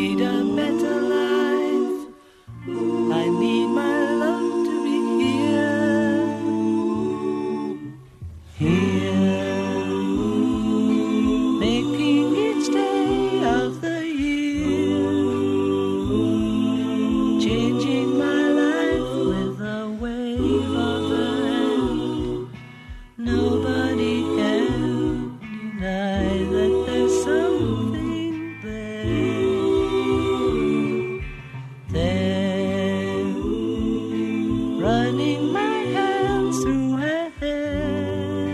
lead a better life. I need my love to be here, making each day of the year, changing my life with a wave of the hand. Nobody can deny that there's something there, running my hands through her hair,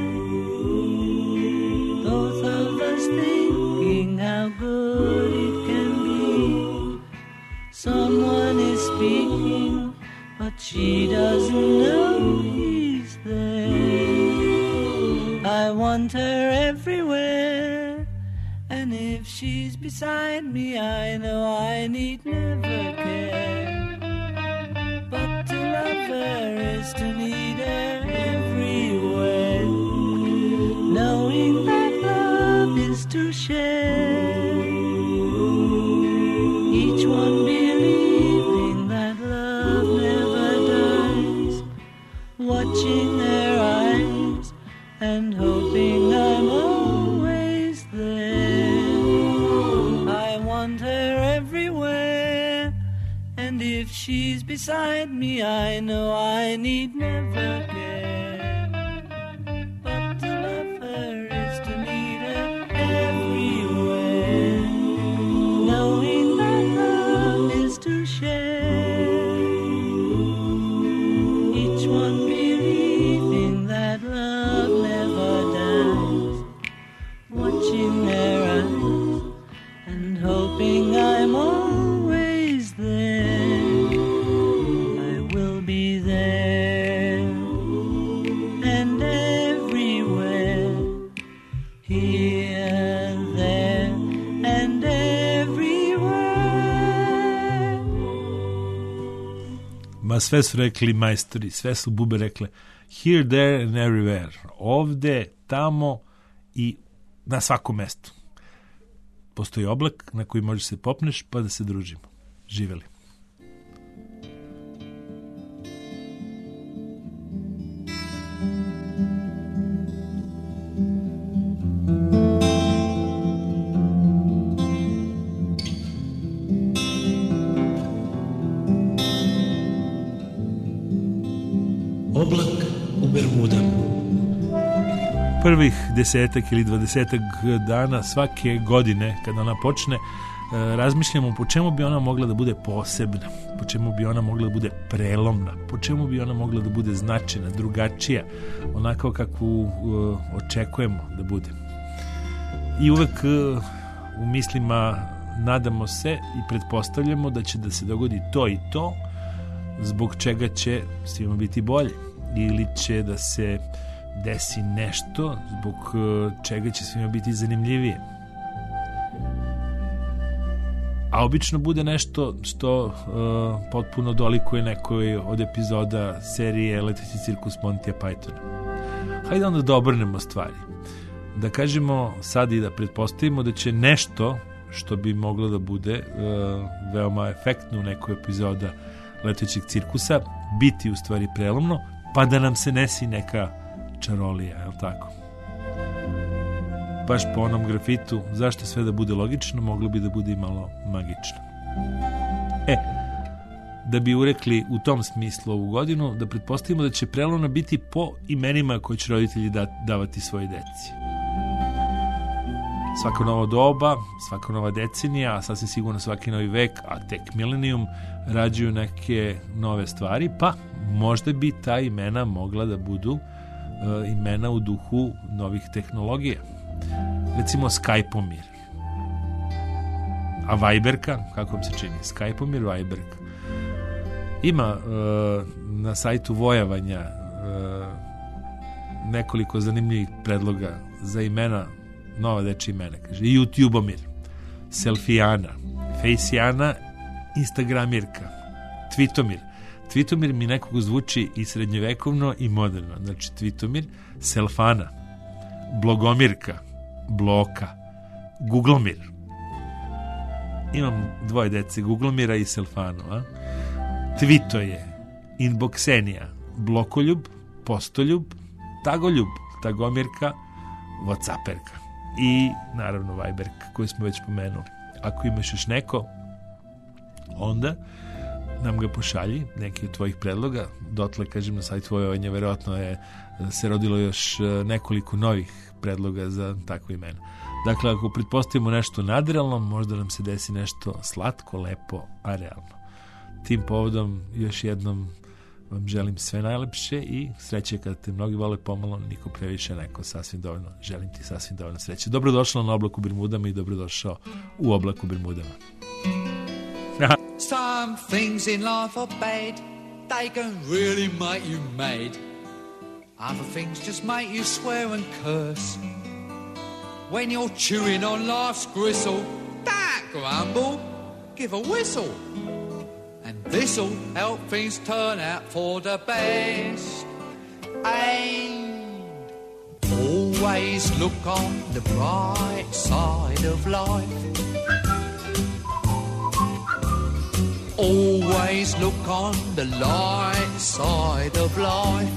both of us thinking how good it can be. Someone is speaking, but she doesn't know he's there. I want her everywhere, and if she's beside me, I know I need never care. But to love her is to need her everywhere, knowing that love is to share, each one believing that love never dies, watching their eyes and hoping I'm always there. I want her everywhere, and if she's beside me, I know I need never care. But to love her is to need her everywhere, knowing that love is to share, each one believing that love never dies, watching their eyes and hoping I'm always there. I will be there and everywhere, here, there and everywhere. Ma sve su rekli majstori, sve su bube rekle here, there and everywhere. Ovde, tamo i na svakom mestu. Postoji oblak na koji možeš se popneš pa da se družimo. Živeli. Oblak u Bermudama. Prvih 10 ili 20 dana svake godine, kada ona počne, razmišljamo po čemu bi ona mogla da bude posebna, po čemu bi ona mogla da bude prelomna, po čemu bi ona mogla da bude značajna, drugačija, onako kakvu očekujemo da bude. I uvek u mislima nadamo se i pretpostavljamo da će da se dogodi to i to, zbog čega će svima biti bolje, ili će da se desi nešto zbog čega će svima biti zanimljivije. A obično bude nešto što potpuno dolikuje nekoj od epizoda serije Leteći cirkus Montija Pythona. Hajde onda da obrnemo stvari. Da kažemo sad i da pretpostavimo da će nešto što bi moglo da bude veoma efektno u nekoj epizoda Letećeg cirkusa biti u stvari prelomno, pa da nam se nesi neka čarolija, je li tako? Baš po onom grafitu, zašto sve da bude logično, moglo bi da bude i malo magično. Da bi urekli u tom smislu ovu godinu, da pretpostavimo da će prelomna biti po imenima koje će roditelji davati svoje deci. Svako novo doba, svaka nova decenija, a sasvim sigurno svaki novi vek, a tek milenijum, rađuju neke nove stvari, pa možda bi ta imena mogla da budu imena u duhu novih tehnologija. Recimo Skype-omir. A Viberka, kako vam se čini? Skype-omir, Viberka. Ima na sajtu Vojavanja nekoliko zanimljivih predloga za imena, nova dečja imena. Kaže YouTube-omir, Selfijana, Fejsijana, Instagramirka, Tweetomir. Tweetomir mi nekako zvuči i srednjevekovno i moderno. Znači Tweetomir, Selfana, Blogomirka, Bloka, Googlemir. imam 2 dece, Guglomira i Selfanu, Tvito je Inboxenija, Blokoljub, Postoljub, Tagoljub, Tagomirka, Whatsapperka i naravno Viberka koju smo već pomenuli. Ako imaš još neko, onda nam ga pošalji, neki od tvojih predloga. Dotle, kažem, na sajt Vojovanja verovatno se rodilo još nekoliko novih predloga za takvo imena. Dakle, ako pretpostavimo nešto nadrealno, možda nam se desi nešto slatko, lepo, a realno. Tim povodom još jednom vam želim sve najlepše i sreće kada te mnogi vole pomalo, niko previše, neko sasvim dovoljno. Želim ti sasvim dovoljno sreće. Dobrodošla na Oblaku Bermudama i dobrodošao u Oblaku Bermudama. Some things in life are bad, they can really make you mad. Other things just make you swear and curse. When you're chewing on life's gristle, don't grumble, give a whistle. And this'll help things turn out for the best. And always look on the bright side of life. Always look on the light side of life.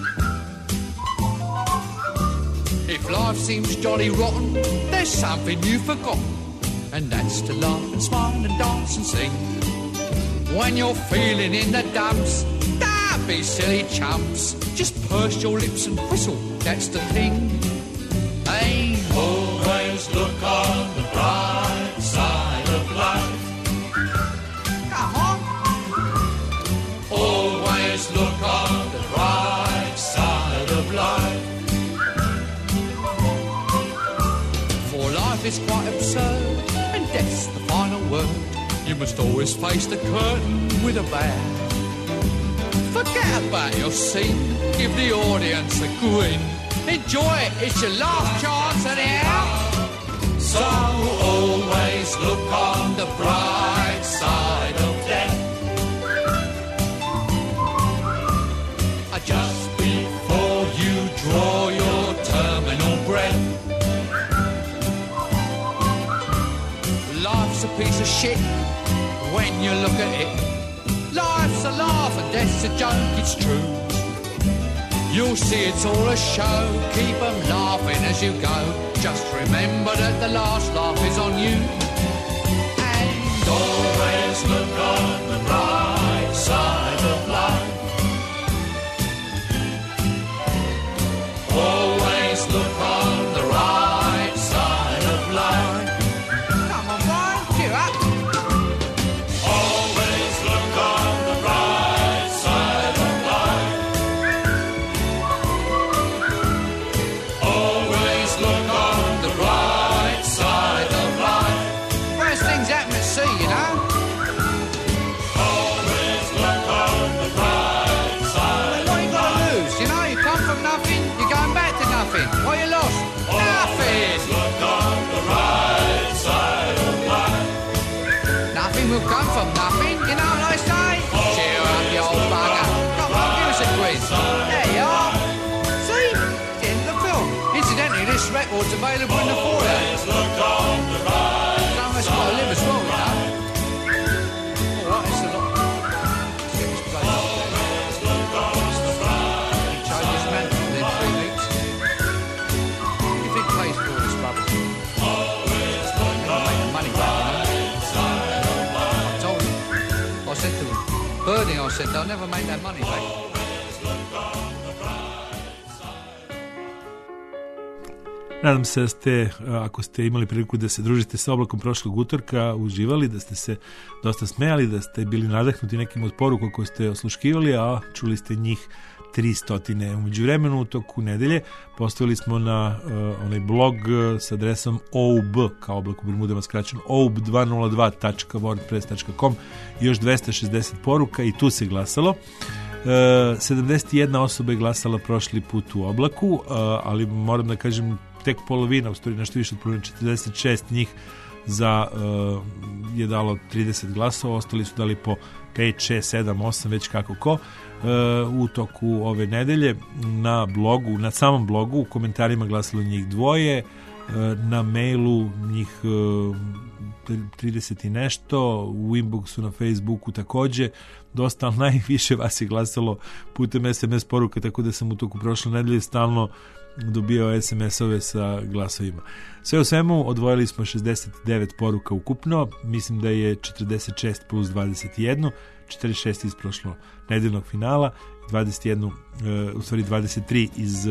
If life seems jolly rotten, there's something you've forgotten, and that's to laugh and smile and dance and sing. When you're feeling in the dumps, don't be silly chumps. Just purse your lips and whistle, that's the thing. Hey, always look on the bright side of life. Come on. Always look on the bright side of life. For life is quite absurd, and death's the final word. You must always face the curtain with a bow. Forget about your scene, give the audience a grin. Enjoy it, it's your last chance anyhow. So always look on the bright side of death. Just before you draw your terminal breath. Life's a piece of shit when you look at it. Life's a laugh and death's a joke, it's true. You'll see it's all a show, keep them laughing as you go. Just remember that the last laugh is on you. And always look on the bright side of life. Always look on the right side of life. Come on, Brian, cheer up. Always look on the right side of life. Always look on the right side of life. Worst things happen at sea, you know. Always look on the right side. What you got to lose? You know, you come from nothing, you're going back to nothing. What you lost? Nothing. Look on the right side of life. Nothing will come from nothing, you know what I say? Cheer up, you old bugger. Come on, give us a quiz. There you are. See? It's the end of the film. Incidentally, this record's available in the foyer. Look on the right. Some of us got to live as well, you know. All right, it's a lot. Let's get this place up there. Change this man within 3 weeks. You think pays for all this rubbish? Never make the money back, you know. I told him. I said to him, Bernie, I said, they'll never make that money back. Nadam se da ste, ako ste imali priliku da se družite sa Oblakom prošlog utorka, uživali, da ste se dosta smejali, da ste bili nadahnuti nekim od poruka koje ste osluškivali, a čuli ste njih 300. Umeđu vremenu, u toku nedelje, postavili smo na onaj blog s adresom OUB, kao Oblak u Bermudama skraćeno, oub202.wordpress.com, još 260 poruka i tu se glasalo. 71 osoba je glasala prošli put u Oblaku, ali moram da kažem tek polovina, u stvari nešto više od polovine, 46 njih je dalo 30 glasova, ostali su dali po 5, 6, 7, 8, već kako ko. U toku ove nedelje na blogu, na samom blogu u komentarima glasalo njih 2, na mailu njih 30 i nešto, u inboxu na Facebooku takođe, dosta, ali najviše vas je glasalo putem SMS poruka, tako da sam u toku prošle nedelje stalno dobio SMS-ove sa glasovima. Sve u svemu, odvojili smo 69 poruka ukupno, mislim da je 46 plus 21, 46 iz prošlo nedeljnog finala, 21, u stvari 23 iz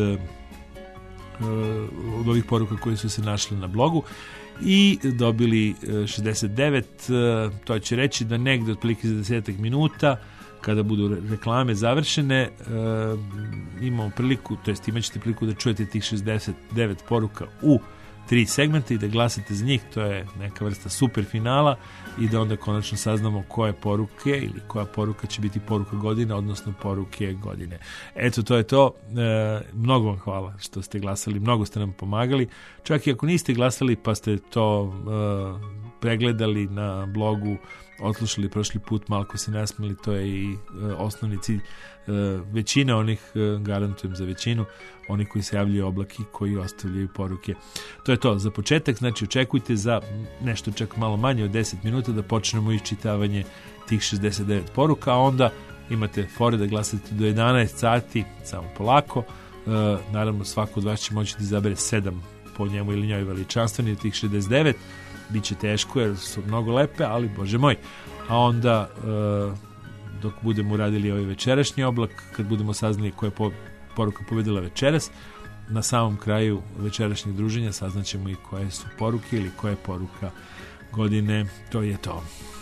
od ovih poruka koje su se našle na blogu i dobili 69, to će reći da negde otprilike za 10 minuta kada budu reklame završene imamo priliku, to jest imaćete priliku da čujete tih 69 poruka u 3 segmenta i da glasate za njih, to je neka vrsta super finala i da onda konačno saznamo koje poruke ili koja poruka će biti poruka godine, odnosno poruke godine. Eto, to je to. Mnogo vam hvala što ste glasali, mnogo ste nam pomagali. Čak i ako niste glasali pa ste to pregledali na blogu, odslušali prošli put, malko se nasmili, to je i osnovni cilj većina onih, garantujem za većinu, oni koji se javljaju oblaki, koji ostavljaju poruke. To je to za početak, znači očekujte za nešto čak malo manje od 10 minuta da počnemo iščitavanje tih 69 poruka, a onda imate fore da glasate do 11 sati, samo polako. Naravno, svako od vas će moći da izabere 7 po njemu ili njoj veličanstveni od tih 69. Biće teško jer su mnogo lepe, ali bože moj. A onda dok budemo radili ovaj večerašnji oblak, kad budemo saznali koja je poruka pobedila večeras, na samom kraju večerašnjeg druženja saznaćemo i koje su poruke ili koja je poruka godine. To je to.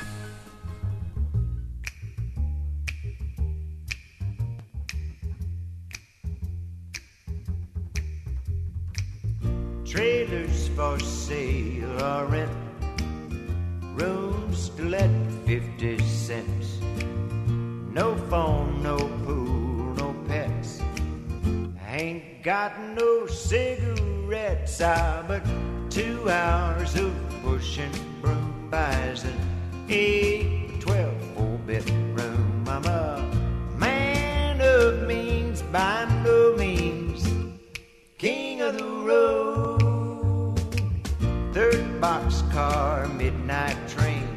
Trailers for sale or rent, rooms to let 50 cents. No phone, no pool, no pets. Ain't got no cigarettes, but 2 hours of pushing broom buys an 8, 12, 4-bit room. I'm a man of means, by no means king of the road. 3rd boxcar, midnight train,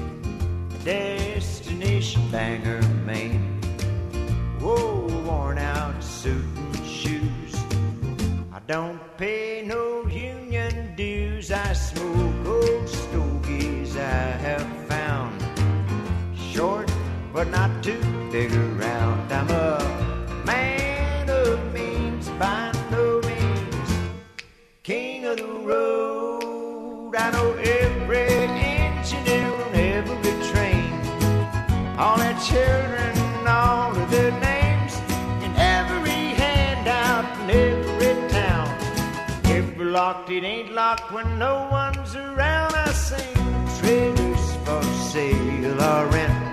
destination Bangor, Maine. Whoa, worn out suit and shoes. I don't pay no union dues. I smoke old stogies I have found. Short, but not too big around. I'm a man of means, by no means king of the road. I know every engineer on every train, all their children, all of their names, and every handout in every town. If we're locked, it ain't locked when no one's around. I sing trailers for sale or rent,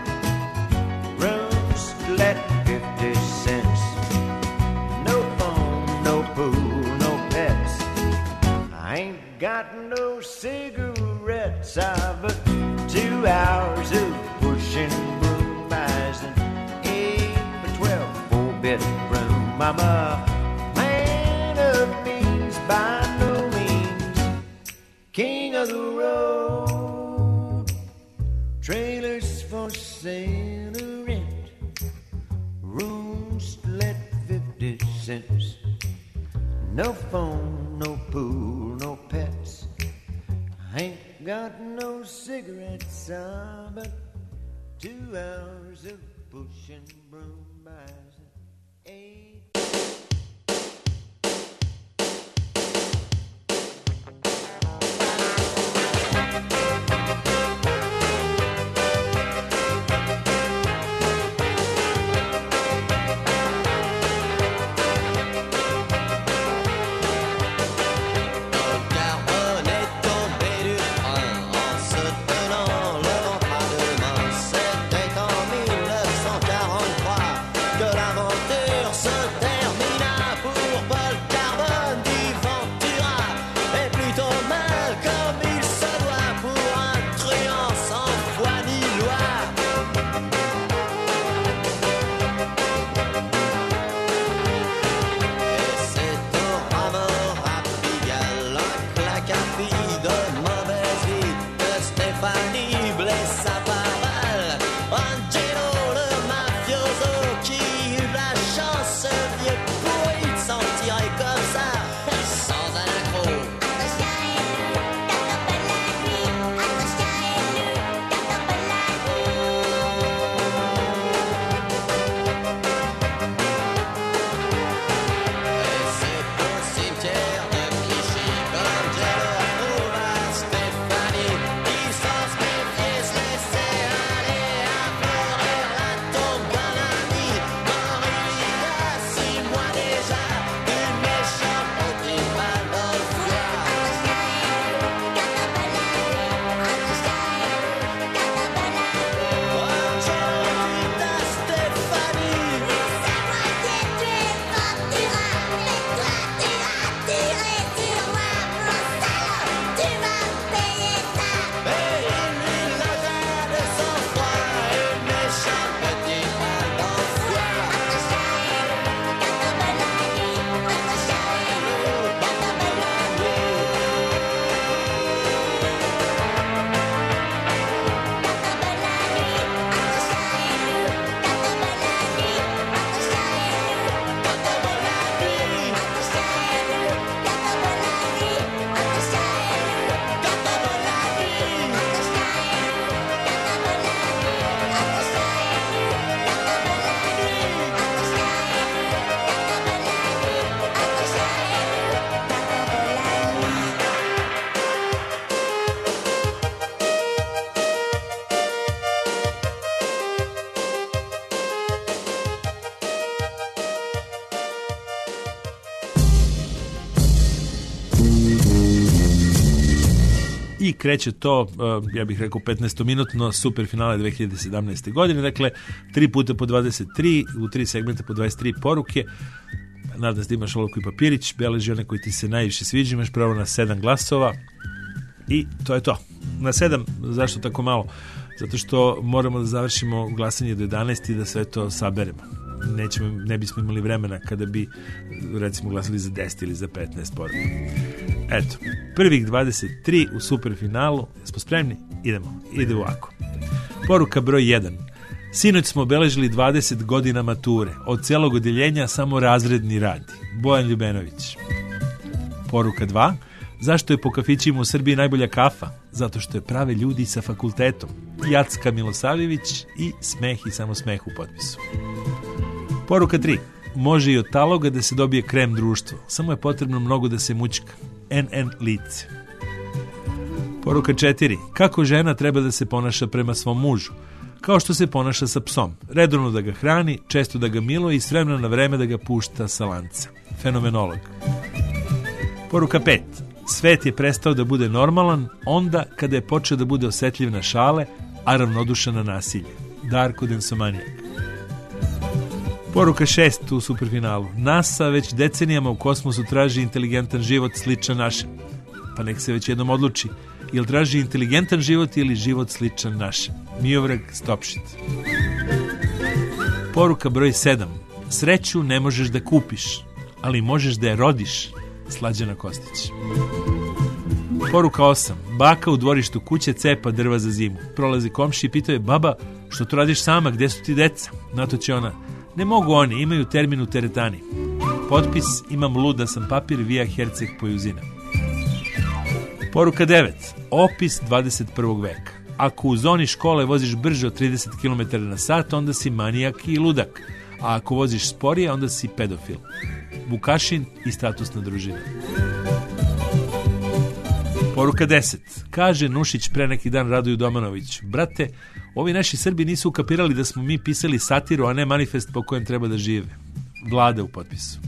rooms to let 50 cents. No phone, no pool, no pets. I ain't got no cigarettes, but 2 hours of pushing broom buys an 8 by 12 4-bit room. I'm a man of means, by no means king of the road. Trailers for sale or rent, rooms to let 50 cents. No phone, no pool, no pets. I ain't got no cigarettes, but 2 hours of pushing broom buys an 8. C'était en 1943 que l'aventure se déroule. i kreće to, ja bih rekao 15-minutno superfinale 2017. godine, dakle 3 puta po 23, u 3 segmenta po 23 poruke. Nadam se da imaš olovku i papirić, beleži one koji ti se najviše sviđa, imaš pravo na 7 glasova i to je to. Na 7, zašto tako malo? Zato što moramo da završimo glasanje do 11 i da sve to saberemo. Ne bismo imali vremena kada bi recimo glasali za 10 ili za 15 poruka. Eto, prvih 23 u superfinalu. Smo spremni? Ide ovako. Poruka broj 1. Sinoć smo obeležili 20 godina mature. Od celog odeljenja samo razredni radi. Bojan Ljubenović. Poruka 2. Zašto je po kafićima u Srbiji najbolja kafa? Zato što je prave ljudi sa fakultetom. Jacka Milosavljević i smeh i samo smeh u potpisu. Poruka 3. Može i od taloga da se dobije krem društvo. Samo je potrebno mnogo da se mućka. NN lice. Poruka 4. Kako žena treba da se ponaša prema svom mužu? Kao što se ponaša sa psom. Redovno da ga hrani, često da ga miluje i s vremena na vreme da ga pušta sa lanca. Fenomenolog. Poruka 5. Svet je prestao da bude normalan onda kada je počeo da bude osetljiv na šale, a ravnodušan na nasilje. Darko Densomanijak. Poruka 6 u superfinalu. NASA već decenijama u kosmosu traži inteligentan život sličan našem. Pa nek se već jednom odluči. Jel traži inteligentan život ili život sličan našem? Miodrag Stopšit. Poruka broj 7. Sreću ne možeš da kupiš, ali možeš da je rodiš. Slađana Kostić. Poruka 8. Baka u dvorištu kuće cepa drva za zimu. Prolazi komši i pitao je: baba, što to radiš sama, gde su ti deca? Na to će ona: ne mogu oni, imaju termin u teretani. Potpis: imam luda sam papir, Vija Herceg Pojuzina. Poruka 9. Opis 21. veka. Ako u zoni škole voziš brže od 30 km na sat, onda si manijak i ludak. A ako voziš sporije, onda si pedofil. Vukašin i statusna družina. Poruka 10. Kaže Nušić pre neki dan Radoju Domanović: brate, ovi naši Srbi nisu ukapirali da smo mi pisali satiru, a ne manifest po kojem treba da žive. Vlada u potpisu.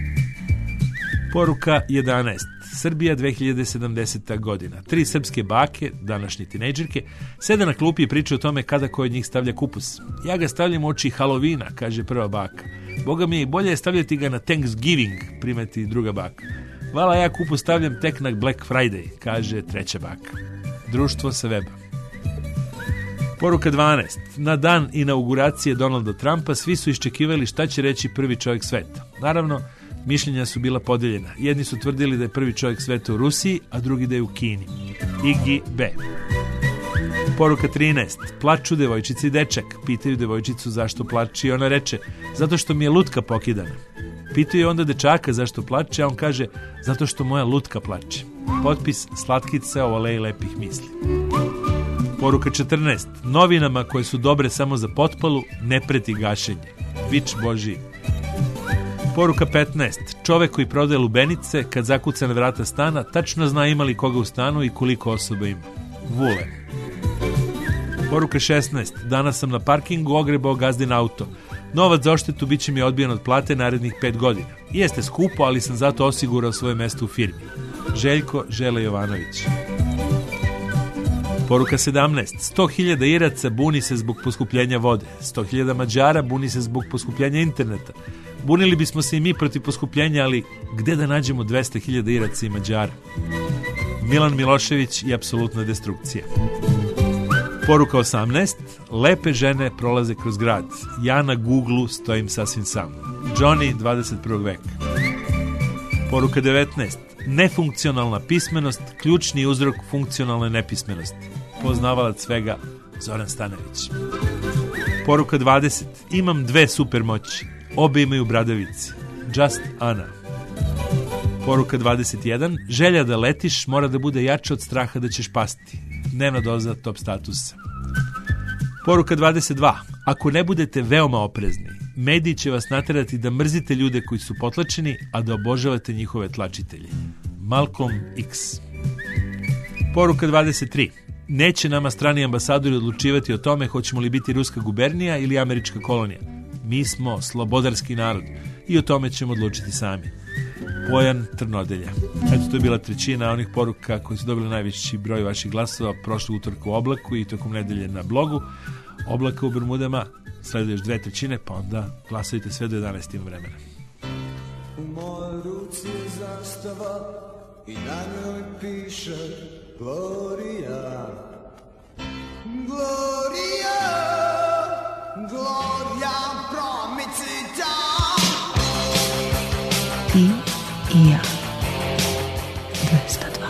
Poruka 11. Srbija 2070. godina. 3 srpske bake, današnje tinejdžerke, sede na klupi i pričaju o tome kada ko od njih stavlja kupus. Ja ga stavljam u oči Halovina, kaže prva baka. Boga mi, bolje je stavljati ga na Thanksgiving, primeti druga baka. Vala, ja kupus stavljam tek na Black Friday, kaže treća baka. Društvo sa weba. Poruka 12. Na dan inauguracije Donalda Trumpa svi su iščekivali šta će reći prvi čovjek sveta. Naravno, mišljenja su bila podeljena. Jedni su tvrdili da je prvi čovjek sveta u Rusiji, a drugi da je u Kini. Iggy B. Poruka 13. Plaču devojčici i dečak. Pitaju devojčicu zašto plače i ona reče: zato što mi je lutka pokidana. Pitaju onda dečaka zašto plače, a on kaže: zato što moja lutka plače. Potpis: Slatkica o aleji lepih misli. Poruka 14. Novinama koje su dobre samo za potpalu ne preti gašenje. Vič Božiji. Poruka 15. Čovek koji prodaje lubenice, kad zakuca na vrata stana, tačno zna ima li koga u stanu i koliko osoba ima. Vule. Poruka 16. Danas sam na parkingu ogrebao gazdin auto. Novac za odštetu bit će mi odbijen od plate narednih 5 godina. Jeste skupo, ali sam zato osigurao svoje mesto u firmi. Željko Žele Jovanović. Poruka 17. 100.000 Iraca buni se zbog poskupljenja vode. 100.000 Mađara buni se zbog poskupljenja interneta. Bunili bismo se i mi protiv poskupljenja, ali gde da nađemo 200.000 Iraca i Mađara? Milan Milošević i apsolutna destrukcija. Poruka 18. Lepe žene prolaze kroz grad. Ja na Googlu stojim sasvim sam. Johnny 21. veka. Poruka 19. Nefunkcionalna pismenost, ključni uzrok funkcionalne nepismenosti. Poznavalac svega Zoran Stanojević. Poruka 20. Imam 2 supermoći. Obe imaju bradavice. Just Ana. Poruka 21. Želja da letiš mora da bude jača od straha da ćeš pasti. Dnevna doza top statusa. Poruka 22. Ako ne budete veoma oprezni, mediji će vas naterati da mrzite ljude koji su potlačeni, a da obožavate njihove tlačitelje. Malcolm X. Poruka 23. Neće nama strani ambasadori odlučivati o tome hoćemo li biti ruska gubernija ili američka kolonija. Mi smo slobodarski narod i o tome ćemo odlučiti sami. Pojan Trnodelja. Eto, to je bila trećina onih poruka koji su dobili najveći broj vaših glasova prošlog utorka u Oblaku i tokom nedelje na blogu Oblaka u Bermudama. Sleduju još 2/3, pa onda glasajte sve do 11 ima vremena. U mojoj ruci je zastava i na njoj piše Gloria. Gloria, Gloria promicita. Ti i ja. 202.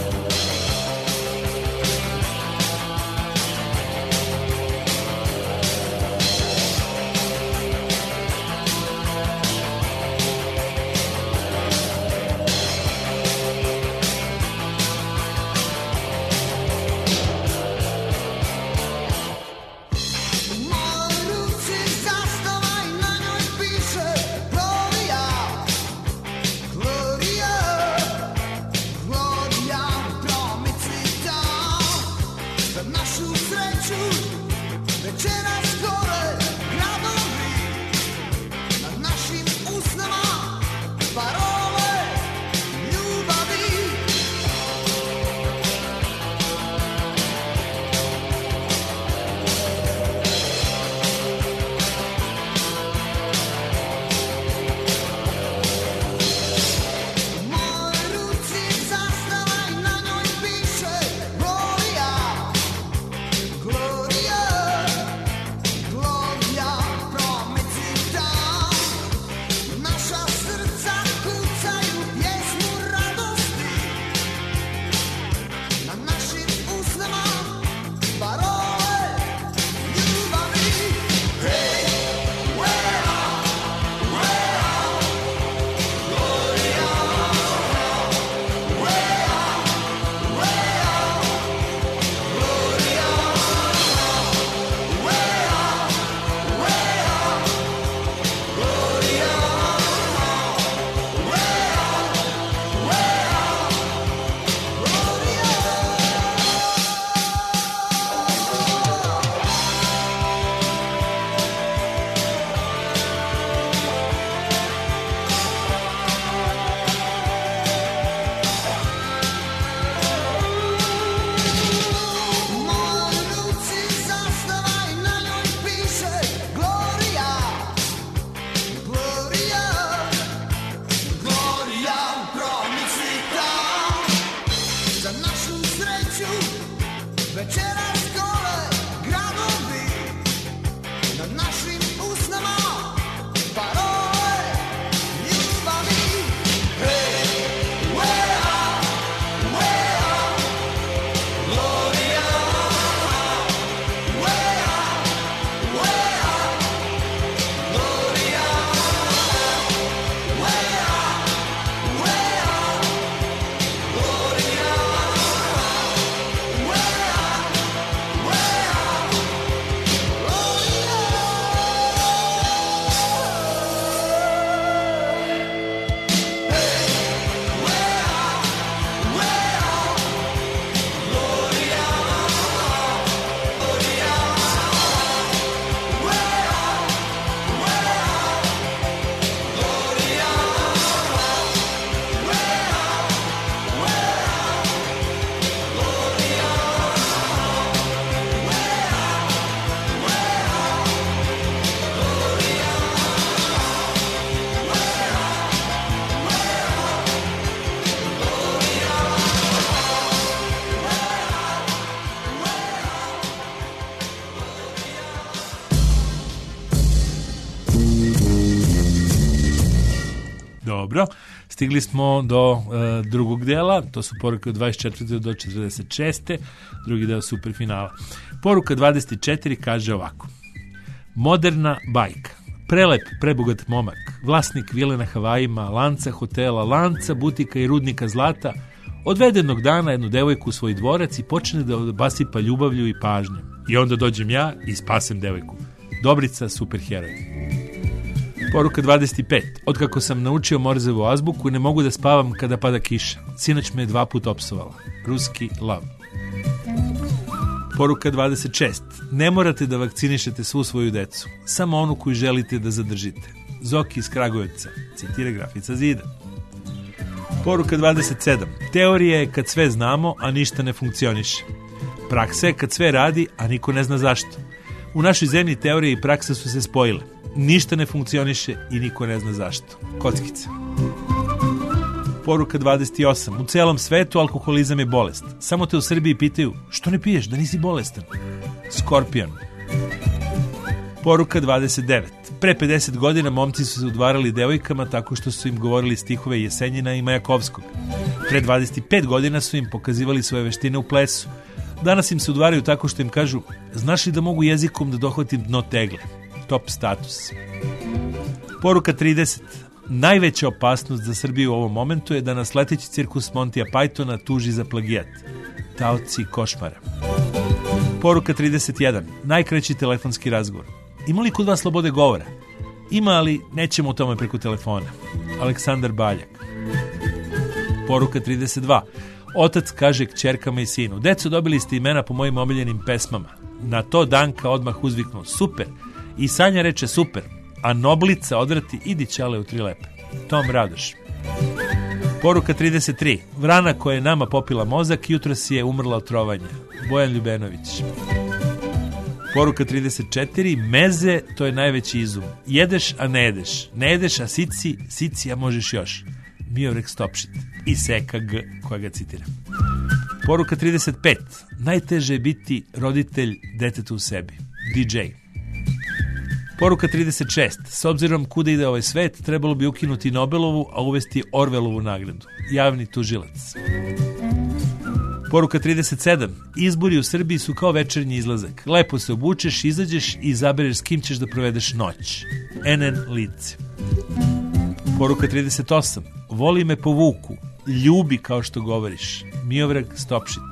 Dobro, stigli smo do drugog dela, to su poruke od 24. do 46. Drugi deo superfinala. Poruka 24 kaže ovako. Moderna bajka. Prelep, prebogat momak, vlasnik vile na Havajima, lanca hotela, lanca, butika i rudnika zlata, odvede jednog dana jednu devojku u svoj dvorac i počne da basipa ljubavlju i pažnjom. I onda dođem ja i spasem devojku. Dobrica, superheroj. Poruka 25. Otkako sam naučio Morzevu azbuku, ne mogu da spavam kada pada kiša. Sinoć me je 2 puta opsovala. Ruski lav. Poruka 26. Ne morate da vakcinišete svu svoju decu, samo onu koju želite da zadržite. Zoki iz Kragujevca, citira Grafica Zida. Poruka 27. Teorija je kad sve znamo, a ništa ne funkcioniše. Praksa je kad sve radi, a niko ne zna zašto. U našoj zemlji teorija i praksa su se spojile. Ništa ne funkcioniše i niko ne zna zašto. Kockica. Poruka 28. U celom svetu alkoholizam je bolest. Samo te u Srbiji pitaju, što ne piješ, da nisi bolestan? Skorpion. Poruka 29. Pre 50 godina momci su se udvarali devojkama tako što su im govorili stihove Jesenjina i Majakovskog. Pre 25 godina su im pokazivali svoje veštine u plesu. Danas im se udvaraju tako što im kažu, znaš li da mogu jezikom da dohvatim dno tegle? Top status. Poruka 30. Najveća opasnost za Srbiju u ovom momentu je da nas leteći cirkus Montija Pythona tuži za plagijat. Taoci košmara. Poruka 31. Najkraći telefonski razgovor. Ima li kod vas slobode govora? Ima, ali nećemo o tome preko telefona. Aleksandar Baljak. Poruka 32. Otac kaže kćerkama i sinu, deco, dobili ste imena po mojim omiljenim pesmama. Na to Danka odmah uzviknu, super. I Sanja reče super, a Noblica odvrati, idi ćale u 3 lepe. Tom Radoš. Poruka 33. Vrana koja je nama popila mozak, jutros je umrla od trovanja. Bojan Ljubenović. Poruka 34. Meze, to je najveći izum. Jedeš, a ne jedeš. Ne jedeš, a sici, a možeš još. Miovrek Stopšit. I Seka G, koja ga citira. Poruka 35. Najteže je biti roditelj detetu u sebi. DJ. Poruka 36. S obzirom kuda ide ovaj svet, trebalo bi ukinuti Nobelovu, a uvesti Orvelovu nagradu. Javni tužilac. Poruka 37. Izbori u Srbiji su kao večernji izlazak. Lepo se obučeš, izađeš i izabereš s kim ćeš da provedeš noć. NN lice. Poruka 38. Voli me po vuku. Ljubi kao što govoriš. Miovrag Stopšit.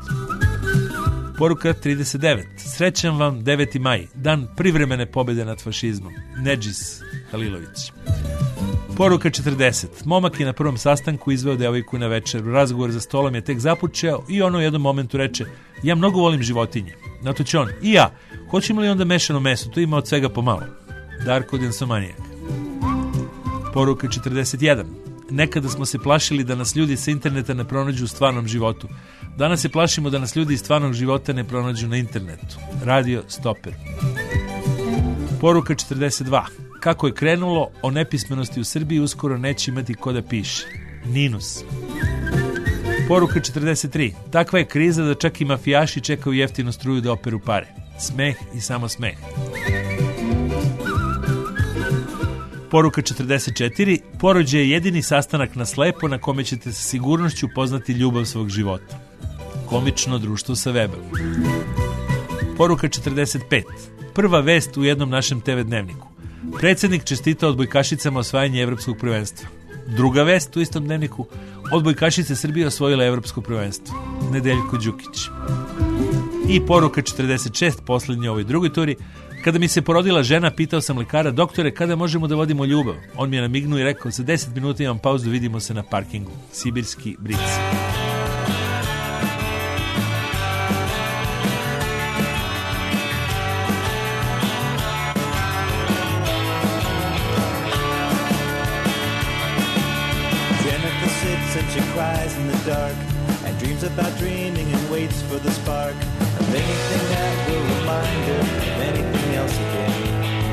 Poruka 39. Srećan vam 9. maj, dan privremene pobjede nad fašizmom. Nedžis Halilović. Poruka 40. Momak je na prvom sastanku izveo devojku na večeru. Razgovor za stolom je tek započeo i ono u jednom momentu reče, ja mnogo volim životinje. Na to će on, i ja, hoćemo li onda mešano meso, to ima od svega pomalo. Darko Densomanijak. Poruka 41. Nekada smo se plašili da nas ljudi sa interneta ne pronađu u stvarnom životu. Danas se plašimo da nas ljudi iz stvarnog života ne pronađu na internetu. Radio Stoper. Poruka 42. Kako je krenulo, o nepismenosti u Srbiji uskoro neće imati ko da piše. Ninus. Poruka 43. Takva je kriza da čak i mafijaši čekaju jeftinu struju da operu pare. Smeh i samo smeh. Poruka 44. Porođaj je jedini sastanak na slepo na kome ćete sa sigurnošću poznati ljubav svog života. Komično društvo sa Webom. Poruka 45. Prva vest u jednom našem TV dnevniku. Predsjednik čestita odbojkašicama osvajanje evropskog prvenstva. Druga vest u istom dnevniku. Odbojkašice Srbije osvojile evropsko prvenstvo. Nedeljko Đukić. I poruka 46, posljednje u ovoj drugoj turi. Kada mi se porodila žena, pitao sam lekara, doktore, kada možemo da vodimo ljubav? On mi je namignuo i rekao, za 10 minuta imam pauzu, vidimo se na parkingu. Sibirski bric. Jennifer sits and she cries in the dark and dreams about dreaming and waits for the spark of anything that will remind her of anything else again.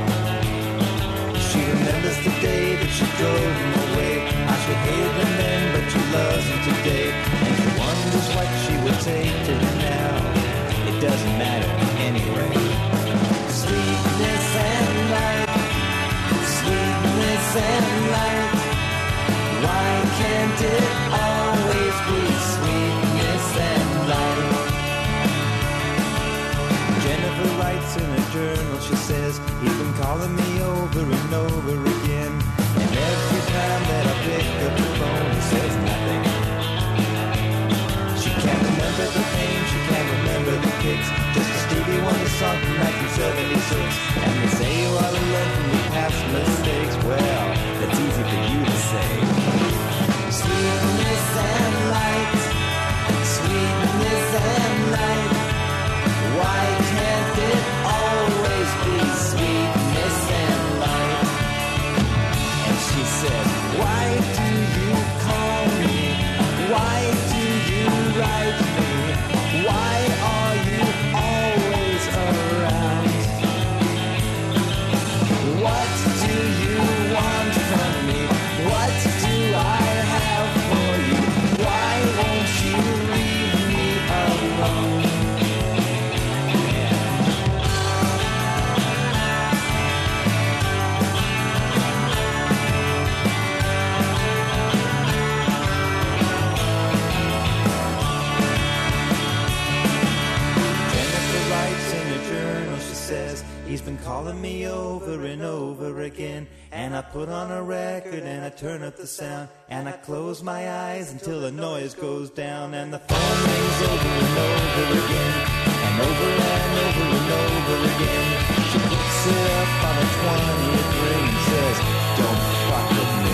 She remembers the day that she drove him away. How she hated him then, but she loves him today. And she wonders what she would take to him now. It doesn't matter anyway. Sweetness and light, sweetness and light. Why can't it always be sweetness and light? Jennifer writes in a journal, she says, he's been calling me over and over again. And every time that I pick up the phone, he says nothing. She can't remember the pain, she can't remember the kicks. Just a Stevie Wonder song from 1976. And they say you ought to learn from your past mistakes. Well, that's easy for you to say. Sweetness and light, sweetness and light. Why can't it always be sweetness and light? And she said, why do you says he's been calling me over and over again. And I put on a record and I turn up the sound, and I close my eyes until the noise goes down, and the phone rings over and over again, and over and over and over again. She picks it up on a 20th ring and says, "Don't fuck with me."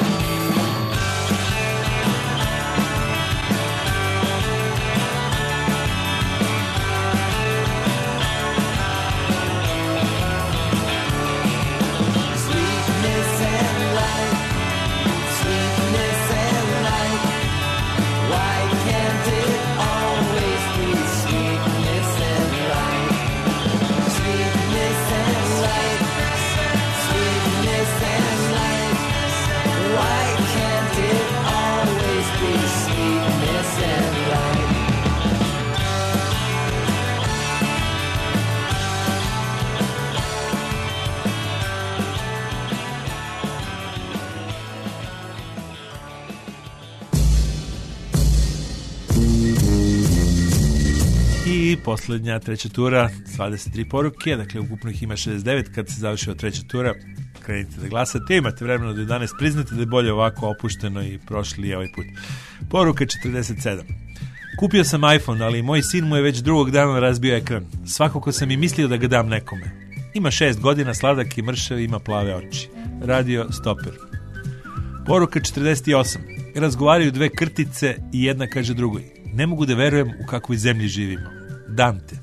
I posljednja treća tura, 23 poruke, dakle ukupno ih ima 69. Kad se završila treća tura, krenite da glasate, imate vremena do 11, priznate da je bolje ovako opušteno i prošli ovaj put. Poruka 47. Kupio sam iPhone, ali moj sin mu je već drugog dana razbio ekran. Svakako sam i mislio da ga dam nekome. Ima 6 godina, sladak i mršav, ima plave oči. Radio Stoper. Poruka 48. Razgovaraju dve krtice i jedna kaže drugoj: ne mogu da verujem u kakvoj zemlji živimo. Dante.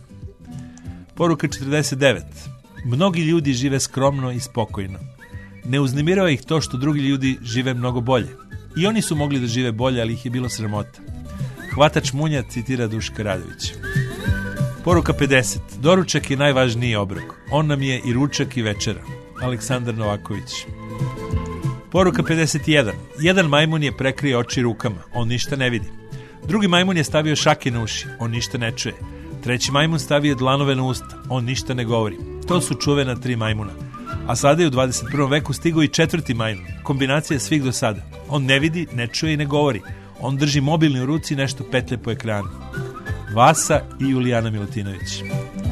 Poruka 49. Mnogi ljudi žive skromno i spokojno. Ne uznemirava ih to što drugi ljudi žive mnogo bolje. I oni su mogli da žive bolje, ali ih je bilo sramota. Hvatač munja citira Duška Radovića. Poruka 50. Doručak je najvažniji obrok. On nam je i ručak i večera. Aleksandar Novaković. Poruka 51. Jedan majmun je prekrio oči rukama. On ništa ne vidi. Drugi majmun je stavio šake na uši. On ništa ne čuje. Treći majmun stavio dlanove na usta. On ništa ne govori. To su čuvena 3 majmuna. A sada je u 21. veku stigao i 4. majmun. Kombinacija svih do sada. On ne vidi, ne čuje i ne govori. On drži mobilni u ruci i nešto petlje po ekranu. Vasa i Julijana Milutinović.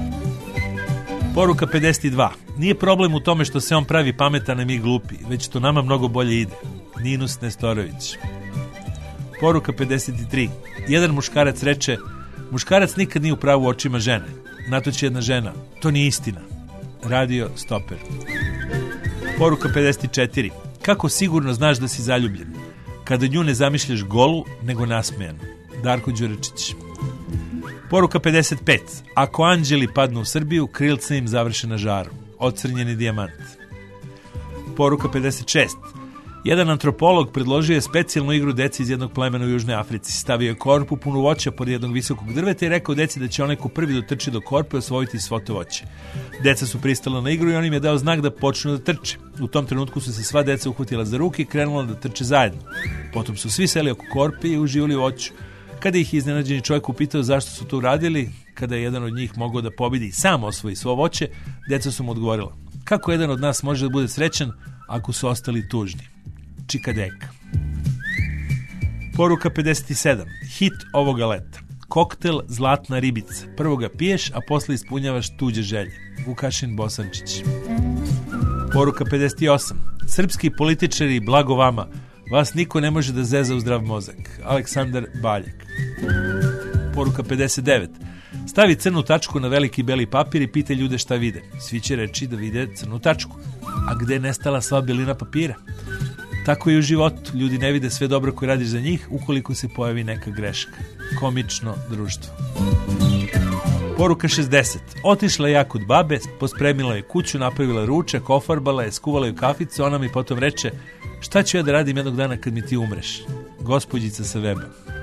Poruka 52. Nije problem u tome što se on pravi pametan, a mi glupi, već to nama mnogo bolje ide. Ninus Nestorović. Poruka 53. Jedan muškarac reče: muškarac nikad nije u pravu očima žene. Na to će jedna žena: to nije istina. Radio Stoper. Poruka 54. Kako sigurno znaš da si zaljubljen? Kada nju ne zamišljaš golu, nego nasmejanu. Darko Đurečić. Poruka 55. Ako anđeli padnu u Srbiju, krilca im završe na žaru. Ocrnjeni dijamant. Poruka 56. Jedan antropolog predložio je specijalnu igru deci iz jednog plemena u Južnoj Africi. Stavio je korpu punu voća pored jednog visokog drveta i rekao deci da će onaj ko prvi dotrči do korpe osvojiti svo to voće. Deca su pristala na igru i on im je dao znak da počnu da trče. U tom trenutku su se sva deca uhvatila za ruke i krenula da trče zajedno. Potom su svi seli oko korpe i uživali u voću. Kada ih iznenađeni čovjek upitao zašto su to uradili, kada je jedan od njih mogao da pobedi i sam osvoji svo voće, deca su mu odgovorila: kako jedan od nas može da bude srećan ako su ostali tužni? Čikadeka. Poruka 57. Hit ovoga leta. Koktel Zlatna ribica. Prvo ga piješ, a posle ispunjavaš tuđe želje. Vukašin Bosančić. Poruka 58. Srpski političari, blago vama, vas niko ne može da zeza u zdrav mozak. Aleksandar Baljak. Poruka 59. Stavi crnu tačku na veliki beli papir i pita ljude šta vide. Svi će reći da vide crnu tačku. A gde je nestala sva belina papira? Tako i u životu. Ljudi ne vide sve dobro koje radiš za njih ukoliko se pojavi neka greška. Komično društvo. Poruka 60. Otišla ja kod babe, pospremila je kuću, napravila ručak, ofarbala je, skuvala je kaficu, ona mi potom reče: šta ću ja da radim jednog dana kad mi ti umreš? Gospođica sa weba.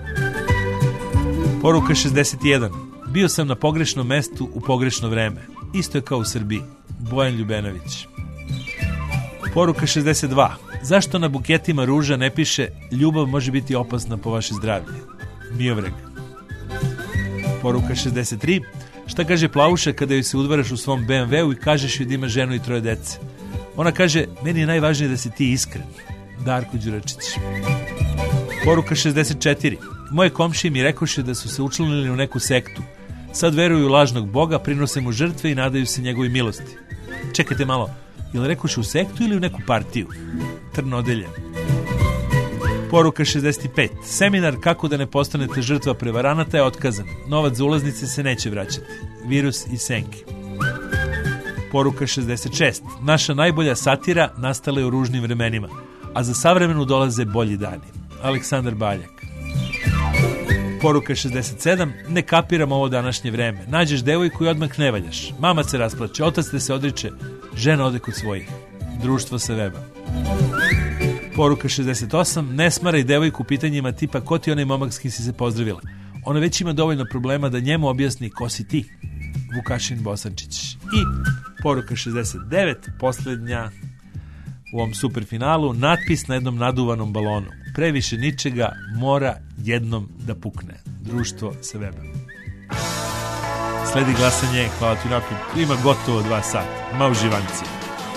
Poruka 61. Bio sam na pogrešnom mestu u pogrešno vreme. Isto je kao u Srbiji. Bojan Ljubenović. Poruka 62. Zašto na buketima ruža ne piše: ljubav može biti opasna po vaše zdravlje? Miovreg. Poruka 63. Šta kaže Plavuša kada joj se udvaraš u svom BMW-u i kažeš joj da ima ženu i 3 dece? Ona kaže: meni je najvažnije da si ti iskren. Darko Đuračić. Poruka 64. Moje komšije mi rekoše da su se učlanili u neku sektu. Sad veruju u lažnog Boga, prinose mu žrtve i nadaju se njegovoj milosti. Čekajte malo, ili rekoš u sektu ili u neku partiju? Trnodelje. Poruka 65. Seminar kako da ne postanete žrtva prevaranata je otkazan. Novac za ulaznice se neće vraćati. Virus i senke. Poruka 66. Naša najbolja satira nastala je u ružnim vremenima, a za savremenu dolaze bolji dani. Aleksandar Baljak. Poruka 67. Ne kapiram ovo današnje vreme. Nađeš devojku i odmah ne valjaš. Mama se rasplače, otac te se odriče, žena ode kod svojih. Društvo sa weba. Poruka 68. Ne smaraj devojku pitanjima tipa ko ti onaj momak s kim si se pozdravila. Ona već ima dovoljno problema da njemu objasni ko si ti. Vukašin Bosančić. I poruka 69. Posljednja u ovom superfinalu. Natpis na jednom naduvanom balonu. Previše ničega mora jednom da pukne. Društvo sa weba. Sledi glasanje. Hvala ti naprijed. Ima gotovo 2 sata. Ma uživanci.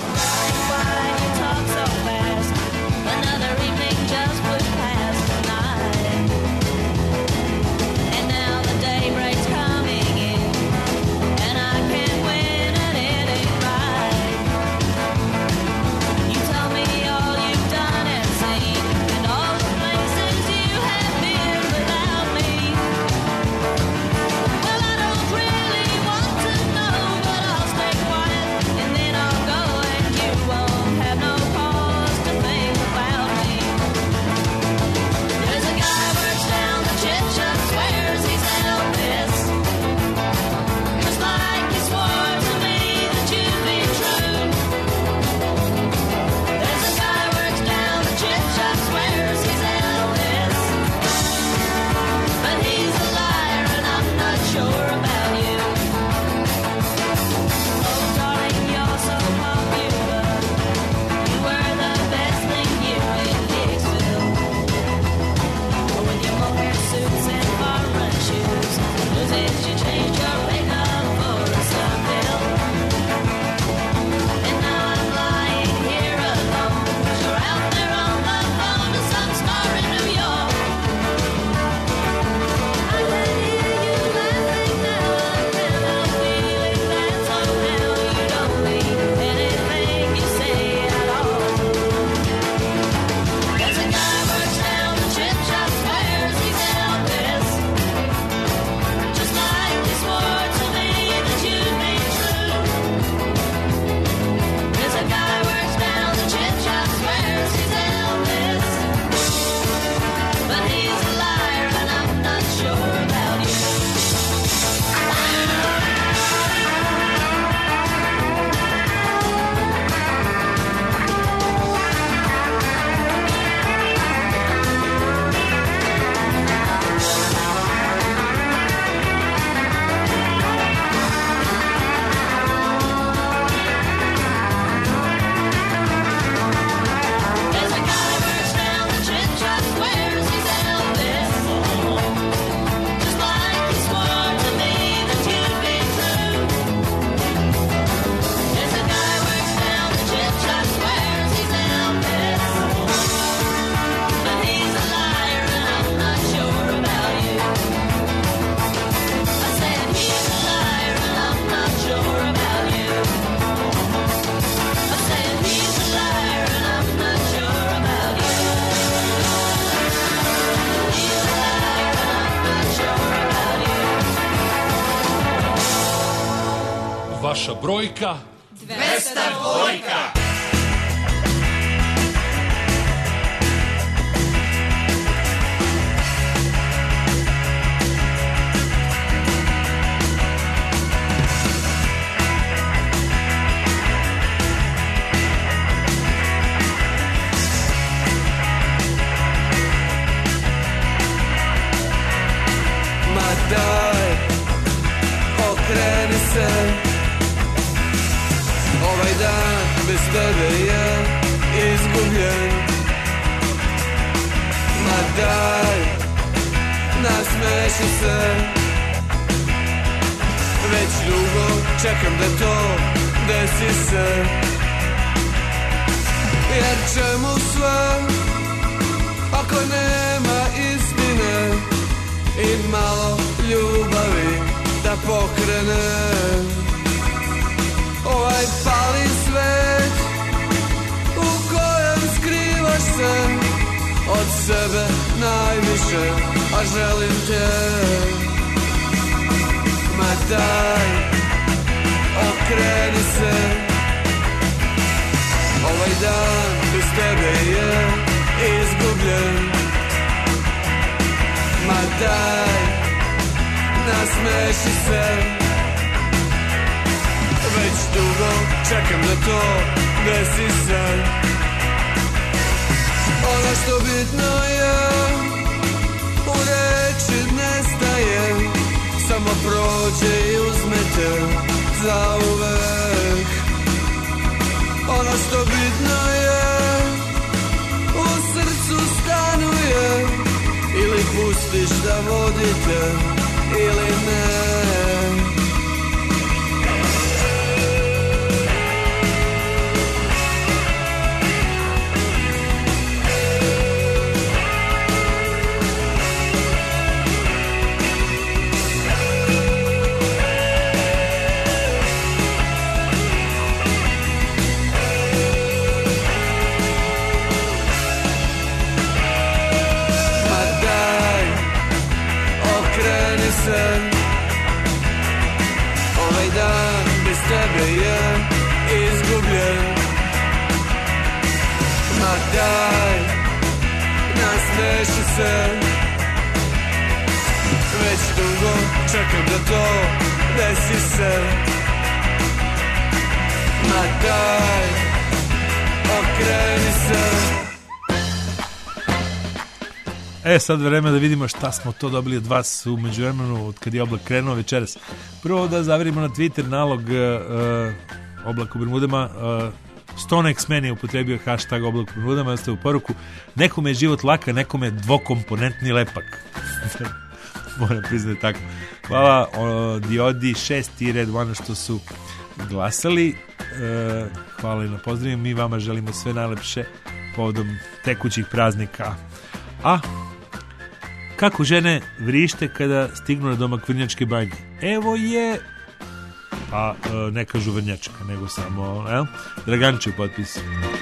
Vaša brojka 202. Ma daj, okreni se. Ovaj dan bez tebe je izgubljen. Ma daj, nasmeši se. Već dugo čekam da to desi se. Jer čemu sve ako nema istine i malo ljubavi da pokrene ovaj pali svet u kojem skrivaš se od sebe najviše, a želim te. Ma daj, okreni se, ovaj dan bez tebe je izgubljen. Ma daj, nasmeši se, već dugo čekam da to desi se. Ono što bitno je u reči nestaje, samo prođe i uzmete zauvek. Ono što bitno je u srcu stanuje, ili pustiš da vodite ili ne. Ovaj dan bez tebe je izgubljen. Ma daj, nasmeši se, već dugo čekam da to desi se. Ma daj, okreni se. Sad vreme da vidimo šta smo to dobili od vas u međuvremenu od kad je Oblak krenuo večeras. Prvo da zavirimo na Twitter nalog Oblak u Bermudama. Stone X-Men je upotrebio hashtag Oblak u Bermudama i ostavio poruku: nekome je život laka, nekome je dvokomponentni lepak. Moram priznati tako. Hvala Diodi 6 i Red One što su glasali. Hvala i na pozdravim. Mi vama želimo sve najlepše povodom tekućih praznika. A kako žene vrište kada stignu na domak Vrnjačke banje? Evo je, pa ne kažu Vrnjačka, nego samo Dragančić u potpisu.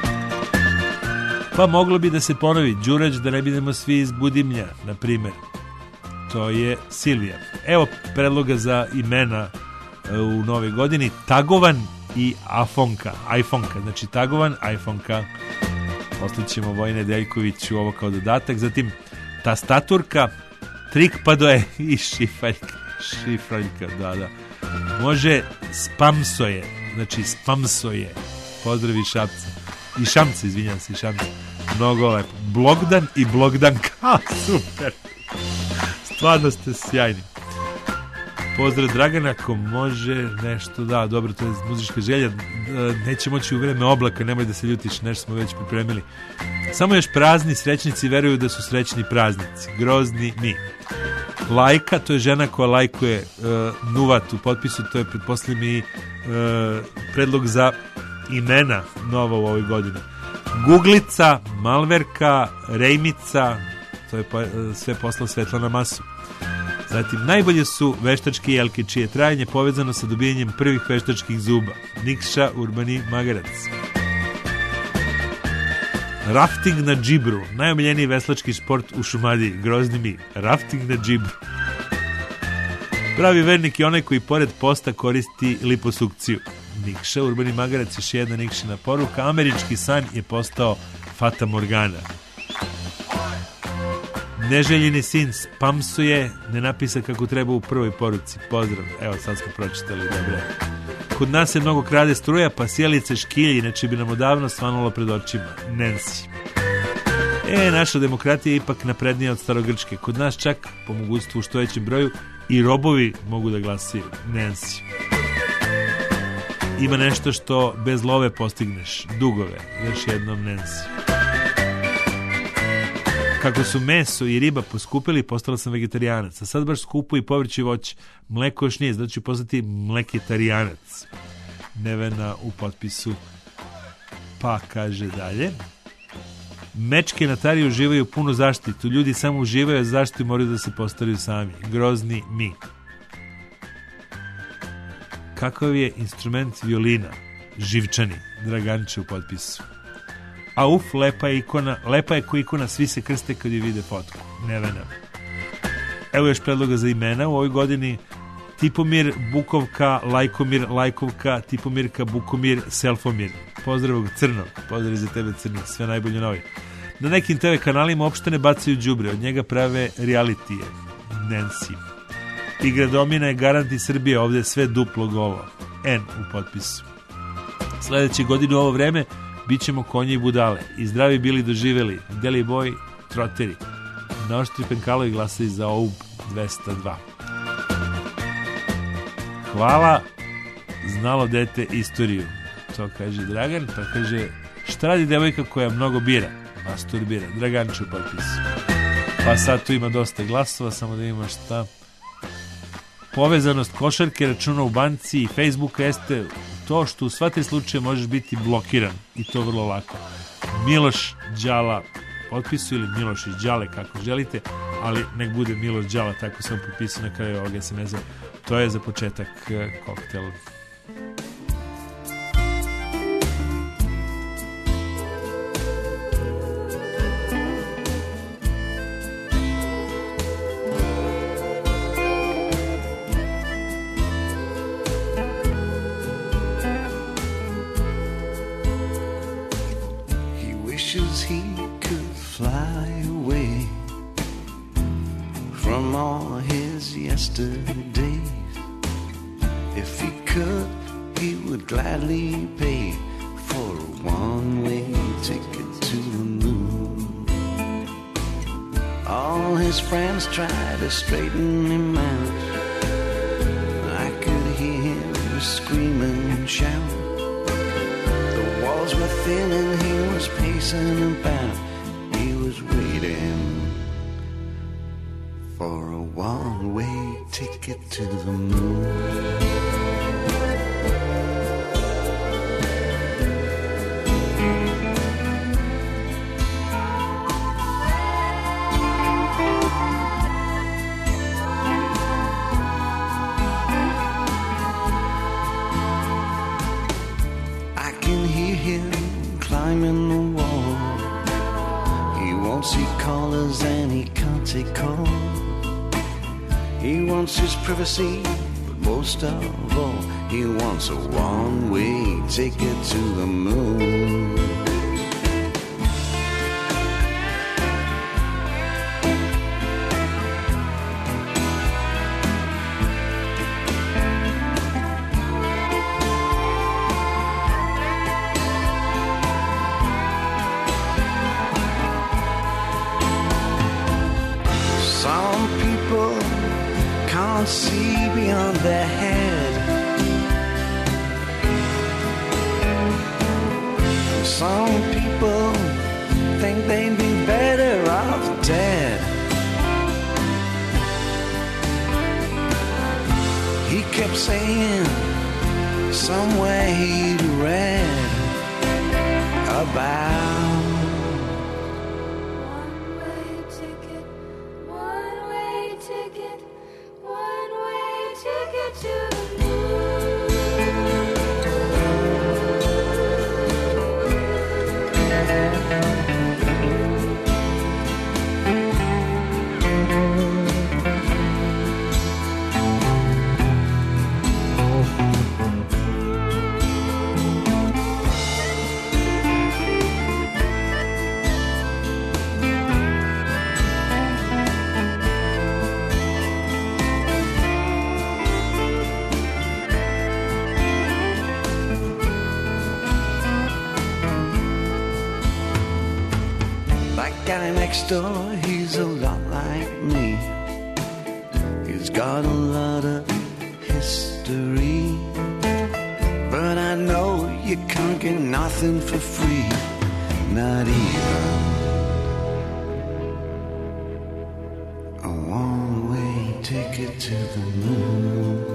Pa moglo bi da se ponovi Đurać, da ne bidemo svi iz Budimlja, na primjer. To je Silvija. Evo predloga za imena u nove godini: Tagovan i iPhonka. Znači Tagovan, iPhonka. Poslićemo Vojne Deljkoviću ovo kao dodatak. Zatim tastaturka, trikpadoje i šifraljka. Da. Može spamsoje. Znači spamsoje. Pozdravi Šapca. I Šamca, izvinjam se, i Šamca. Mnogo lepo. Blogdan i Blogdanka. Super. Stvarno ste sjajni. Pozdrav Dragana, ako može nešto, da, dobro, to je muzička želja. Neće moći u vreme Oblaka, nemoj da se ljutiš, nešto smo već pripremili. Samo još prazni srećnici veruju da su srećni praznici. Grozni mi. Lajka, to je žena koja lajkuje Nuvat u potpisu, to je pretpostavljam i predlog za imena nova u ovoj godini. Guglica, Malverka, Rejmica, to je sve poslao Svetlana Masu. Zatim, najbolje su veštačke jelke, čije trajanje povezano sa dobijanjem prvih veštačkih zuba. Nikša Urbani Magarac. Rafting na džibru, najomiljeniji veslački sport u Šumadiji. Grozni mi. Rafting na džibru. Pravi vernik je onaj koji pored posta koristi liposukciju. Nikša Urbani Magarac, još jedna Nikšina poruka. Američki san je postao Fata Morgana. Neželjeni sin spamsuje, ne napisa kako treba u prvoj poruci. Pozdrav, evo sad smo pročitali, dobro. Kod nas se mnogo krade struja, pa sjelice škilje, inače bi nam odavno svanulo pred očima. Nancy. Naša demokratija je ipak naprednija od starogrčke. Kod nas čak, po mogućstvu u što većem broju, i robovi mogu da glasaju. Nancy. Ima nešto što bez love postigneš. Dugove. Još jednom Nancy. Kako su meso i riba poskupili, postala sam vegetarijanac. A sad baš skupo i povrće i voće. Mleko još nije, zato ću postati mleketarijanac. Nevena u potpisu. Pa kaže dalje. Mečke na Tari uživaju punu zaštitu. Ljudi samo uživaju, a zaštitu moraju da se postavljaju sami. Grozni mi. kakav je instrument violina, živčani, Draganče u potpisu. A lepa je ko ikona, svi se krste kad je vide fotku. Nevena. Evo još predloga za imena u ovoj godini. Tipomir, Bukovka, Lajkomir, Lajkovka, Tipomirka, Bukomir, Selfomir. Pozdrav Crnog, pozdrav za tebe Crnog, sve najbolje novi. Na nekim TV kanalima uopšte ne bacaju đubre, od njega prave realitije. Nancy. Igra domina je Garanti Srbije, ovdje je sve duplo golo. N u potpisu. Sljedeće godine u ovo vreme bit ćemo konji i budale. I zdravi bili doživeli. Deli boj, troteri. Naoštri penkalo i glasaju za OUB 202. Hvala, znalo dete istoriju. To kaže Dragan, pa kaže šta radi devojka koja mnogo bira? Masturbira. Draganče u potpisu. Pa sad tu ima dosta glasova, samo da ima šta. Povezanost košarke, računa u banci i Facebooka jeste to što u sva tri slučaje možeš biti blokiran i to vrlo lako. Miloš Đala potpisu ili Miloš iz Đale, kako želite, ali nek bude Miloš Đala, tako sam potpisao na kraju ovog SMS-a. To je za početak koktel. He could fly away from all his yesterdays. If he could, he would gladly pay for a one-way ticket to the moon. All his friends tried to straighten him out. I could hear him scream and shout. The walls were thin and he was pacing about. He was waiting for a one-way ticket to the moon. Climbing the wall, he won't see callers and he can't take calls. He wants his privacy, but most of all, he wants a one-way ticket to the moon. See beyond their head. Some people think they'd be better off dead. He kept saying somewhere he'd read about next door, he's a lot like me. He's got a lot of history, but I know you can't get nothing for free, not even a one-way ticket to the moon.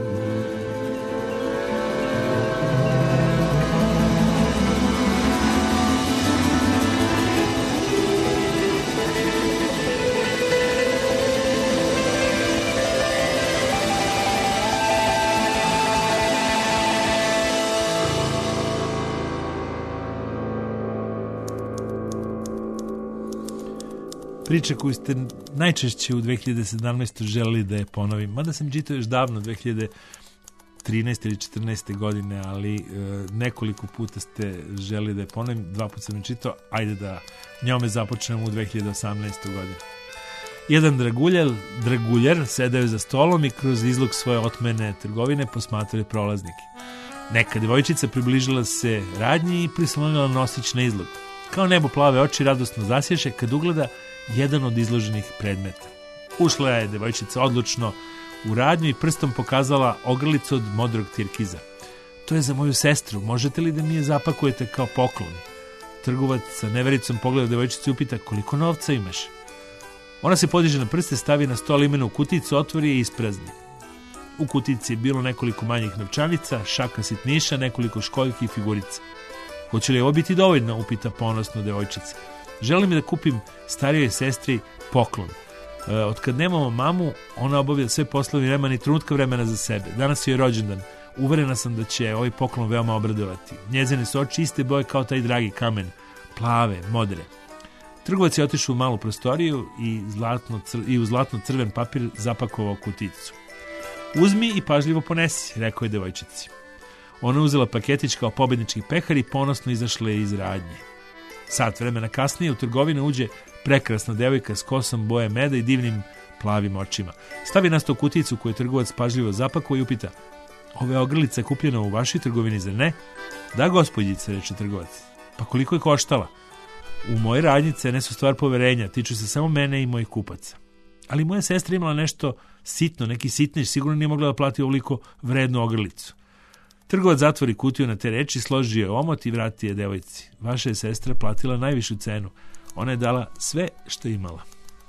priča koju ste najčešće u 2017. želeli da je ponovim. Mada sam čitao još davno, 2013. ili 14. godine, ali nekoliko puta ste želeli da je ponovim. 2 puta sam je čitao. Ajde da njome započnemo u 2018. godinu. Jedan draguljer sedeo za stolom i kroz izlog svoje otmene trgovine posmatrali prolaznike. Neka djevojčica približila se radnji i prislonila nosić na izlog. Kao nebo plave oči radosno zasješe kad ugleda jedan od izloženih predmeta. Ušla je djevojčica odlučno u radnju i prstom pokazala ogrlicu od modrog tirkiza. To je za moju sestru, možete li da mi je zapakujete kao poklon? Trgovac sa nevericom pogleda djevojčicu i upita koliko novca imaš? Ona se podiže na prste, stavi na stol imenu kuticu, otvori je i isprazni. U kutici je bilo nekoliko manjih novčanica, šaka sitniša, nekoliko školjki i figurica. Hoće li ovo biti dovoljno, upita ponosno devojčica. Želim da kupim starijoj sestri poklon. Otkad nemamo mamu, ona obavlja sve poslove i nema ni trenutka vremena za sebe. Danas je rođendan. Uverena sam da će ovaj poklon veoma obradovati. Njezine su oči iste boje kao taj dragi kamen. Plave, modre. Trgovac je otišao u malu prostoriju i u zlatno crven papir zapakovao kuticu. Uzmi i pažljivo ponesi, rekao je devojčici. Ona je uzela paketić kao pobednički pehar i ponosno izašla iz radnje. Sat vremena kasnije u trgovinu uđe prekrasna devojka s kosom boje meda i divnim plavim očima. Stavi na sto kuticu koju je trgovac pažljivo zapakovao i upita: ove ogrlice kupljena u vašoj trgovini, zar ne? Da, gospođice, reče trgovac. Pa koliko je koštala? U moje radnji cene su stvar poverenja, tiču se samo mene i mojih kupaca. Ali moja sestra imala nešto sitno, neki sitniš, sigurno nije mogla da plati ovoliko vrednu ogrlicu. Trgovac zatvori kutiju na te reči, složi je omot i vrati je devojci. Vaša je sestra platila najvišu cenu. Ona je dala sve što je imala.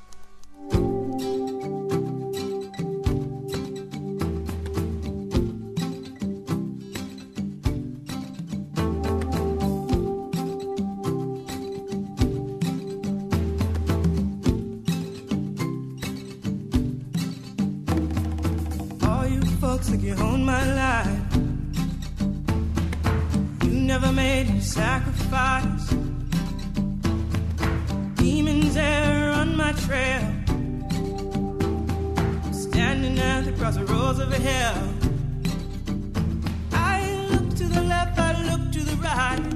Like you own my life, you never made a sacrifice. Demons there on my trail, standing at the crossroads of hell. I look to the left, I look to the right,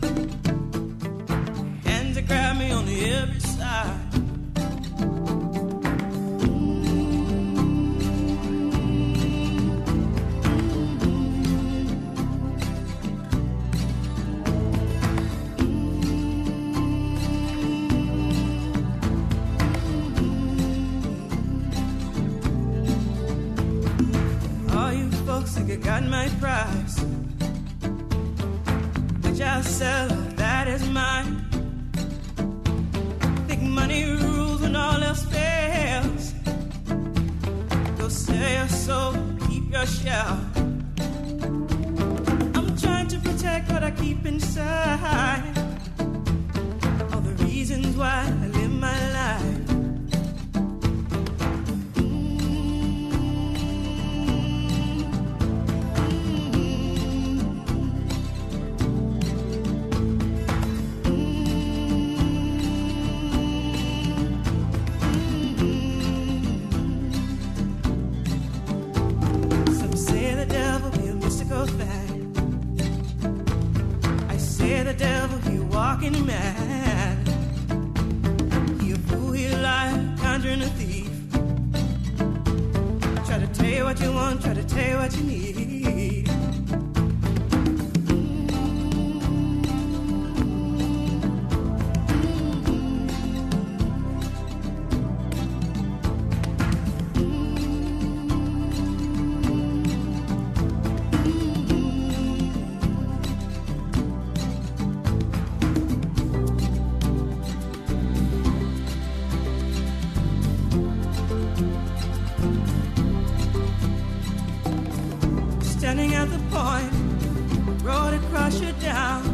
hands that grab me on every side. I got my price, which I'll sell, that is mine. Think money rules when all else fails. Go sell your soul, keep your shell. I'm trying to protect what I keep inside, all the reasons why I live my life. Walking mad, he a fool, he a liar, conjuring a thief. Try to tell you what you want, try to tell you what you need. Standing at the point, road across you down.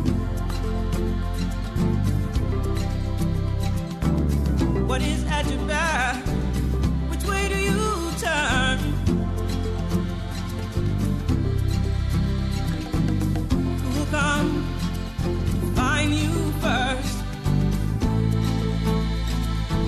What is at your back? Which way do you turn? Who will come find you first?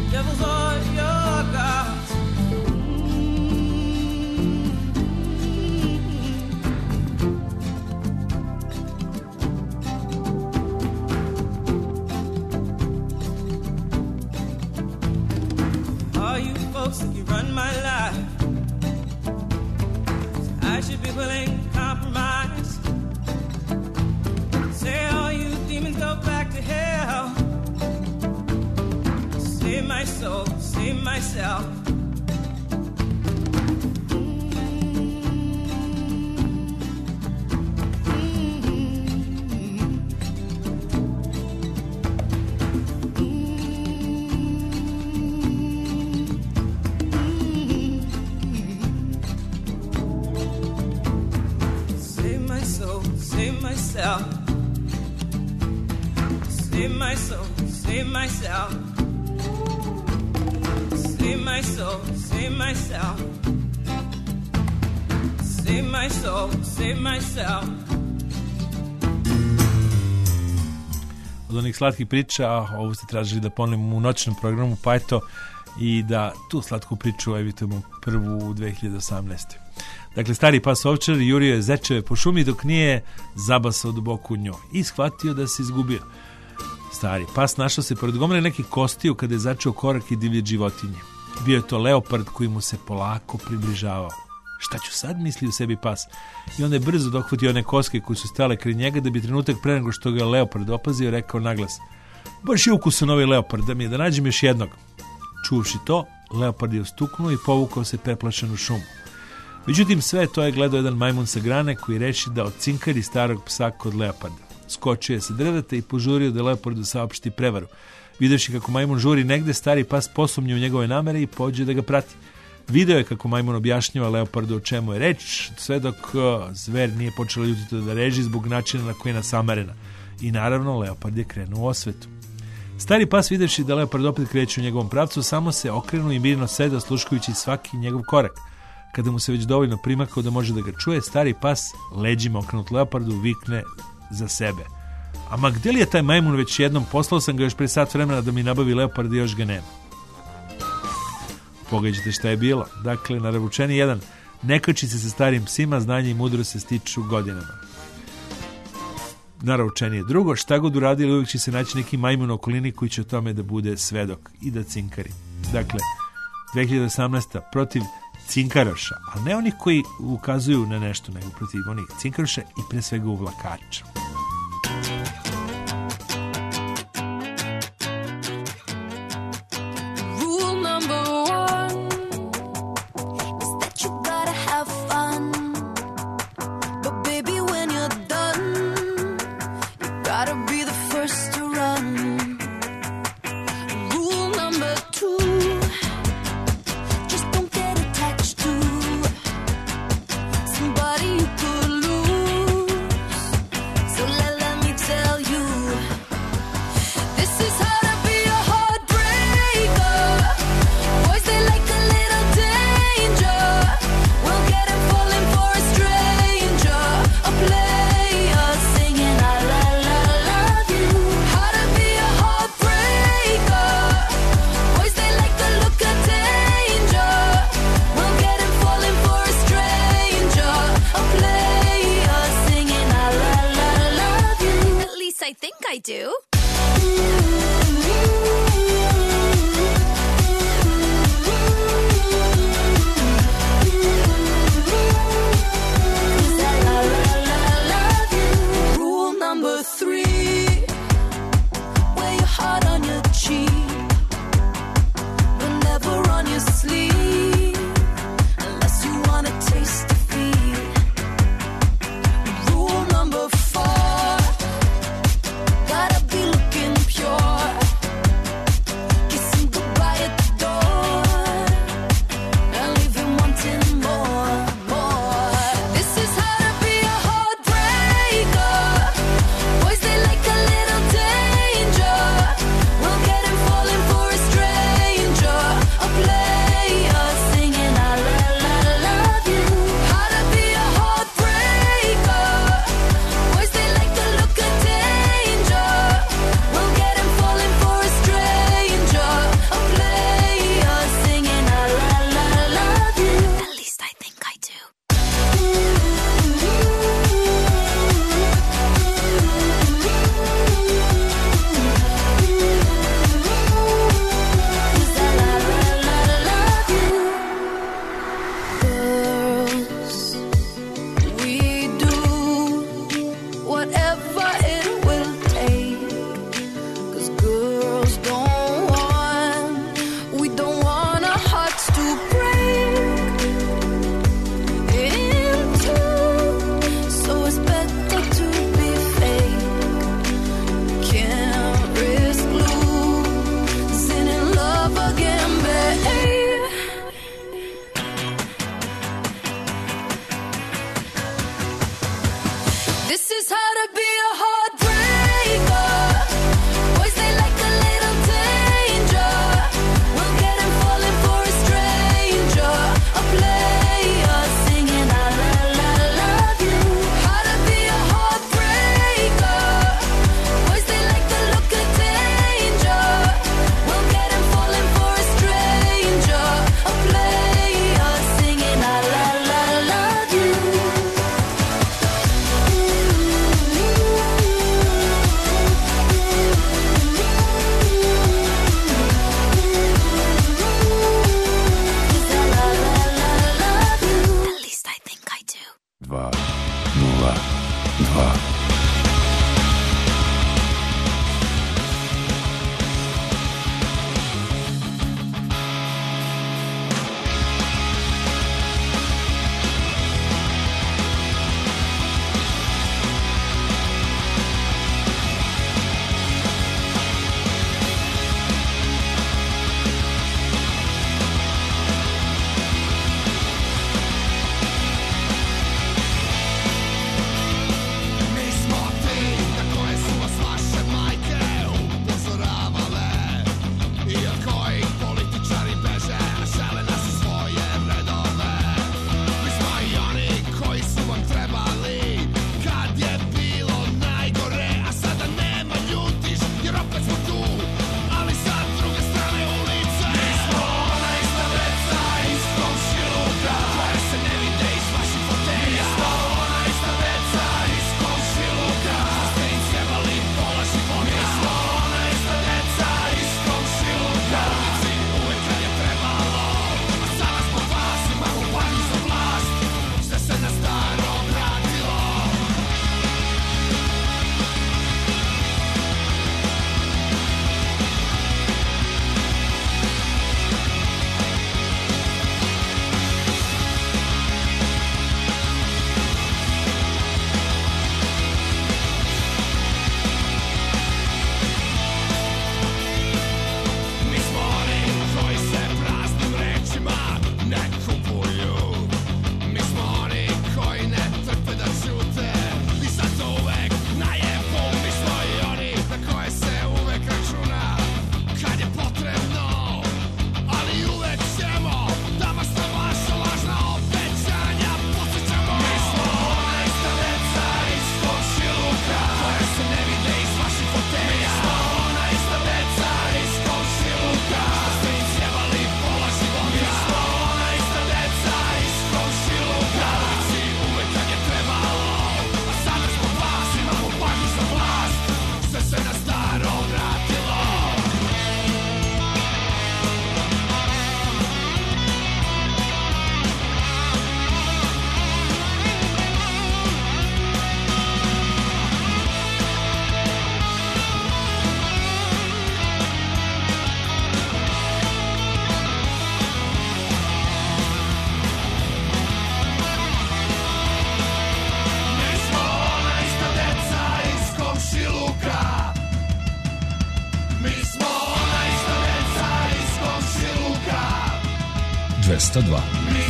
folks think you run my life. I should be willing to compromise. Say all you demons go back to hell. Save my soul, save myself. Save my soul, save myself. Save my soul, save myself. Save my soul, save myself. Od onih slatkih priča, ovo ste tražili da ponovimo u noćnom programu, pa eto i da tu slatku priču evitujemo prvu u 2018. Dakle, stari pas ovčar jurio je zečeve po šumi dok nije zabasao duboko u njoj i shvatio da se izgubio. Stari pas našao se pored gomile nekih kostiju kada je začeo korak i divlje životinje. Bio je to leopard koji mu se polako približavao. Šta ću sad, misli u sebi pas. I onda je brzo dohvatio one koske koje su stale kraj njega da bi trenutak pre nego što ga leopard opazio rekao naglas: baš je ukusan ovaj leopard, da mi je da nađem još jednog. Čuvši to, leopard je ustuknuo i povukao se preplašen u šumu. Međutim, sve to je gledao jedan majmun sa grane koji reši da odcinkari starog psa kod leoparda. Skočio je sa drveta i požurio da leopardu saopšti prevaru. Videvši kako majmun žuri negde, stari pas posumnje u njegove namere i pođe da ga prati. Video je kako majmun objašnjava leopardu o čemu je reč, sve dok zver nije počela ljutito da reži zbog načina na koji je nasamarena. I naravno, leopard je krenuo u osvetu. Stari pas, videvši da leopard opet kreće u njegovom pravcu, samo se okrenuo i mirno seda, sluškujući svaki njegov korak. Kada mu se već dovoljno primakao da može da ga čuje, stari pas, leđima okrenut leopardu, vikne za sebe: ama gdje li je taj majmun već jednom? Poslao sam ga još pre sat vremena da mi nabavi leopard i još ga nema. Pogađate šta je bilo. Dakle, naravčeni jedan: ne kači se sa starim psima, znanje i mudro se stiču godinama. Naravčenije drugo: šta god uradili, uvijek će se naći neki majmun u okolini koji će o tome da bude svedok i da cinkari. Dakle, 2018. protiv cinkaroša, a ne onih koji ukazuju na nešto, nego protiv onih cinkaroša i pre svega uvlakača. Pure 202.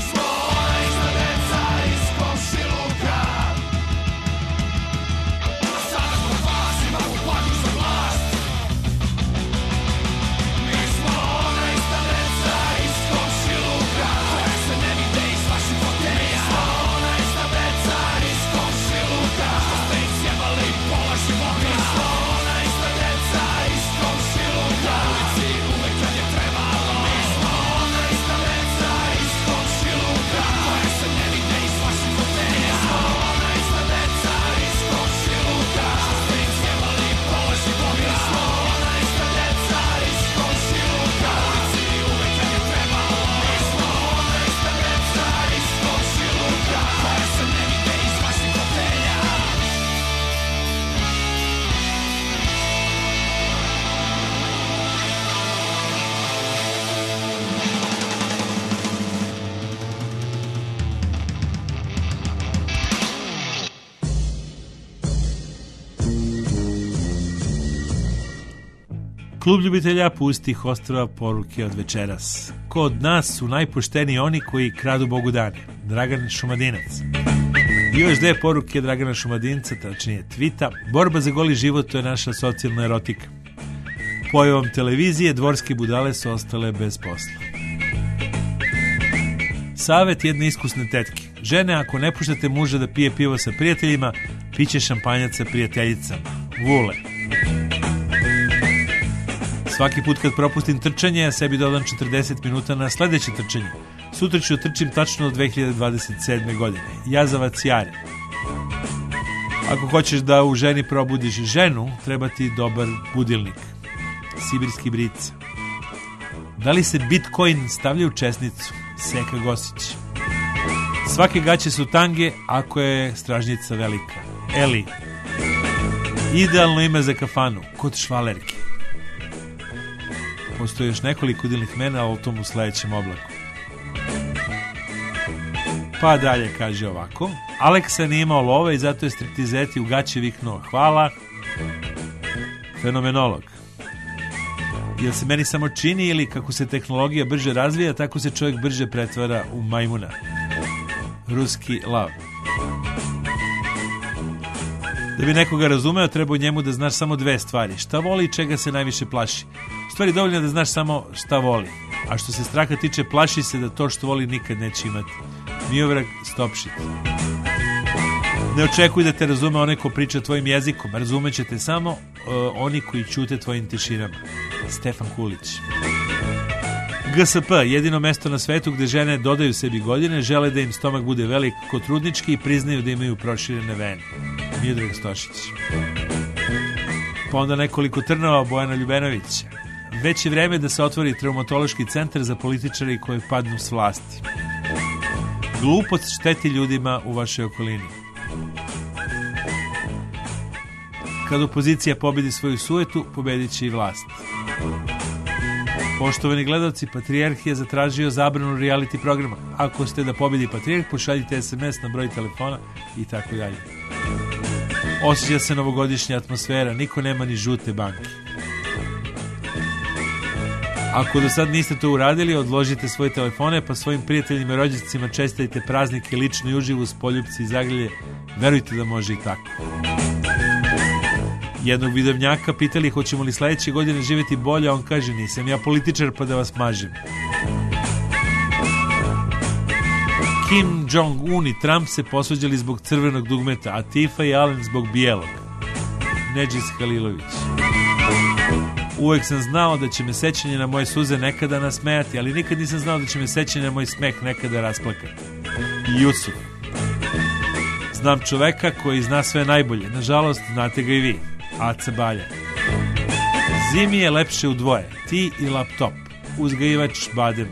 Klub ljubitelja pustih ostrva poruke od večeras. Kod nas su najpošteniji oni koji kradu Bogu dane. Dragan Šumadinac. I još dve poruke Dragana Šumadinca, tačnije tvita. Borba za goli život, to je naša socijalna erotika. Pojavom televizije dvorske budale su ostale bez posla. Savet jedne iskusne tetke. Žene, ako ne puštate muža da pije pivo sa prijateljima, piće šampanjac sa prijateljicama. Vule. Svaki put kad propustim trčanje, ja sebi dodam 40 minuta na sledeće trčanje. Sutra ću trčim tačno do 2027. godine. Jazavac Jare. Ako hoćeš da u ženi probudiš ženu, treba ti dobar budilnik. Sibirski brica. Da li se Bitcoin stavlja u česnicu? Seka Gosić. Svake gaće su tange ako je stražnjica velika. Eli. Idealno ime za kafanu. Kod švalerke. Postoji još nekoliko udilnih mena, ali o tom u sledećem oblaku. Pa dalje kaže ovako. Aleksa nije imao love i zato je striptizeti u gaće viknuo hvala. Fenomenolog. Jel se meni samo čini ili kako se tehnologija brže razvija, tako se čovjek brže pretvara u majmuna? Ruski lav. Da bi nekoga razumeo, treba u njemu da znaš samo dve stvari. Šta voli i čega se najviše plaši. U stvari dovoljno da znaš samo šta voli. A što se straha tiče, plaši se da to što voli nikad neće imati. Miodrag Stopšit. Ne očekuj da te razume onaj ko priča tvojim jezikom. Razumeće te samo oni koji ćute tvojim tišinama. Stefan Kulić. GSP, jedino mesto na svetu gde žene dodaju sebi godine, žele da im stomak bude velik kod trudnički i priznaju da imaju proširene vene. Miodrag Stošić. Pa onda nekoliko trnova Bojana Ljubenovića. Već je vreme da se otvori traumatološki centar za političari koji padnu s vlasti. Glupost šteti ljudima u vašoj okolini. Kad opozicija pobedi svoju sujetu, pobedit će i vlast. Poštovani gledalci, Patrijarh je zatražio zabranu reality programa. Ako ste da pobedi Patrijarh, pošaljite SMS na broj telefona i tako dalje. Osjeća se novogodišnja atmosfera, niko nema ni žute banke. Ako do sad niste to uradili, odložite svoje telefone, pa svojim prijateljima i rođacima čestitajte praznike lično i uživo s poljupci i zagrlje. Verujte da može i tako. Jednog vidovnjaka pitali hoćemo li sledeće godine živjeti bolje, a on kaže nisam ja političar pa da vas mažem. Kim Jong-un i Trump se posvađali zbog crvenog dugmeta, a Tifa i Allen zbog bijelog. Nedžis Halilović. Uvek sam znao da će me sećanje na moje suze nekada nasmejati, ali nikad nisam znao da će me sećanje na moj smeh nekada rasplakati. Jusuf. Znam čoveka koji zna sve najbolje, nažalost znate ga i vi. Aca Balja. Zimi je lepše u dvoje, ti i laptop, uzgajivač badema.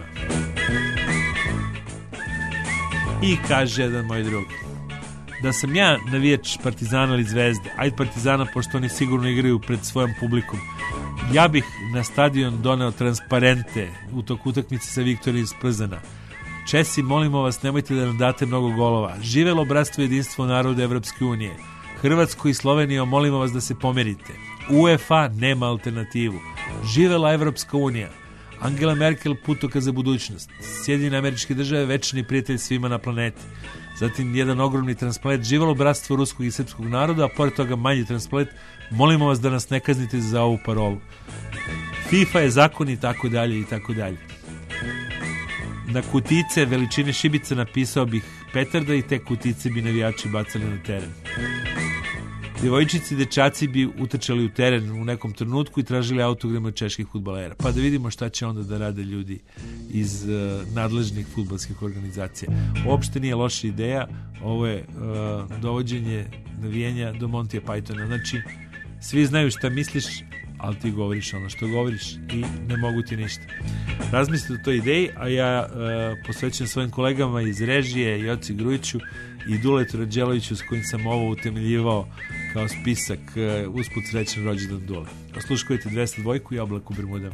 I kaže jedan moj drug, da sam ja navijač Partizana ili Zvezde, ajde Partizana pošto oni sigurno igraju pred svojom publikom, ja bih na stadion doneo transparente u toku utakmice sa Viktorijom iz Plzana. Česi, molimo vas, nemojte da nam date mnogo golova. Živelo bratstvo i jedinstvo naroda Evropske unije. Hrvatsko i Sloveniju, molimo vas da se pomerite. UEFA nema alternativu. Živela Evropska unija. Angela Merkel putokaz za budućnost. Sjedinjene Američke Države večni prijatelj svima na planeti. Zatim jedan ogromni transplant, živalo bratstvo ruskog i srpskog naroda, a pored toga manji transplant, molimo vas da nas ne kaznite za ovu parolu. FIFA je zakon i tako dalje i tako dalje. Na kutice veličine šibica napisao bih petarda i te kutice bi navijači bacali na teren. Djevojčici i dečaci bi utrčali u teren u nekom trenutku i tražili autograme od čeških fudbalera. Pa da vidimo šta će onda da rade ljudi iz nadležnih fudbalskih organizacija. Uopšte nije loša ideja, ovo je dovođenje navijanja do Montija Pythona. Znači, svi znaju šta misliš, ali ti govoriš ono što govoriš i ne mogu ti ništa. Razmislite o toj ideji, a ja posvećujem svojim kolegama iz režije, Joci Grujiću i Duletu Rađeloviću, s kojim sam ovo utemeljivao kao spisak. Usput srećan rođendan Dule. Osluškujete 202 i Oblak u Bermudama.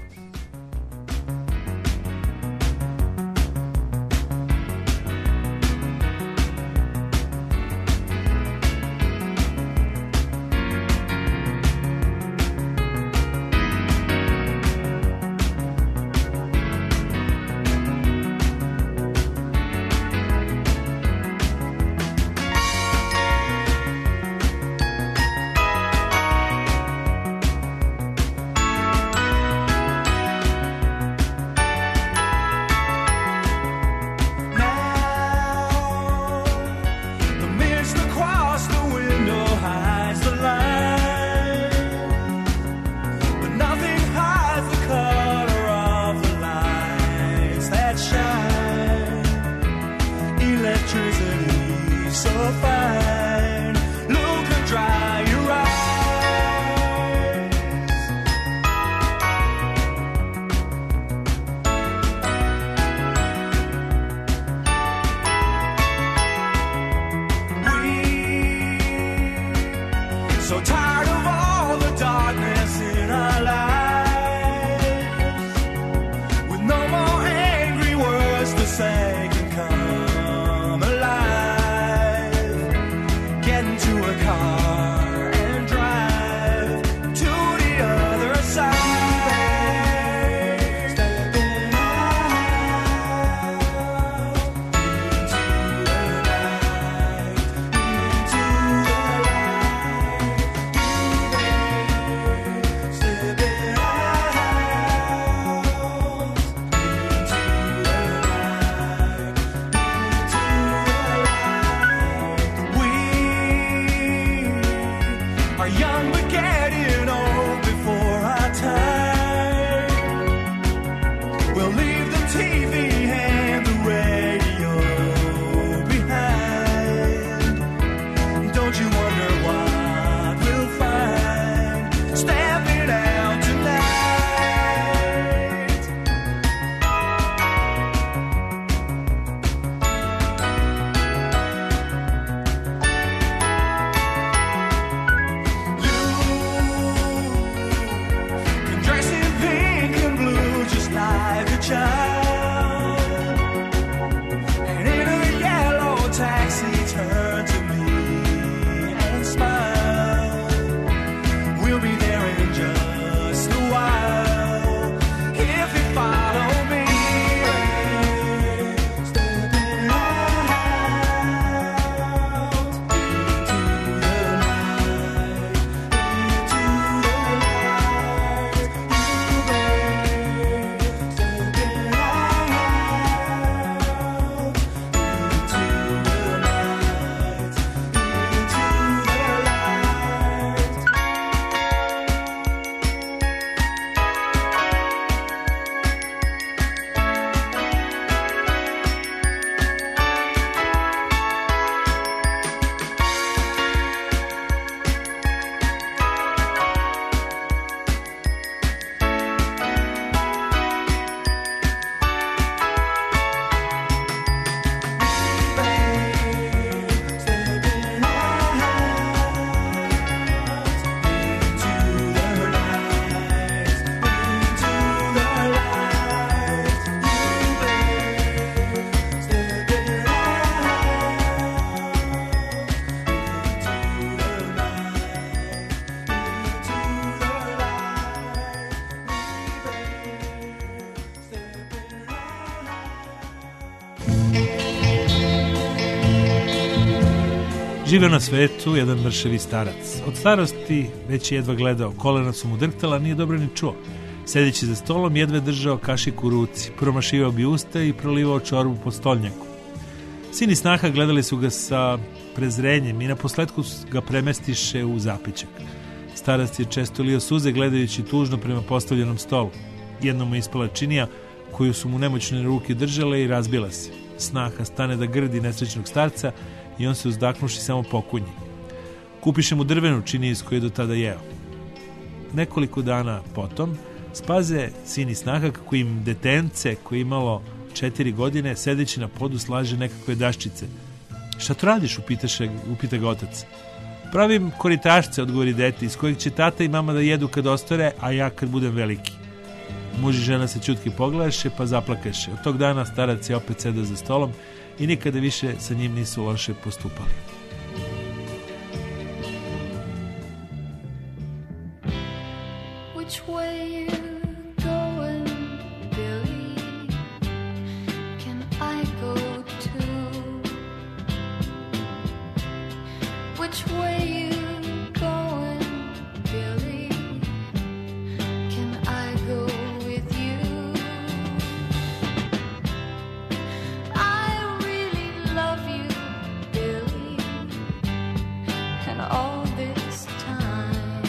Živeo na svetu jedan mršavi starac. Od starosti već je jedva gledao, kolena su mu drhtala, nije dobro ni čuo. Sedeći za stolom jedva držao kašiku u ruci, promašivao bi usta i prolivao čorbu po stolnjaku. Sin i snaha gledali su ga sa prezrenjem i na posletku ga premestiše u zapećak. Starac je često lio suze gledajući tužno prema postavljenom stolu. Jednom mu ispala činija koju su mu nemoćne ruke držale i razbila se. Snaha stane da grdi nesrećnog starca i on se uzdahnuši samo pokunji. Kupiše mu drvenu činiju iz koje je do tada jeo. Nekoliko dana potom spaze sin i snaha kako im detence koje imalo 4 godine sedeći na podu slaže nekakve daščice. Šta to radiš? upita ga otac. Pravim koritašce, odgovori dete, iz kojeg će tata i mama da jedu kad ostare, a ja kad budem veliki. Muž i žena se čutki pogledaše pa zaplakaše. Od tog dana starac je opet sedao za stolom i nikada više sa njim nisu loše postupali. Which way you going, Billy? Can I go too? Which way you going, Billy? Can I go with you? I really love you, Billy, and all this time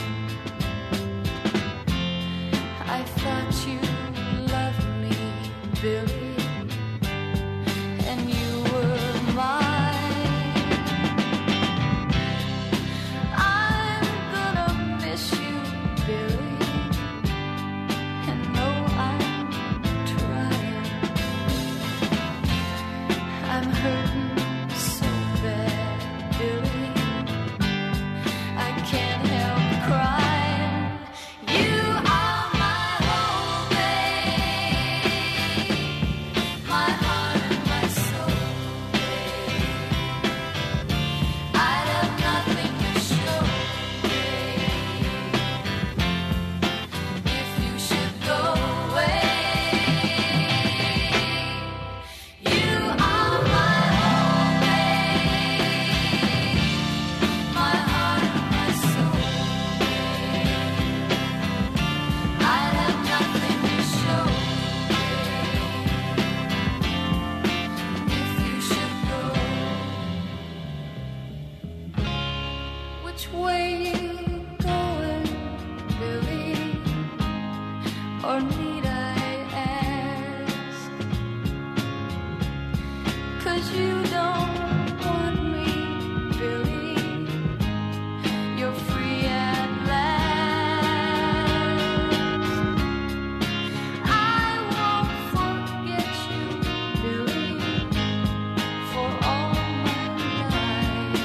I thought you loved me, Billy, and you were mine. I'm gonna miss you, Billy, and no, I'm trying. I'm hurting so bad, Billy, I can't help crying. You are my whole babe, my heart and my soul, babe. I'd have nothing to show, babe, if you should go away. You are my whole babe, my heart and my soul, babe. I'd have nothing to show, babe, if you should go. Which way you going, Billy? Or need I ask? 'Cause you don't want me, Billy. You're free at last. I won't forget you, Billy, for all my life.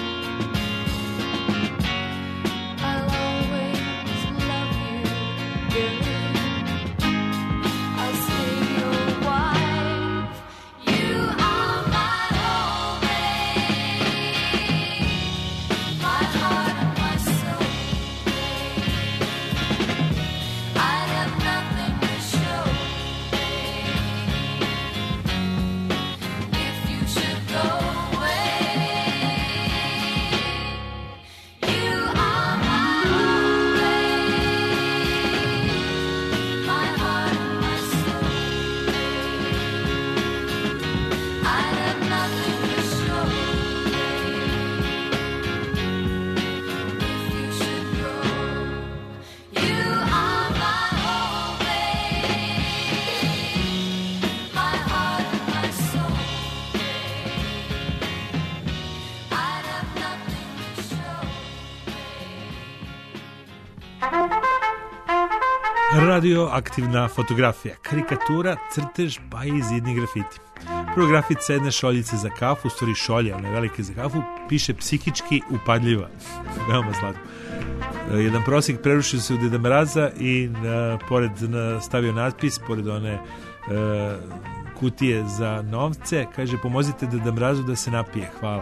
I'll always love you, Billy. I'll stay your wife. You are my whole babe, my heart and my soul, babe. I'd have nothing to show, babe, if you should go away. You are my whole babe, my heart and my soul, babe. I'd have nothing to show, babe, if you should go. You are my whole babe, my heart and my soul, babe. I'd have nothing to show, Radioaktivna fotografija, karikatura, crtež pa i zidni grafiti. Prvo grafica jedne šoljice za kafu, u stvari šolje, one velike za kafu, piše psihički upadljiva. Veoma slatko. Jedan prosjek prerušio se u Deda Mraza i pored stavio natpis, pored one kutije za novce, kaže pomozite Deda Mrazu da se napije, hvala.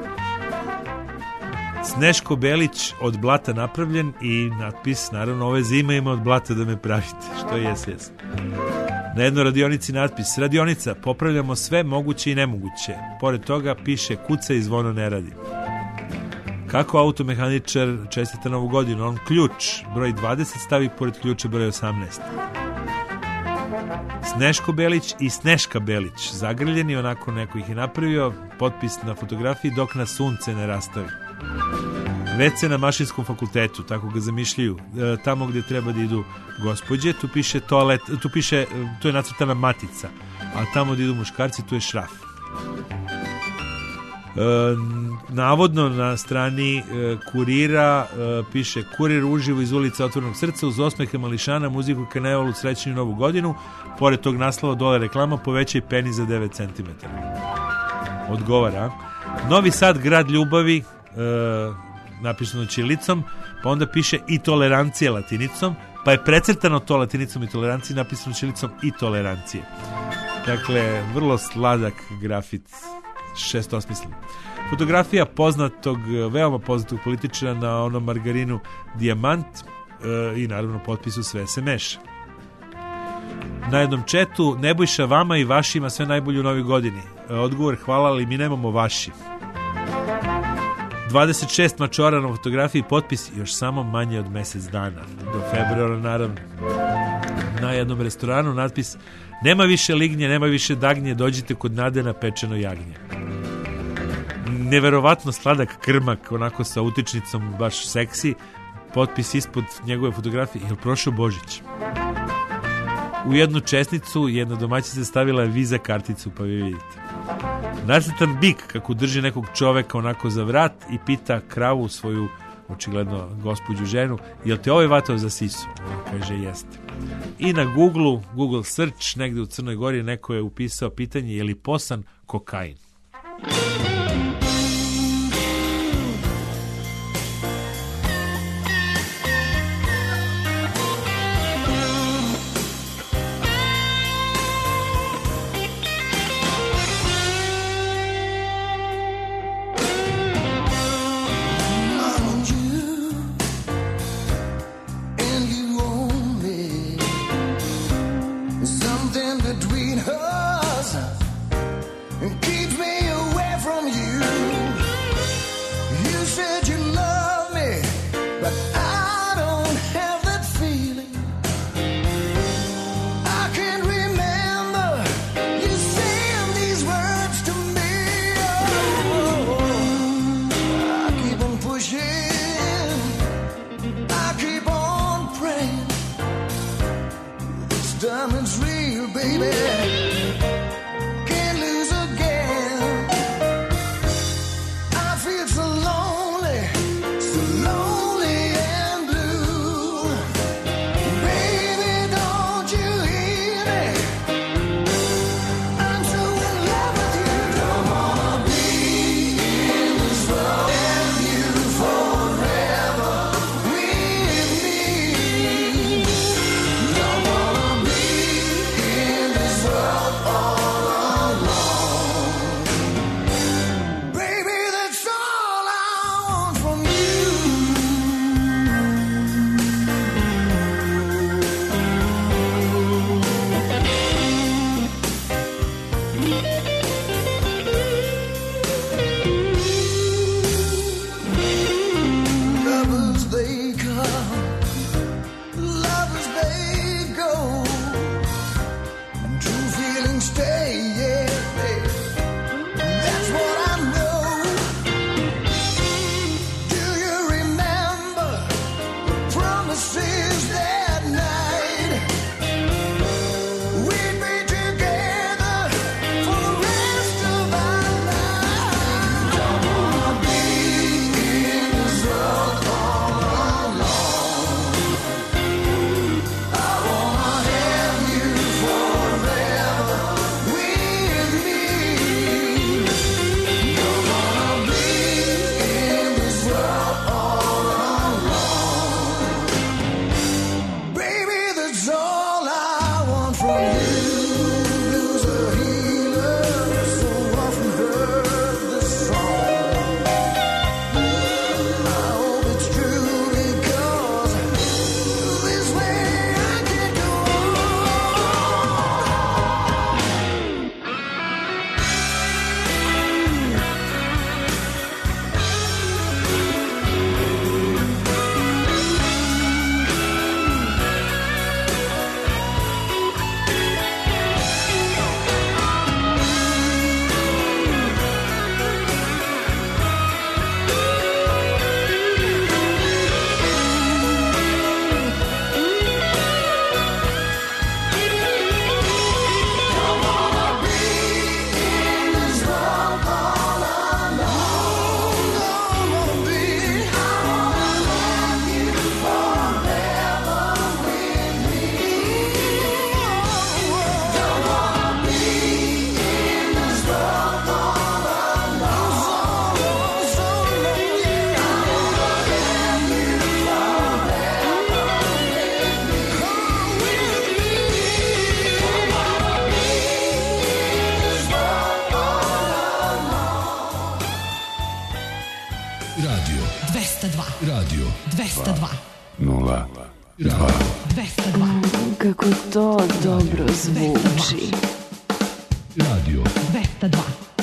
Sneško Belić od blata napravljen i natpis, naravno, ove zime ima od blata da me pravite, što jes. Na jednoj radionici natpis, radionica, popravljamo sve moguće i nemoguće. Pored toga piše kuca i zvono ne radi. Kako automehaničar čestita novu godinu? On ključ broj 20 stavi pored ključa broj 18. Sneško Belić i Sneška Belić, zagrljeni, onako neko ih je napravio, potpis na fotografiji dok na sunce ne rastavi. WC na mašinskom fakultetu, tako ga zamišljaju, tamo gdje treba da idu gospođe, tu piše toalet, tu je nacrtana matica, a tamo gdje idu muškarci, tu je šraf. Navodno na strani Kurira piše: kurir uživo iz ulice Otvorenog srca uz osmehe mališana, muziku Karnevalu, srećnu novu godinu. Pored tog naslova dole reklama: povećaj penis za 9 cm. Odgovara: Novi Sad, grad ljubavi, napisano ćirilicom, pa onda piše i tolerancije latinicom, pa je precrtano to latinicom i tolerancije, napisano ćirilicom i tolerancije. Dakle, vrlo sladak grafit, šestosmislen. Fotografija veoma poznatog političara na onom margarinu Dijamant i naravno potpisu sve se meša. Na jednom četu: Nebojša, vama i vašima sve najbolje u novoj godini. Odgovor: hvala, ali mi nemamo vaši. 26 mačora na fotografiji, potpis: još samo manje od mjesec dana. Do februara, naravno. Na jednom restoranu natpis: nema više lignje, nema više dagnje, dođite kod Nade na pečeno jagnje. Neverovatno sladak krmak, onako sa utičnicom, baš seksi. Potpis ispod njegove fotografije: jel prošao Božić? U jednu česnicu jedna domaćica stavila je Visa karticu, pa vi vidite. Nacrtan bik kako drži nekog čoveka onako za vrat i pita kravu, svoju očigledno gospođu ženu: jel te ovaj vatao za sisu? Kaže: jeste. I na Google search negde u Crnoj Gori neko je upisao pitanje: je li posan kokain? Kako to dobro zvuči. Radio 202.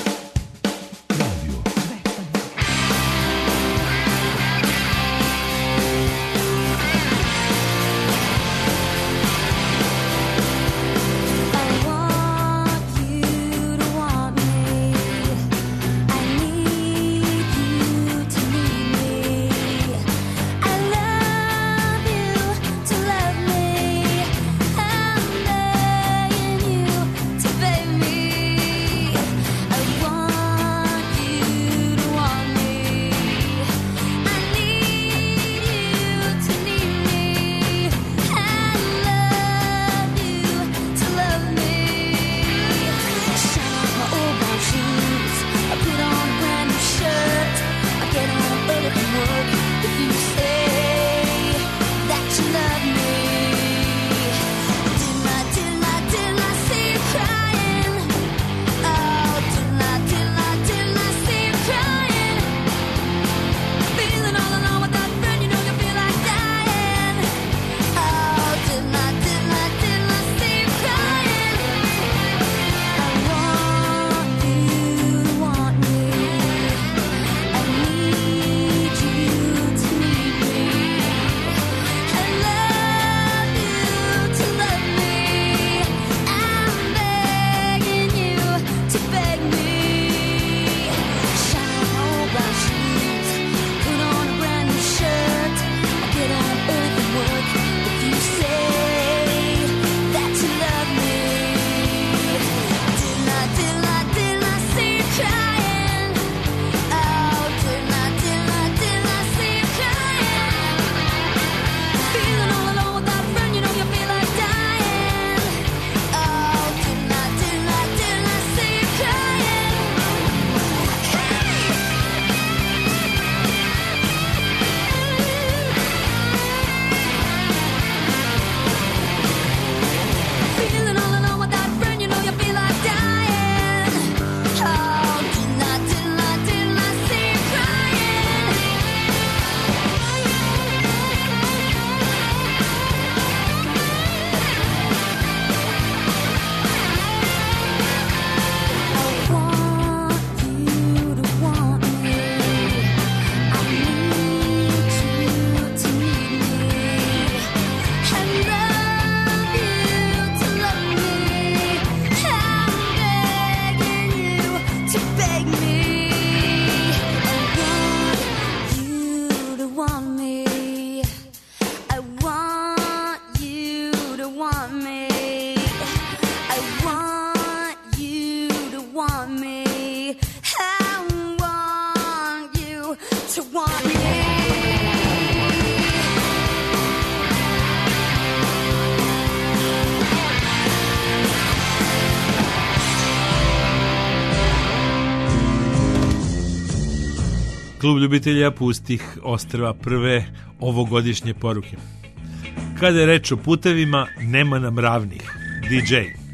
Klub ljubitelja pustih ostrva, prve ovogodišnje poruke. Kada je reč o putevima, nema nam ravnih. DJ.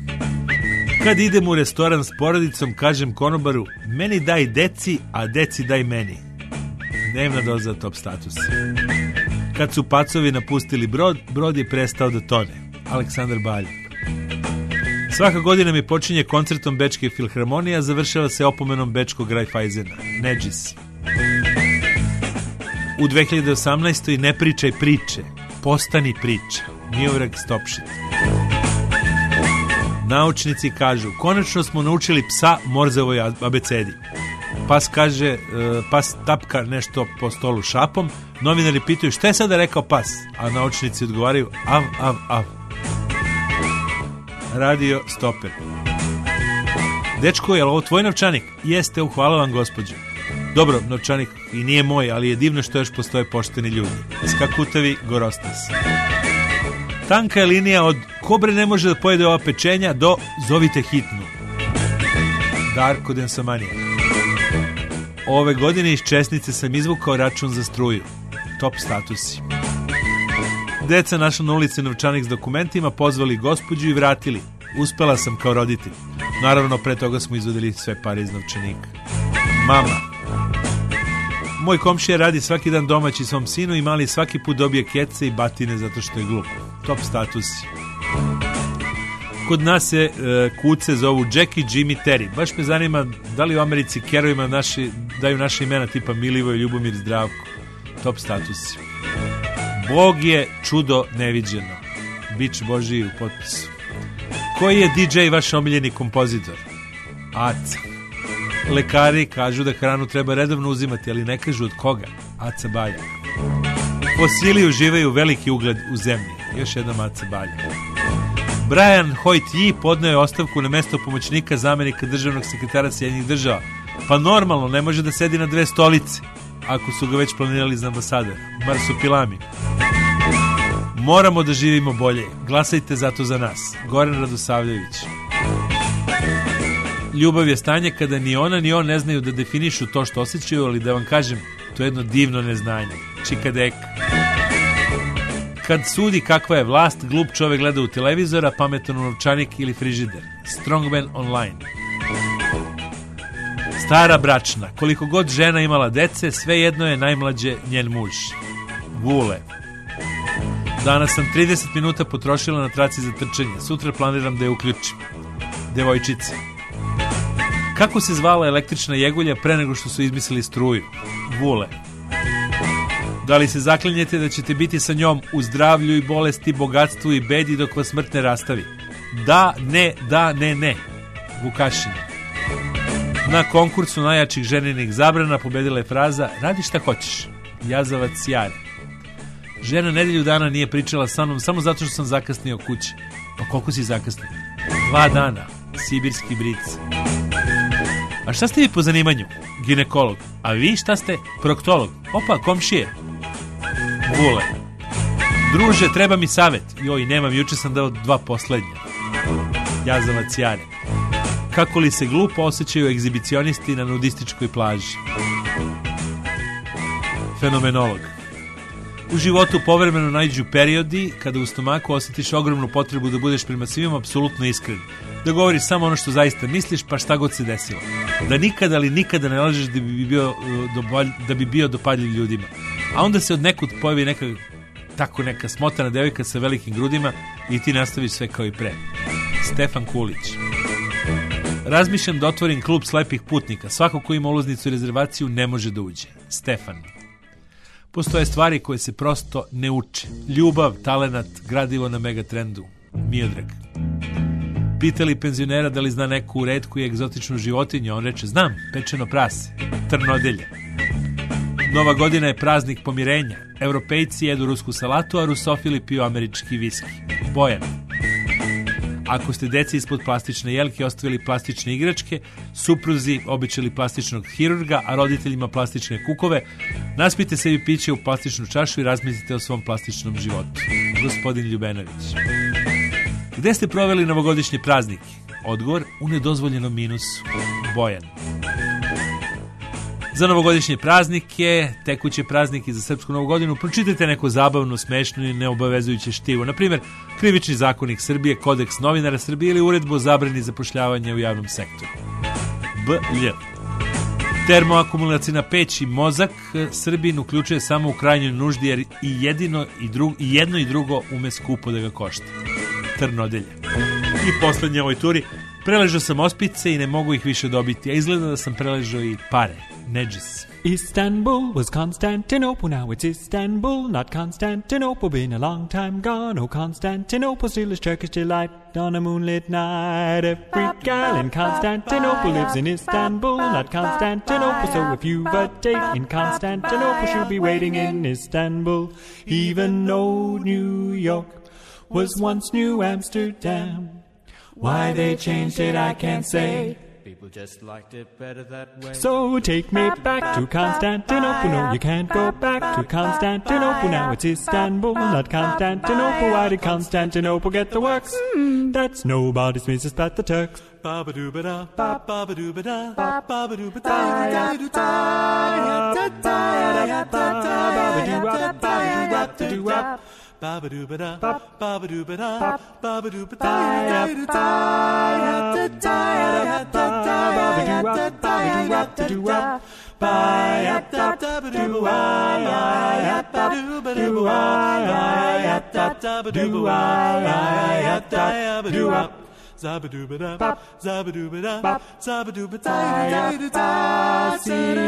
Kad idem u restoran s porodicom, kažem konobaru, meni daj deci, a deci daj meni. Dnevna doza top status. Kad su pacovi napustili brod, brod je prestao da tone. Aleksandar Baljak. Svaka godina mi počinje koncertom Bečke filharmonije, a završava se opomenom Bečkog Raiffeisena. Neđis. U 2018. ne pričaj priče, postani priča. Miodrag Stopšit. Naučnici kažu, konačno smo naučili psa Morzevoj abecedi. Pas kaže, pas tapka nešto po stolu šapom, novinari pitaju šta je sada rekao pas, a naučnici odgovaraju av, av, av. Radio Stoper. Dečko, je li ovo tvoj novčanik? Jeste, hvala vam gospođo. Dobro, novčanik i nije moj, ali je divno što još postoje pošteni ljudi. Skakutavi Gorostas. Tanka je linija od kobre ne može da pojede ova pečenja do zovite hitnu. Darko Densamanija. Ove godine iz Česnice sam izvukao račun za struju. Top statusi. Deca našla na ulici novčanik s dokumentima, pozvali gospođu i vratili. Uspela sam kao roditelj. Naravno, pre toga smo izvadili sve pare iz novčanika. Mama. Moj komšija radi svaki dan domaći svom sinu i mali svaki put dobije kece i batine zato što je glup. Top status. Kod nas se kuce zovu Jackie, Jimmy, Terry. Baš me zanima da li u Americi kerovima daju naše imena tipa Milivoj, Ljubomir, Zdravko. Top status. Bog je čudo neviđeno. Bić Božiji u potpisu. Koji je DJ vaš omiljeni kompozitor? Aca. Lekari kažu da hranu treba redovno uzimati, ali ne kažu od koga. Aca Baljak. Fosili uživaju veliki ugled u zemlji. Još jedna Aca Baljak. Brian Hoyt-Yi podneo je ostavku na mesto pomoćnika zamenika državnog sekretara Sjedinjenih država. Pa normalno, ne može da sedi na 2 stolice, ako su ga već planirali za ambasadora. Marsupilami. Moramo da živimo bolje. Glasajte zato za nas. Goran Radosavljević. Ljubav je stanje kada ni ona ni on ne znaju da definišu to što osjećaju, ali da vam kažem, to je jedno divno neznanje. Čikadek. Kad sudi kakva je vlast, glup čovek gleda u televizora, pametan u novčanik ili frižider. Strongman online. Stara bračna. Koliko god žena imala dece, svejedno je najmlađe njen muž. Vule. Danas sam 30 minuta potrošila na traci za trčanje. Sutra planiram da je uključim. Devojčice. Kako se zvala električna jegulja pre nego što su izmislili struju? Vule. Da li se zaklinjete da ćete biti sa njom u zdravlju i bolesti, bogatstvu i bedi dok vas smrt ne rastavi? Da, ne. Vukašin. Na konkursu najjačih ženinih zabrana pobedila je fraza radi šta hoćeš. Jazavac Jare. Žena nedelju dana nije pričala sa mnom samo zato što sam zakasnio kući. Pa koliko si zakasnio? 2 dana. Sibirski bric. A šta ste vi po zanimanju? Ginekolog. A vi šta ste? Proktolog. Opa, komšije. Vule. Druže, treba mi savjet. Joj, nemam, juče sam dao 2 poslednja. Jazavac Jare. Kako li se glupo osjećaju egzibicionisti na nudističkoj plaži? Fenomenolog. U životu povremeno nađu periodi kada u stomaku osjetiš ogromnu potrebu da budeš prema svima apsolutno iskren. Da govoriš samo ono što zaista misliš, pa šta god se desilo. Da nikada, ali nikada ne lažeš da bi bio dopadljiv ljudima. A onda se od nekud pojavi neka smotana devojka sa velikim grudima i ti nastaviš sve kao i pre. Stefan Kulić. Razmišljam da otvorim klub slepih putnika. Svako ko ima ulaznicu i rezervaciju ne može da uđe. Stefan. Postoje stvari koje se prosto ne uče. Ljubav, talenat, gradivo na megatrendu. Miodrag. Pitali penzionera da li zna neku retku i egzotičnu životinju, on reče, znam, pečeno prase, trnodelje. Nova godina je praznik pomirenja. Europejci jedu rusku salatu, a rusofili piju američki viski. Bojan. Ako ste deci ispod plastične jelke ostavili plastične igračke, supruzi obećali plastičnog hirurga, a roditeljima plastične kukove, naspite sebi piće u plastičnu čašu i razmislite o svom plastičnom životu. Gospodin Ljubenović. Gde ste proveli novogodišnje praznike? Odgovor, u nedozvoljenom minusu. Bojan. Za novogodišnje praznike, tekuće praznike za srpsku novu godinu, pročitajte neko zabavno, smešno i neobavezujuće štivo. Naprimjer, Krivični zakonik Srbije, Kodeks novinara Srbije ili Uredbu o zabrani zapošljavanja u javnom sektoru. B.Lj. Termoakumulacijna peć i mozak Srbin uključuje samo u krajnjoj nuždi jer i jedno i drugo ume skupo da ga košta. Trnodelje. I poslednje ovoj turi, preležao sam ospice i ne mogu ih više dobiti, a izgleda da sam preležao i pare. Nedžis. Istanbul was Constantinople, now it's Istanbul, not Constantinople, been a long time gone. Oh, Constantinople still is Turkish delight on a moonlit night. Every gal in Constantinople lives in Istanbul, not Constantinople, so if you've a date in Constantinople, she'll be waiting in Istanbul. Even old New York was once New Amsterdam. Why they changed it, I can't say. People just liked it better that way. So take me back to Constantinople. No, you can't go back to Constantinople. Now it's Istanbul, not Constantinople. Why did Constantinople get the works? That's nobody's business but the Turks. Ba-ba-doo-ba-da, ba-ba-doo-ba-da, ba-ba-doo-ba-da, ba-ba-doo-ba-da, ba-ba-doo-ba-da, ba-ba-doo-ba-da. Zabba-dooba-da, zabba-dooba-da, zabba-dooba-da,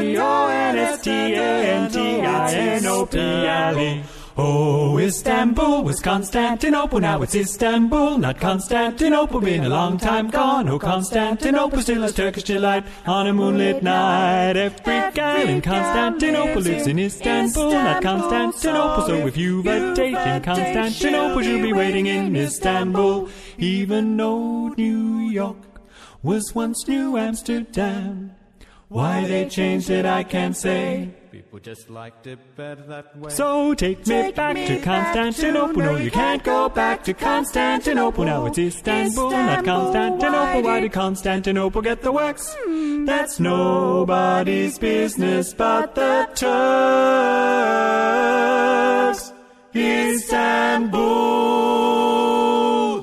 C-O-N-S-T-A-N-T-I-N-O-P-L-E. Oh, Istanbul was Constantinople, now it's Istanbul, not Constantinople, been a long time gone. Oh, Constantinople still has Turkish delight on a moonlit night. Every gal in Constantinople lives in Istanbul, not Constantinople. So if you've a date in Constantinople, you'll be waiting in Istanbul. Even though New York was once New Amsterdam, why they changed it I can't say. People just liked it better that way. So take me back to Constantinople. No, you can't go back to Constantinople. Now it's Istanbul, not Constantinople. Why did Constantinople get the wax? That's nobody's business but the Turks. Istanbul.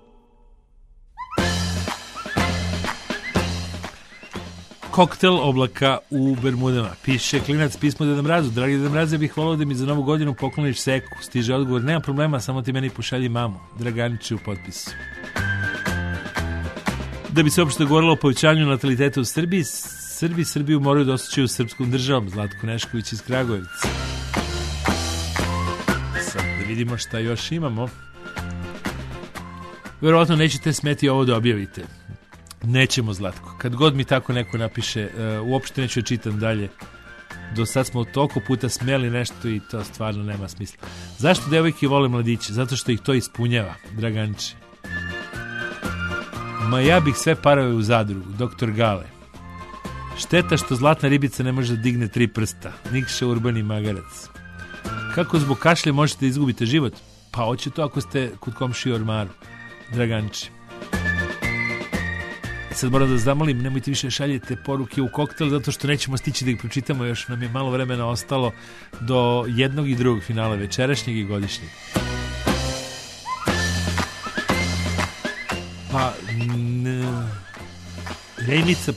Koktel oblaka u Bermudama. Piše klinac pismo Deda Mrazu. Dragi Deda Mraze, bih volao da mi za novu godinu pokloniš seku. Stiže odgovor, nema problema, samo ti meni pošalji mamu. Draganiće u potpisu. Da bi se uopšte govorilo o povećanju nataliteta u Srbiji, Srbiju moraju da osjećaju srpskom državom. Zlatko Nešković iz Kragujevca. Sad da vidimo šta još imamo. Verovatno nećete smeti ovo da objavite. Nećemo, Zlatko. Kad god mi tako neko napiše, uopšte neću čitam dalje. Do sad smo toliko puta smeli nešto i to stvarno nema smisla. Zašto devojke vole mladiće? Zato što ih to ispunjava, Draganči. Ma ja bih sve parove u Zadrugu, doktor Gale. Šteta što zlatna ribica ne može da digne 3 prsta. Nikša Urbani Magarac. Kako zbog kašlje možete da izgubite život? Pa hoće to ako ste kod komšije u ormaru, Draganči. Sad moram da zamolim, nemojte više šaljete poruke u koktel, zato što nećemo stići da ih pročitamo, još nam je malo vremena ostalo do jednog i drugog finala, večerašnjeg i godišnjeg. Pa, Rejnica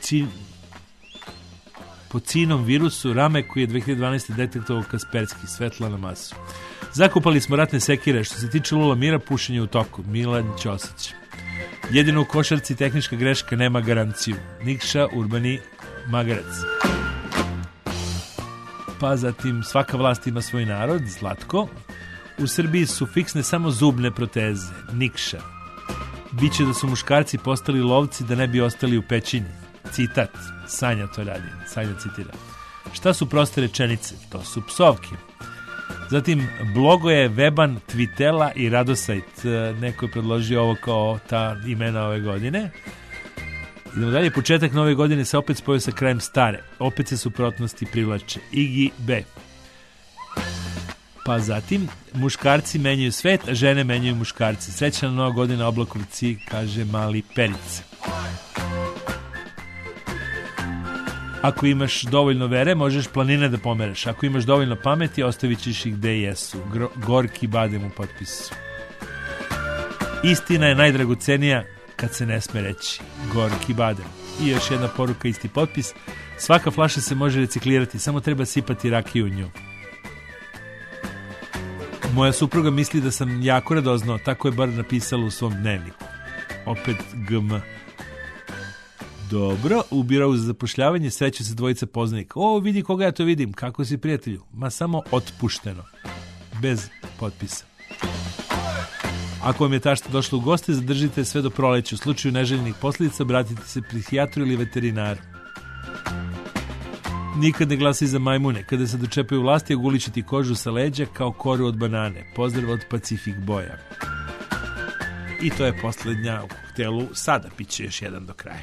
po cinom virusu rame koji je 2012. detektovao Kasperski, Svetlana Masu. Zakupali smo ratne sekire, što se tiče Lula Mira, pušenje u toku, Milan Ćosić. Jedino u košarci tehnička greška nema garanciju. Nikša Urbani Magarac. Pa zatim svaka vlast ima svoj narod, Zlatko. U Srbiji su fiksne samo zubne proteze, Nikša. Biće da su muškarci postali lovci da ne bi ostali u pećini. Citat, Sanja to radi, Sanja citira. Šta su proste rečenice? To su psovke. Zatim Blogoje, Veban, Tvitela i Radosajt. Neko je predložio ovo kao ta imena ove godine. Idemo dalje. Početak nove godine se opet spojio sa krajem stare. Opet se suprotnosti privlače. Igi B. Pa zatim muškarci menjaju svet, a žene menjaju muškarci. Srećna nova godina Oblakovci, kaže Mali Perica. Ako imaš dovoljno vere, možeš planine da pomereš. Ako imaš dovoljno pameti, ostavit ćeš ih gde jesu. Gorki Badem u potpisu. Istina je najdragocenija kad se ne sme reći. Gorki Badem. I još jedna poruka, isti potpis. Svaka flaša se može reciklirati, samo treba sipati rakiju u nju. Moja supruga misli da sam jako radoznao, tako je bar napisala u svom dnevniku. Opet GM. Dobro, u birovu za zapošljavanje sreću se dvojica poznanika. O, vidi koga ja to vidim, kako si prijatelju? Ma samo otpušteno, bez potpisa. Ako vam je tašta došla u goste, zadržite sve do proleća. U slučaju neželjenih posljedica obratite se psihijatru ili veterinaru. Nikad ne glasi za majmune. Kada se dočepaju vlasti, ogulit će ti kožu sa leđa kao koru od banane. Pozdrav od Pacific Boja. I to je posljednja u koktelu. Sada piće još jedan do kraja.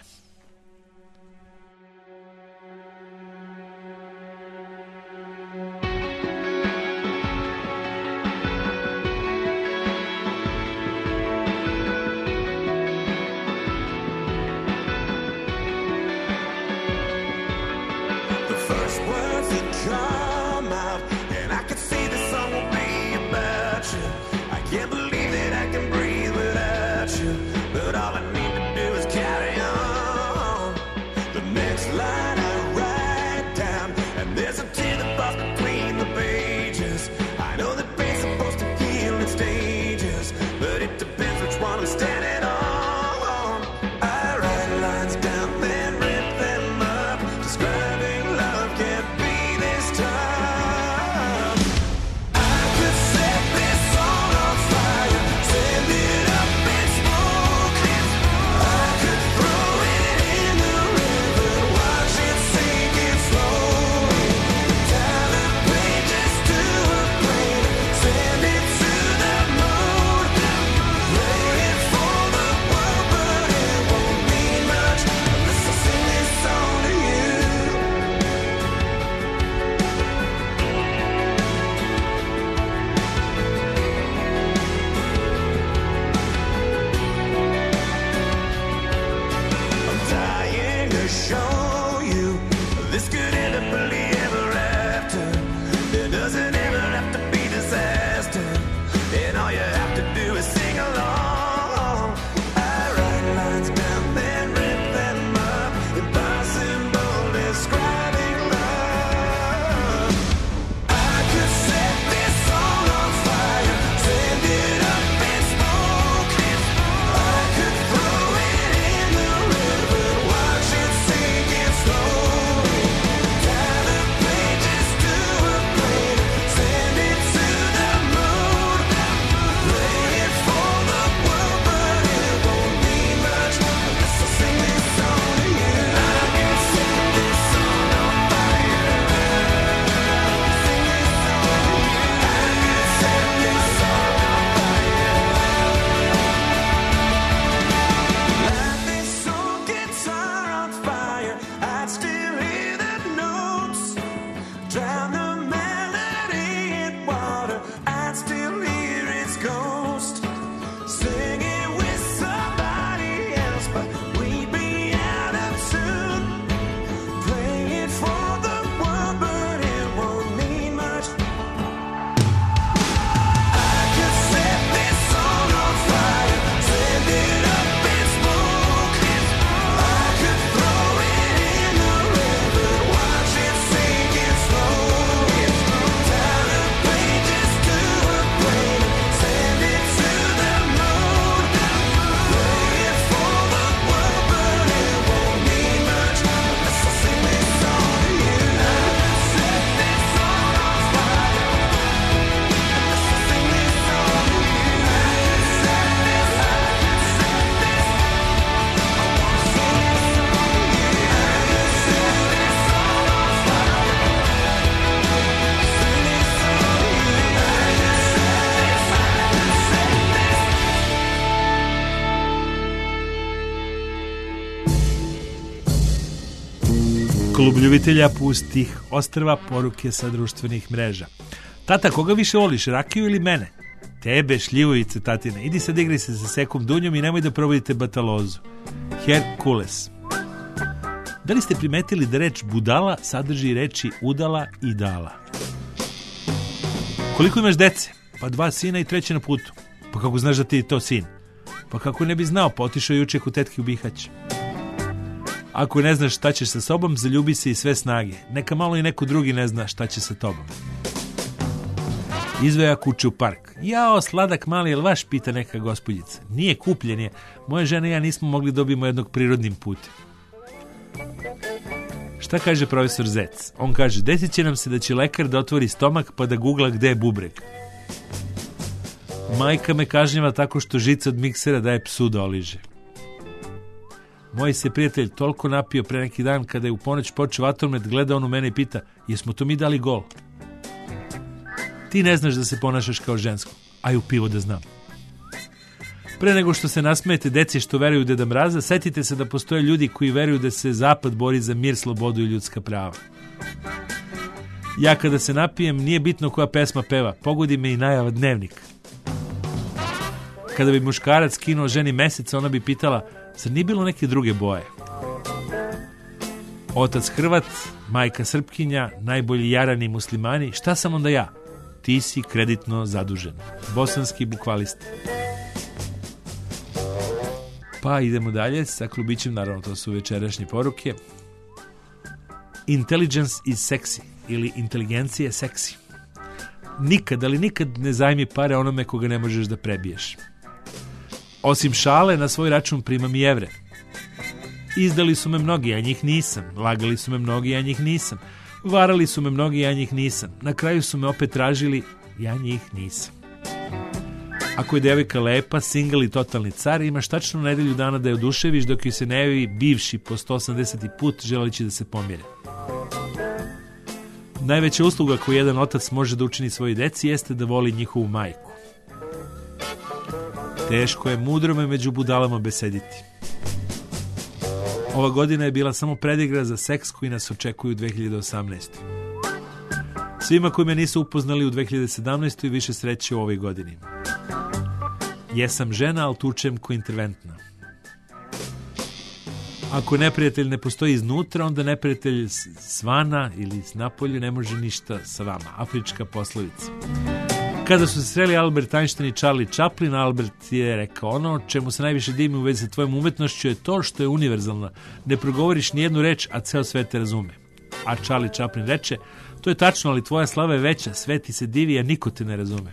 to do is sing along. I write lines down, then rip them up. Impossible describing love. I could set this song on fire, send it up in smoke. I could throw it in the river, watch it sink in slowly. Tie the pages to a plate, send it to the moon. Play it for the world, but it won't mean much unless I sing this song to you. I can set this song on fire. Sing this song to you. I can set this song on fire. Light this old guitar on fire, I'd still hear the notes. Drown the melody in water, I'd still hear its ghost. Sing it with somebody else, but we'd be out of tune. Play it for the world, but it won't mean much. I could set this song on fire, send it up in smoke. I could throw it in the river, watch it sink in slowly. Tie the pages to a plate, send it to the moon. Play it for the world, but it won't mean much unless I sing this song to you. I could set this song on fire, unless I sing this song to you. I could set this, I wanna sing this song to you. I could set this song on fire, sing this song to you. I could set this, Klub ljubitelja pustih ostrva, poruke sa društvenih mreža. Tata, koga više voliš, rakiju ili mene? Tebe, šljivovice, tatine. Idi sad igri se sa Sekom Dunjom i nemoj da provodite batalozu. Herkules. Da li ste primetili da reč budala sadrži reči udala i dala? Koliko imaš dece? Pa 2 sina i 3 na putu. Pa kako znaš da ti je to sin? Pa kako ne bi znao, pa otišao juče kod tetke u Bihać. Ako ne znaš šta ćeš sa sobom, zaljubi se i sve snage. Neka malo i neko drugi ne zna šta će sa tobom. Izveja kuće u park. Jao, sladak mali, jel vaš, pita neka gospođica. Nije, kupljen je. Moje žene i ja nismo mogli dobijemo jednog prirodnim putem. Šta kaže profesor Zec? On kaže, desit će nam se da će lekar da otvori stomak pa da googla gde je bubreg. Majka me kažnjava tako što žica od miksera daje psu da oliže. Moj se prijatelj toliko napio pre neki dan kada je u ponoć počeo vatromet, gleda on u mene i pita, jesmo to mi dali gol? Ti ne znaš da se ponašaš kao žensko, a i u pivo da znam. Pre nego što se nasmejete deci što veruju u Deda Mraza, setite se da postoje ljudi koji veruju da se Zapad bori za mir, slobodu i ljudska prava. Ja kada se napijem, nije bitno koja pesma peva, pogodi me i najava Dnevnika. Kada bi muškarac skinuo ženi meseca, ona bi pitala, zar nije bilo neke druge boje? Otac Hrvat, majka Srpkinja, najbolji jarani muslimani, šta sam onda ja? Ti si kreditno zadužen. Bosanski bukvalista. Pa idemo dalje sa klubićem, naravno to su večerašnje poruke. Intelligence is sexy ili inteligencija je seksi. Nikad, ali nikad ne zajmi pare onome koga ne možeš da prebiješ. Osim šale, na svoj račun primam i evre. Izdali su me mnogi, a njih nisam. Lagali su me mnogi, a njih nisam. Varali su me mnogi, a njih nisam. Na kraju su me opet tražili, ja njih nisam. Ako je devojka lepa, single i totalni car, imaš tačno nedelju dana da je oduševiš dok joj se ne javi bivši po 180. put želeći da se pomire. Najveća usluga koju jedan otac može da učini svojoj deci jeste da voli njihovu majku. Teško je mudrome među budalama besediti. Ova godina je bila samo predigra za seks koji nas očekuju u 2018. Svima koji me nisu upoznali u 2017. više sreće u ovoj godini. Jesam žena, ali tučem ko interventna. Ako neprijatelj ne postoji iznutra, onda neprijatelj s vana ili s napolju ne može ništa sa vama. Afrička poslovica. Kada su se sreli Albert Einstein i Charlie Chaplin, Albert je rekao: ono čemu se najviše divim u vezi sa tvojom umetnošću je to što je univerzalna. Ne progovoriš ni jednu reč, a ceo svet te razume. A Charlie Chaplin reče: to je tačno, ali tvoja slava je veća, svet ti se divi, a niko te ne razume.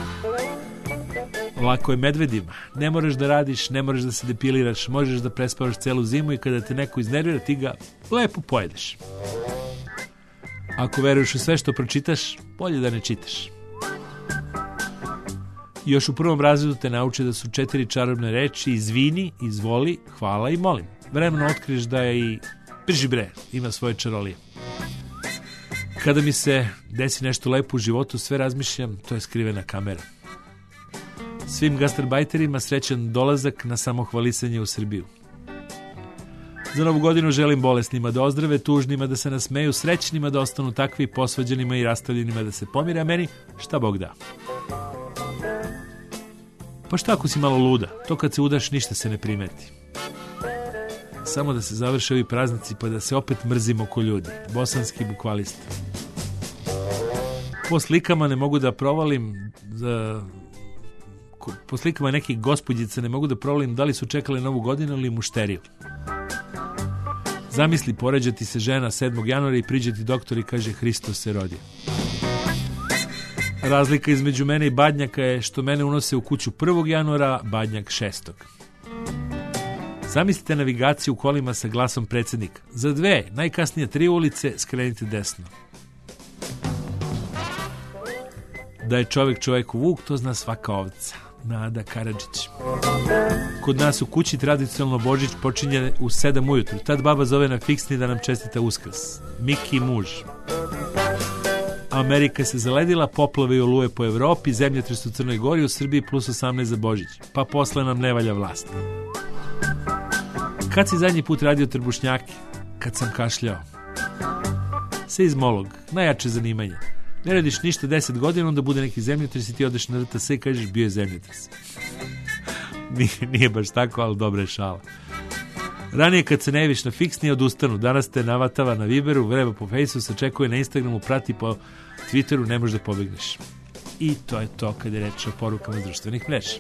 Lako je medvedima. Ne moraš da radiš, ne moraš da se depiliraš, možeš da prespavaš celu zimu i kada te neko iznervira, ti ga lepo pojedeš. Ako veruješ u sve što pročitaš, bolje da ne čitaš. Još u prvom razredu te nauče da su 4 čarobne reči: izvini, izvoli, hvala i molim. Vremenom otkriješ da je i brži bre ima svoje čarolije. Kada mi se desi nešto lepo u životu, sve razmišljam, to je skrivena kamera. Svim gastarbajterima srećan dolazak na samohvalisanje u Srbiju. Za novu godinu želim bolesnima da ozdrave, tužnima da se nasmeju, srećnima da ostanu takvi, posvađanima i rastavljenima da se pomire, a meni šta Bog da. Pa šta ako si malo luda? To kad se udaš ništa se ne primeti. Samo da se završe ovi praznici pa da se opet mrzimo ko ljudi. Bosanski bukvalista. Po slikama ne mogu da provalim po slikama nekih gospođica ne mogu da provalim da li su čekale novu godinu ili mušteriju. Zamisli, poređati se žena 7. januara i priđe ti doktor i kaže: Hristos se rodio. Razlika između mene i Badnjaka je što mene unose u kuću 1. januara, Badnjak 6. Zamislite navigaciju u kolima sa glasom predsjednika: za 2, najkasnije 3 ulice, skrenite desno. Da je čovjek čovjeku vuk, to zna svaka ovca. Nada Karadžić. Kod nas u kući tradicionalno Božić počinje u 7 ujutru. Tad baba zove na fiksni da nam čestita Uskrs. Miki muž. Amerika se zaledila, poplave i oluje po Evropi, zemljotres u Crnoj Gori, u Srbiji plus 18 za Božić. Pa posle nam ne valja vlast. Kad si zadnji put radio trbušnjake? Kad sam kašljao. Seizmolog, najjače zanimanje. Ne radiš ništa 10 godina, onda bude neki zemljotres i ti odeš na RTS i kažeš: bio je zemljotres. Nije baš tako, ali dobra je šala. Ranije kad se ne javiš na fiksni, odustanu. Danas te navatava na Viberu, vreba po Fejsu, sačekuje na Instagramu, prati po Twitteru, ne možeš da pobegneš. I to je to kad je reč o porukama društvenih mreža.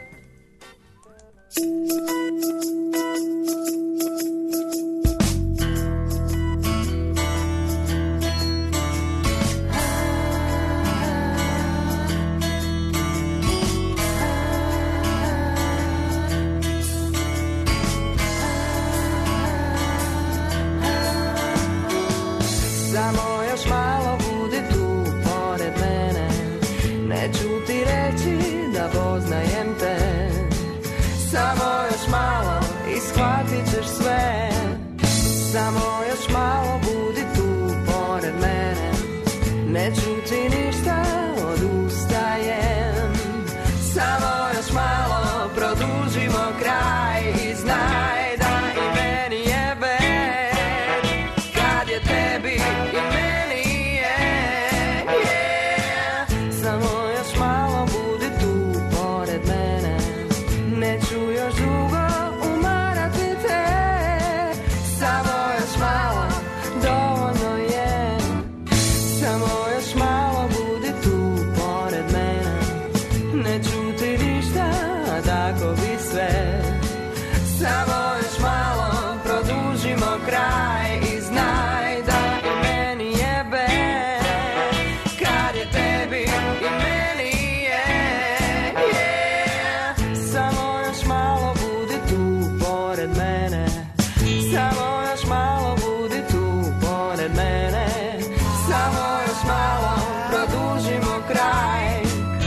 Samo još malo budi tu pored mene, neću ti reći da poznajem te. Samo još malo i shvatit ćeš sve. Samo još malo budi tu pored mene, neću ti ništa odustajem. Samo još malo produžimo kraj i znaj da i meni je bed kad je tebi i meni je, yeah. Samo još malo budi tu pored mene, neću još dugo umarati te. Samo još malo, dovoljno je. Samo još malo budi tu pored mene, neću ti ništa, a tako bi sve. Samo još malo produžimo kraj i znaj da i meni je bed kad je tebi i meni je, yeah. Samo još malo budi tu pored mene, samo još malo budi tu pored mene, samo još malo produžimo kraj.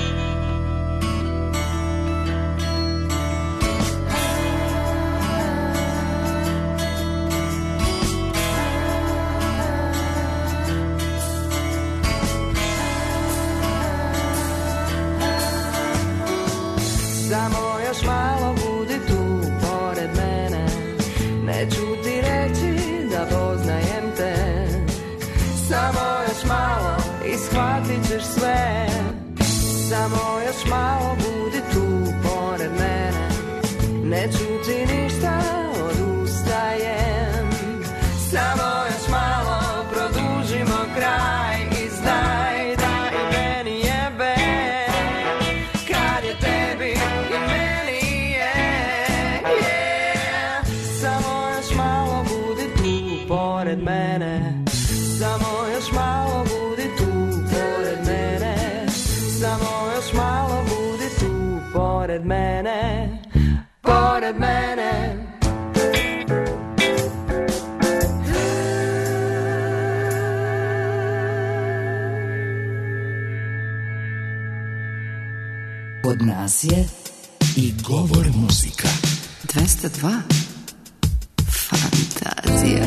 Samo još malo budi tu pored mene, neću ti reći da poznajem te. Samo još malo i shvatit ćeš sve. Samo još malo budi tu pored mene, neću ti ništa odustajem. Samo još malo produžimo kraj i znaj da i meni je bed mene, pored mene. Od nas je i govor muzika. 202. Fantazija.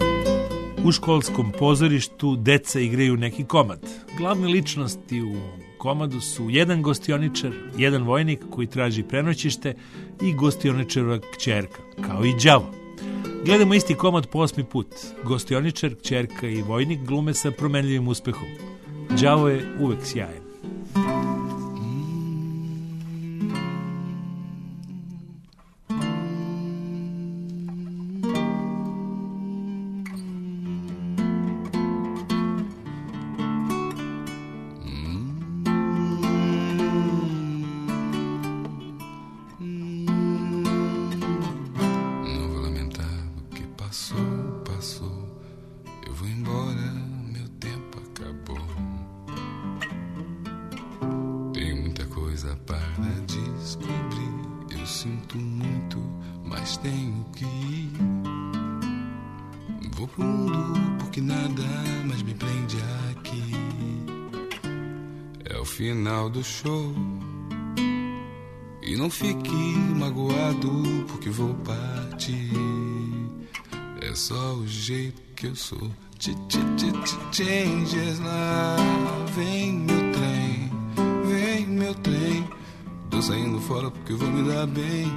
U školskom pozorištu deca igraju neki komad. Glavne ličnosti u komadu su jedan gostioničar, jedan vojnik koji traži prenoćište i gostioničarova kćerka, kao i đavo. Gledamo isti komad po 8. put. Gostioničar, kćerka i vojnik glume sa promenljivim uspehom. Đavo je uvek sjajan. Final do show. E não fique magoado porque vou partir. É só o jeito que eu sou. Changes lá. Vem meu trem. Tô saindo fora porque vou me dar bem.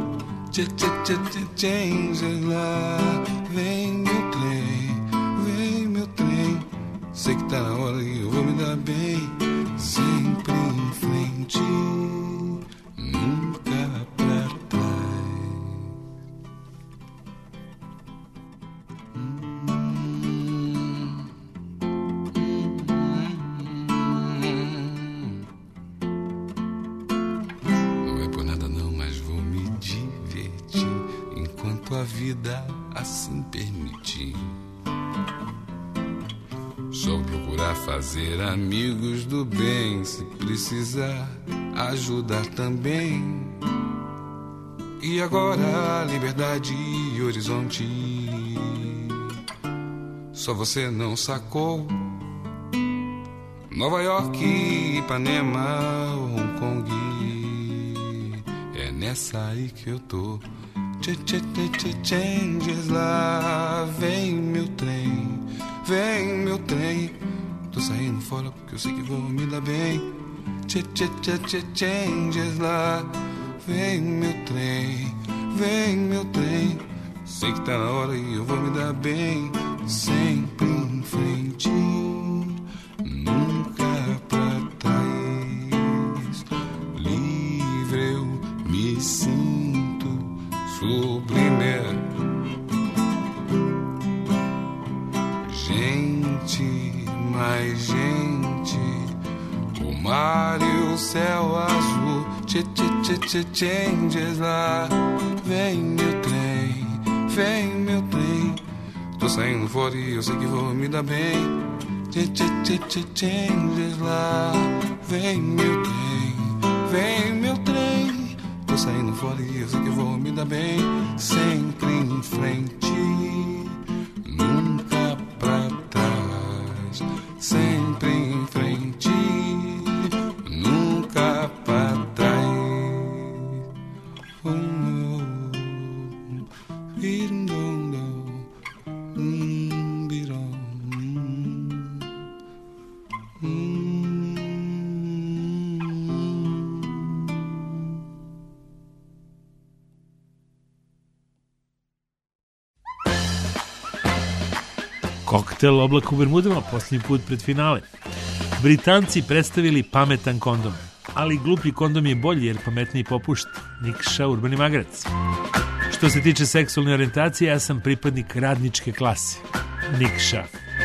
Changes lá. Vem meu trem. Sei que tá na hora e eu vou me dar bem. Sempre em frente, nunca pra trás. Não é por nada não, mas vou me divertir enquanto a vida assim permitir. Só procurar fazer amigos do bem, se precisar ajudar também. E agora liberdade e horizonte. Só você não sacou. Nova York, Ipanema, Hong Kong. É nessa aí que eu tô. Changes lá, vem meu trem. Vem meu trem, tô saindo fora porque eu sei que vou me dar bem. Changes lá, vem meu trem. Sei que tá na hora e eu vou me dar bem. Sempre em frente, nunca pra trás. Livre eu me sinto, sublime. Mais gente, o mar e o céu azul. Changes lá, vem meu trem. Tô saindo fora e eu sei que vou me dar bem. Changes lá, vem meu trem. Tô saindo fora e eu sei que vou me dar bem. Sempre em frente, nunca pra trás. Sempre em frente, nunca pra trás. Oh, no. Koktel Oblak u Bermudama, posljednji put pred finale. Britanci predstavili pametan kondom, ali glupi kondom je bolji jer pametniji popušta. Nikša, Urbani Magrac. Što se tiče seksualne orijentacije, ja sam pripadnik radničke klase. Nikša.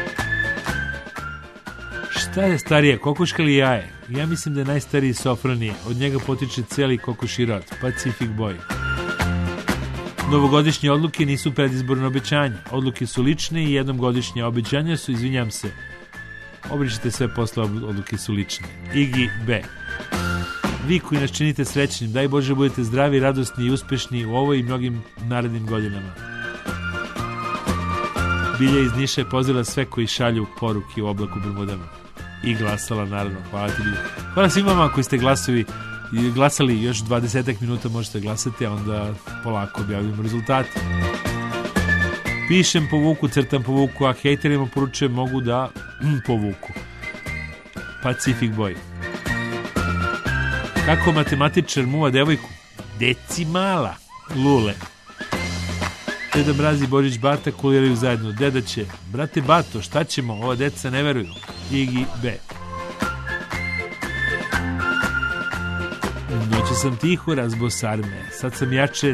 Šta je starije, kokoška ili jaje? Ja mislim da je najstariji Sofronije. Od njega potiče cijeli kokoši rod, Pacific Boy. Novogodišnje odluke nisu predizborno obećanje. Odluke su lične i jednom godišnje obećanja su, izvinjam se, obrišite sve posle, odluke su lične. Iggy B. Vi koji nas činite srećnim, daj Bože budete zdravi, radosni i uspešni u ovoj i mnogim narednim godinama. Bilja iz Niša je pozvala sve koji šalju poruke u Oblaku Bermudama. I glasala, naravno. Hvala ti, Bilja. Hvala svima vama koji ste glasali još 20 minuta možete glasati, a onda polako objavljamo rezultate. Pišem povuku, crtam povuku, a hejterima poručujem mogu da povuku. Pacific Boy. Kako matematičar muva devojku? Decimala, lule. Deda Mraz i Božić Bata kuliraju zajedno. Deda će, brate Bato, šta ćemo? Ova deca ne veruju. Igi B. Noći sam tiho razbo sarme. Sad sam jače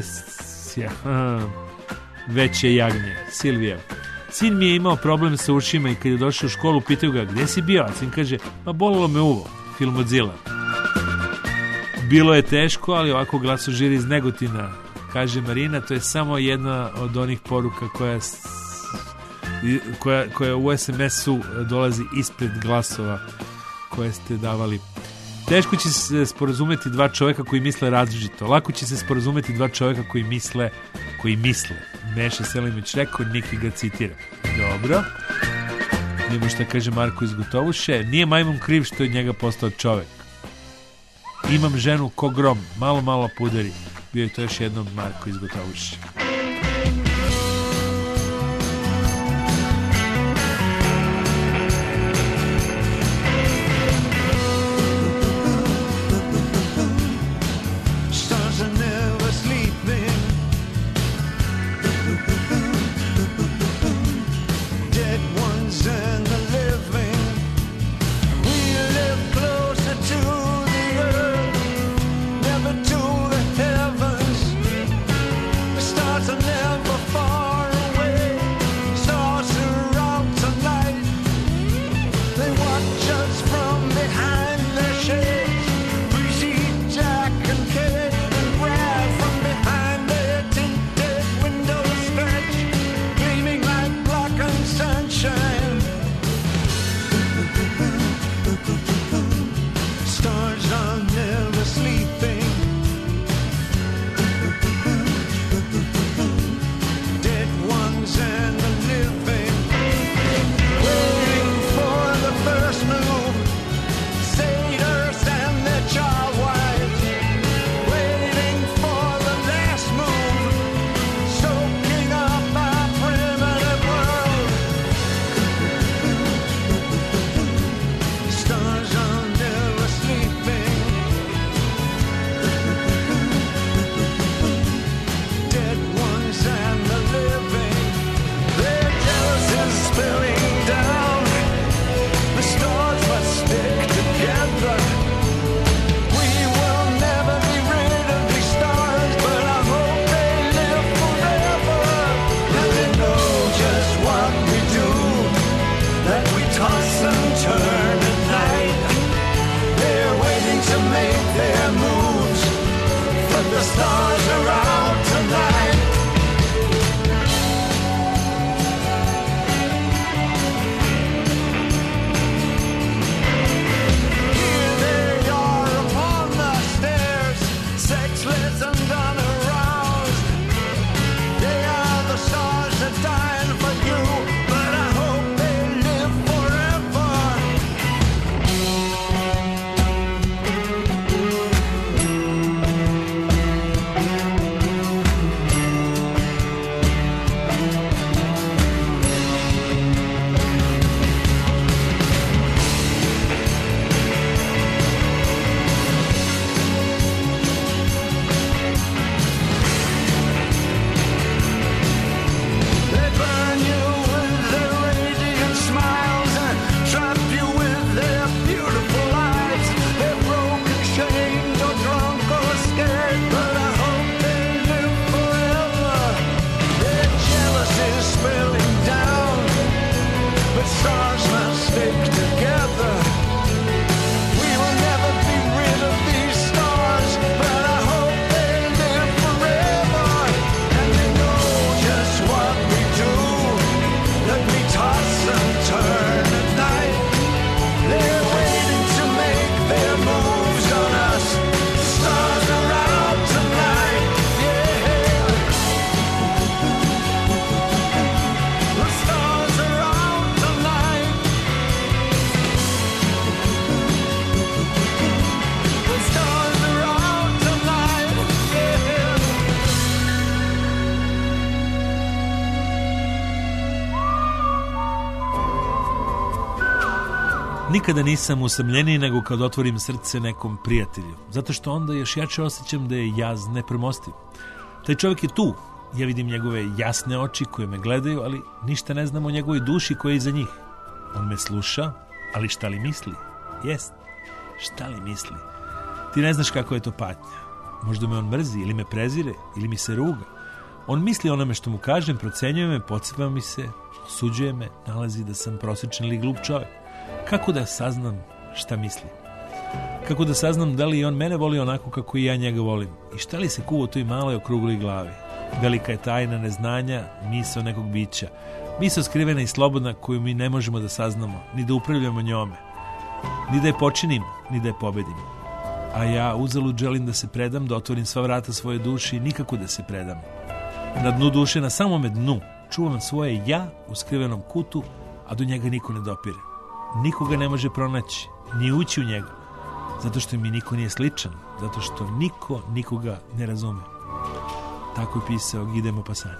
veće jagnje. Silvija. Sin mi je imao problem sa ušima i kad je došao u školu pitaju ga gde si bio? A sin kaže, ma bolilo me uvo. Film od Zila. Bilo je teško, ali ovako glasožir iz Negotina, kaže Marina, to je samo jedna od onih poruka koja u SMS-u dolazi ispred glasova koje ste davali. Teško će se sporazumeti dva čovjeka koji misle različito. Lako će se sporazumeti dva čovjeka koji misle. Meša Selimić rekao, Niki ga citira. Dobro. Nemo šta kaže Marko iz Gotovuše. Nije majmun kriv što je njega postao čovjek. Imam ženu ko grom, malo pudari. Bio je to još jednom Marko iz Gotovuše. Stars Nikada nisam usamljeniji nego kad otvorim srce nekom prijatelju, zato što onda još jače osjećam da je jaz nepremostiv. Taj čovjek je tu, ja vidim njegove jasne oči koje me gledaju, ali ništa ne znam o njegovoj duši koja je iza njih. On me sluša, ali šta li misli? Jest, šta li misli? Ti ne znaš kako je to patnja. Možda me on mrzi ili me prezire ili mi se ruga. On misli onome što mu kažem, procenjuje me, podsjeća mi se, osuđuje me, nalazi da sam prosječan ili glup čovjek. Kako da saznam šta misli? Kako da saznam da li i on mene voli onako kako i ja njega volim? I šta li se kuva u toj maloj okrugloj glavi? Velika je tajna neznanja, misao nekog bića. Misao skrivena i slobodna koju mi ne možemo da saznamo, ni da upravljamo njome. Ni da je počinimo, ni da je pobedim. A ja uzalud želim da se predam, da otvorim sva vrata svoje duše i nikako da se predam. Na dnu duše, na samome dnu, čuvam svoje ja u skrivenom kutu, a do njega niko ne dopire. Nikoga ne može pronaći, ni ući u njega, zato što mi niko nije sličan, zato što niko nikoga ne razume. Tako je pisao Guy de Maupassant.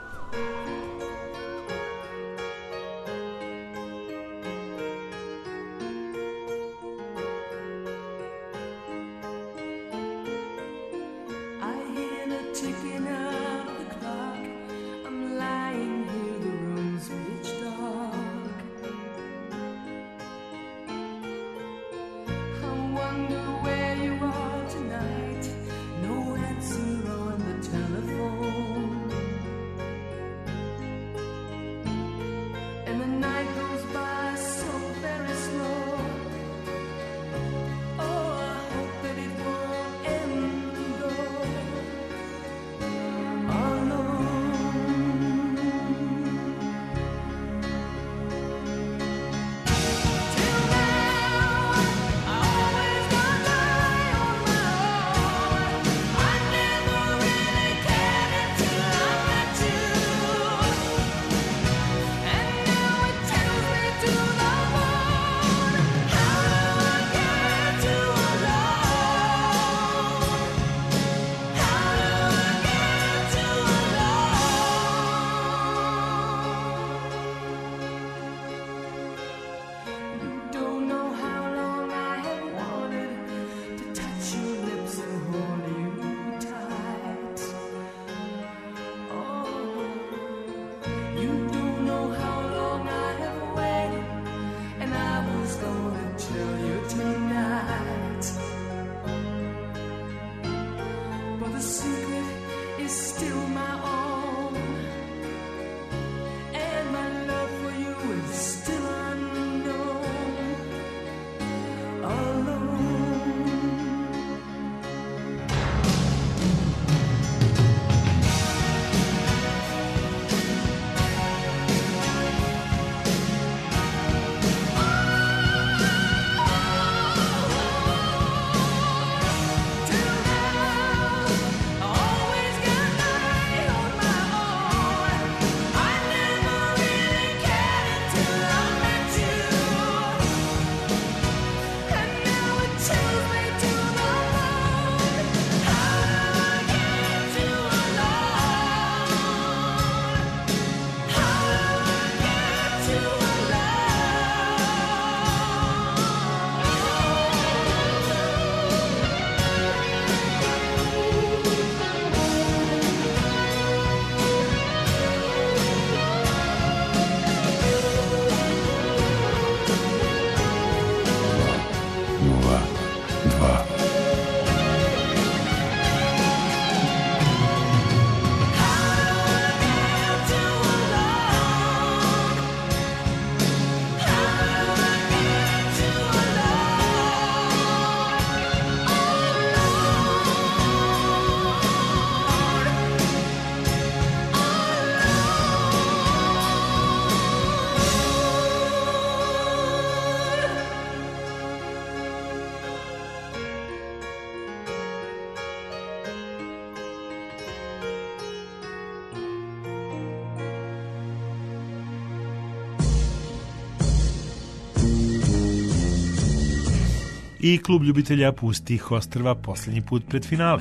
I klub ljubitelja pustih ostrva posljednji put pred finale.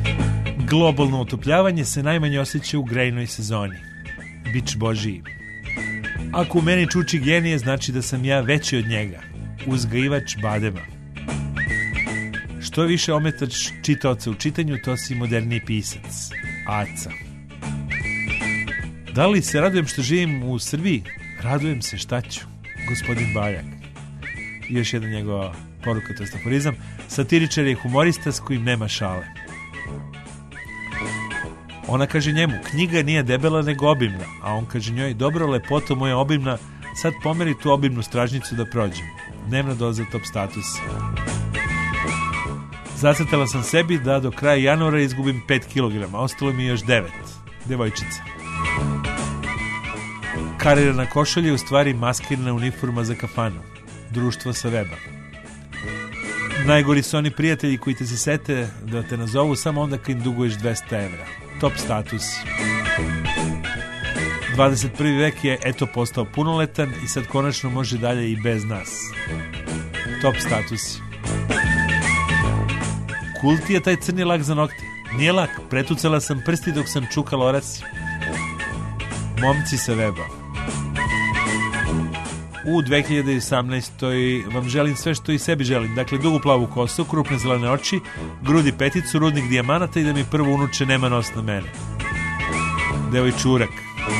Globalno otopljavanje se najmanje osjeća u grejnoj sezoni. Bič Božiji. Ako u meni čuči genije, znači da sam ja veći od njega. uzgajivač badema. Što je više ometač čitaoca u čitanju, to si moderniji pisac. Aca. Da li se radujem što živim u Srbiji? Radujem se, šta ću? Gospodin Bajak. I još jedna njegova poruka, to je aforizam. Satiričar je humorista s kojim nema šale. Ona kaže njemu, knjiga nije debela nego obimna, a on kaže njoj, dobro, lepoto moja obimna, sad pomeri tu obimnu stražnicu da prođem. Dnevna doza top statusa. Zacrtala sam sebi da do kraja januara izgubim 5 kg, ostalo mi još 9. Devojčica. Karirana košulja je u stvari maskirna uniforma za kafanu. Društvo sa weba. Najgori su oni prijatelji koji te se sete da te nazovu samo onda kad im duguješ 200 evra. Top status. 21. vek je eto postao punoletan i sad konačno može dalje i bez nas. Top status. Kult je taj crni lak za nokte. Nije lak, pretucala sam prsti dok sam čukala oraci. Momci sa weba. U 2018. vam želim sve što i sebi želim. Dakle, dugu plavu kosu, krupne zelene oči, grudi peticu, rudnik dijamanata i da mi prvo unuče nema nos na mene. Devojčurak.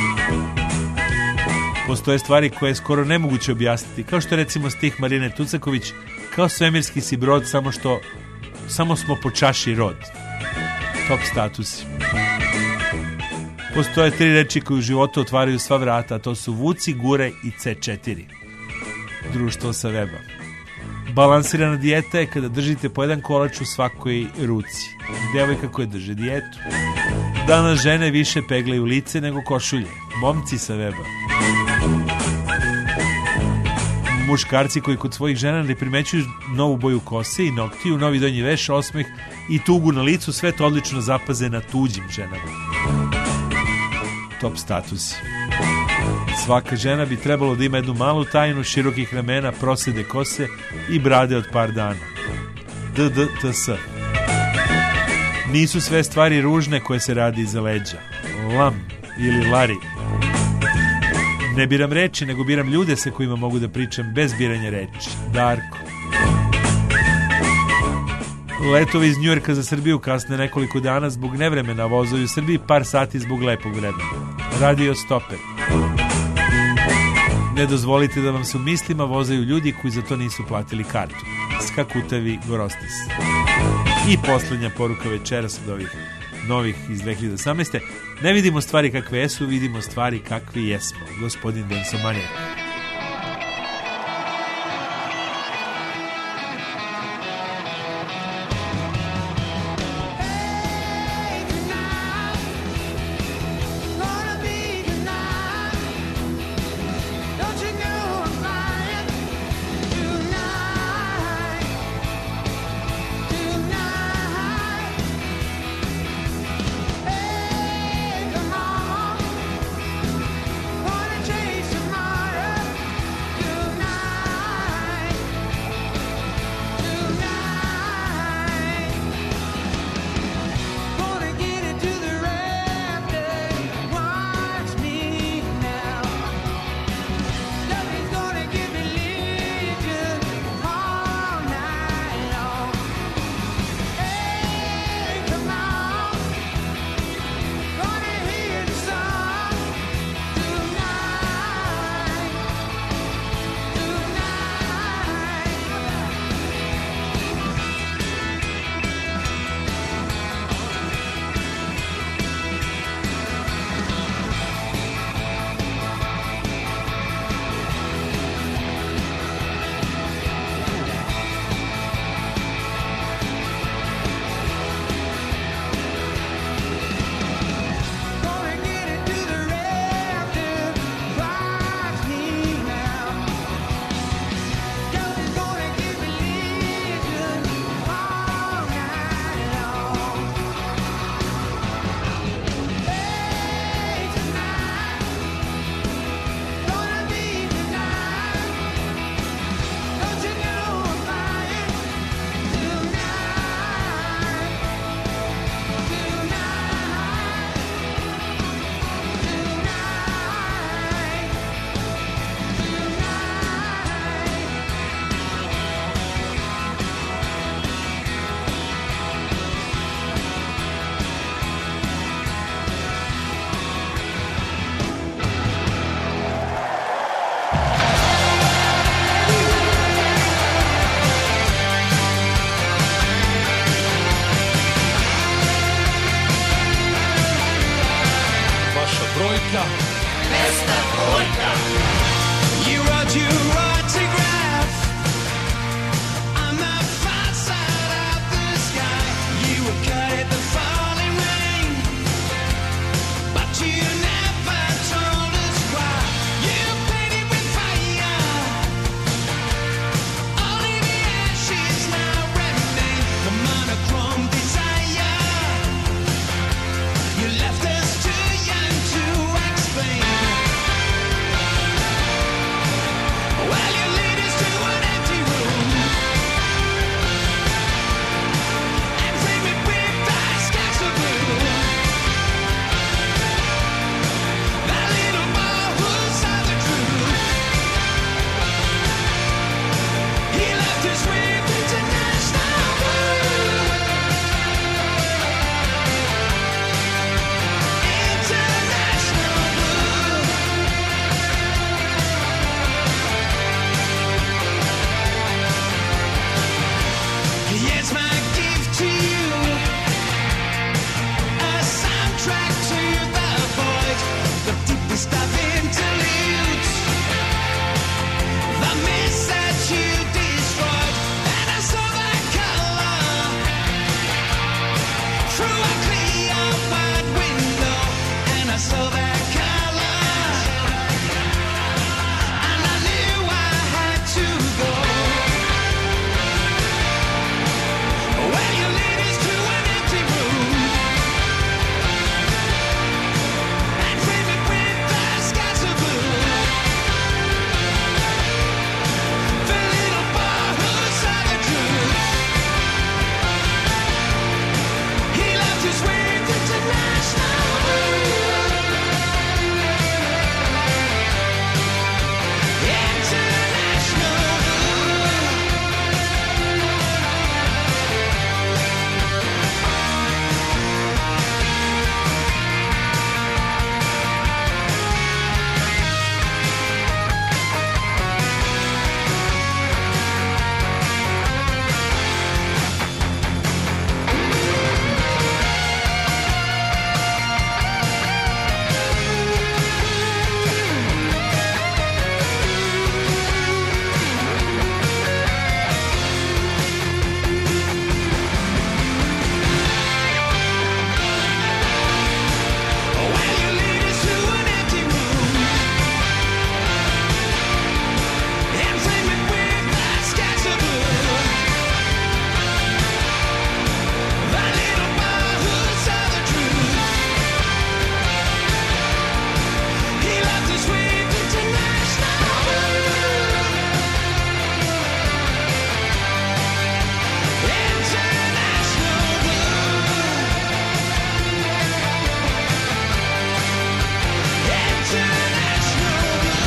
Postoje stvari koje je skoro nemoguće objasniti, kao što recimo stih Marine Tucaković, kao svemirski si brod, samo smo po čaši rod. Top statusi. Postoje 3 reči koje u životu otvaraju sva vrata, a to su vuci, gure i C4. Društvo sa weba. Balansirana dijeta je kada držite po jedan kolač u svakoj ruci. Devojka koja drže dijetu. Danas žene više peglaju lice nego košulje. Momci sa weba. Muškarci koji kod svojih žena ne primećuju novu boju kose i noktiju, novi donji veš, osmeh i tugu na licu, sve to odlično zapaze na tuđim ženama. Top status. Svaka žena bi trebalo da ima jednu malu tajnu, širokih ramena, prosede kose i brade od par dana. DDTS. Nisu sve stvari ružne koje se radi iza leđa. Lam ili Lari. Ne biram reči, nego biram ljude sa kojima mogu da pričam bez biranja reči. Darko. Letovi iz Njujorka za Srbiju kasne nekoliko dana zbog nevremena, vozovi u Srbiji par sati zbog lepog vremena. Radio stoper. Ne dozvolite da vam se u mislima vozaju ljudi koji za to nisu platili kartu. Skakutavi Gorostis. I posljednja poruka večeras od ovih novih iz 2018. Ne vidimo stvari kakve jesu, vidimo stvari kakve jesmo. Gospodin Densomanijak. Chase tomorrow. dvojka. Mr. Dvojka. You wrote your autograph on the far side of the sky. You were cut at the falling rain, but you never told us why. You painted with fire, only the ashes now remain. The monochrome desire, you left us too young to explain. Well, you lead us to an empty room and frame it with the skies of blue. That little boy who saw the truth, he left us with international blue. International blue. Here's my gift to you, a soundtrack to the void, the deepest of interludes, the mist that you destroyed. And I saw that color through a clear wide window, and I saw that color, and I knew I had to go. Well, you lead us to an empty room and frame it with the skies of blue. The little boy who saw the truth, he left us with international blue. International Well, you lead us to an empty room and frame it with the skies of blue. The little boy who saw the truth, he left us with international blue. International blue. International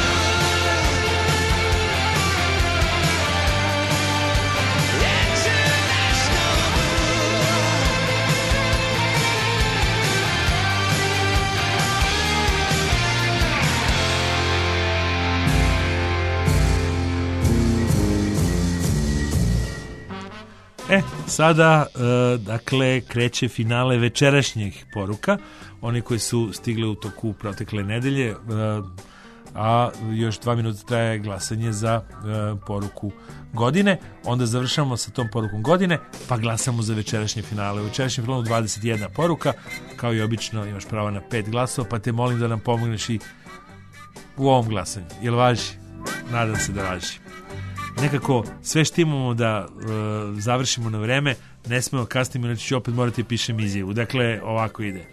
Sada, dakle, kreće finale večerašnjih poruka. Oni koji su stigli u toku protekle nedelje, a još 2 minuta traje glasanje za poruku godine. Onda završamo sa tom porukom godine, pa glasamo za večerašnje finale. U večerašnjem finalu 21 poruka, kao i obično imaš pravo na 5 glasova, pa te molim da nam pomogneš i u ovom glasanju. Jel važi? Nadam se da važi. Nekako sve što imamo da završimo na vreme, ne smemo kasnimo, inače ću opet morati pišem izjavu. Dakle, ovako ide.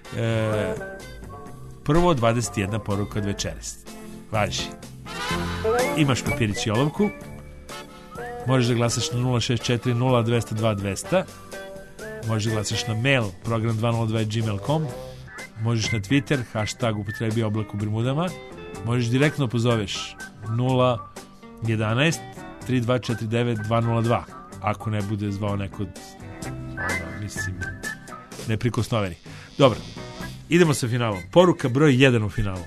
Prvo 21 poruka od večeras. Važi. Imaš papirić i olovku. Možeš da glasaš na 064 0202 200. Možeš da glasaš na mail program202@gmail.com. Možeš na Twitter, hashtag upotrebi oblak u Bermudama. Možeš direktno pozoveš 011 3249 202 ako ne bude zvao neko od mislim neprikosnoveni. Dobro, idemo sa finalom. Poruka broj 1 u finalu.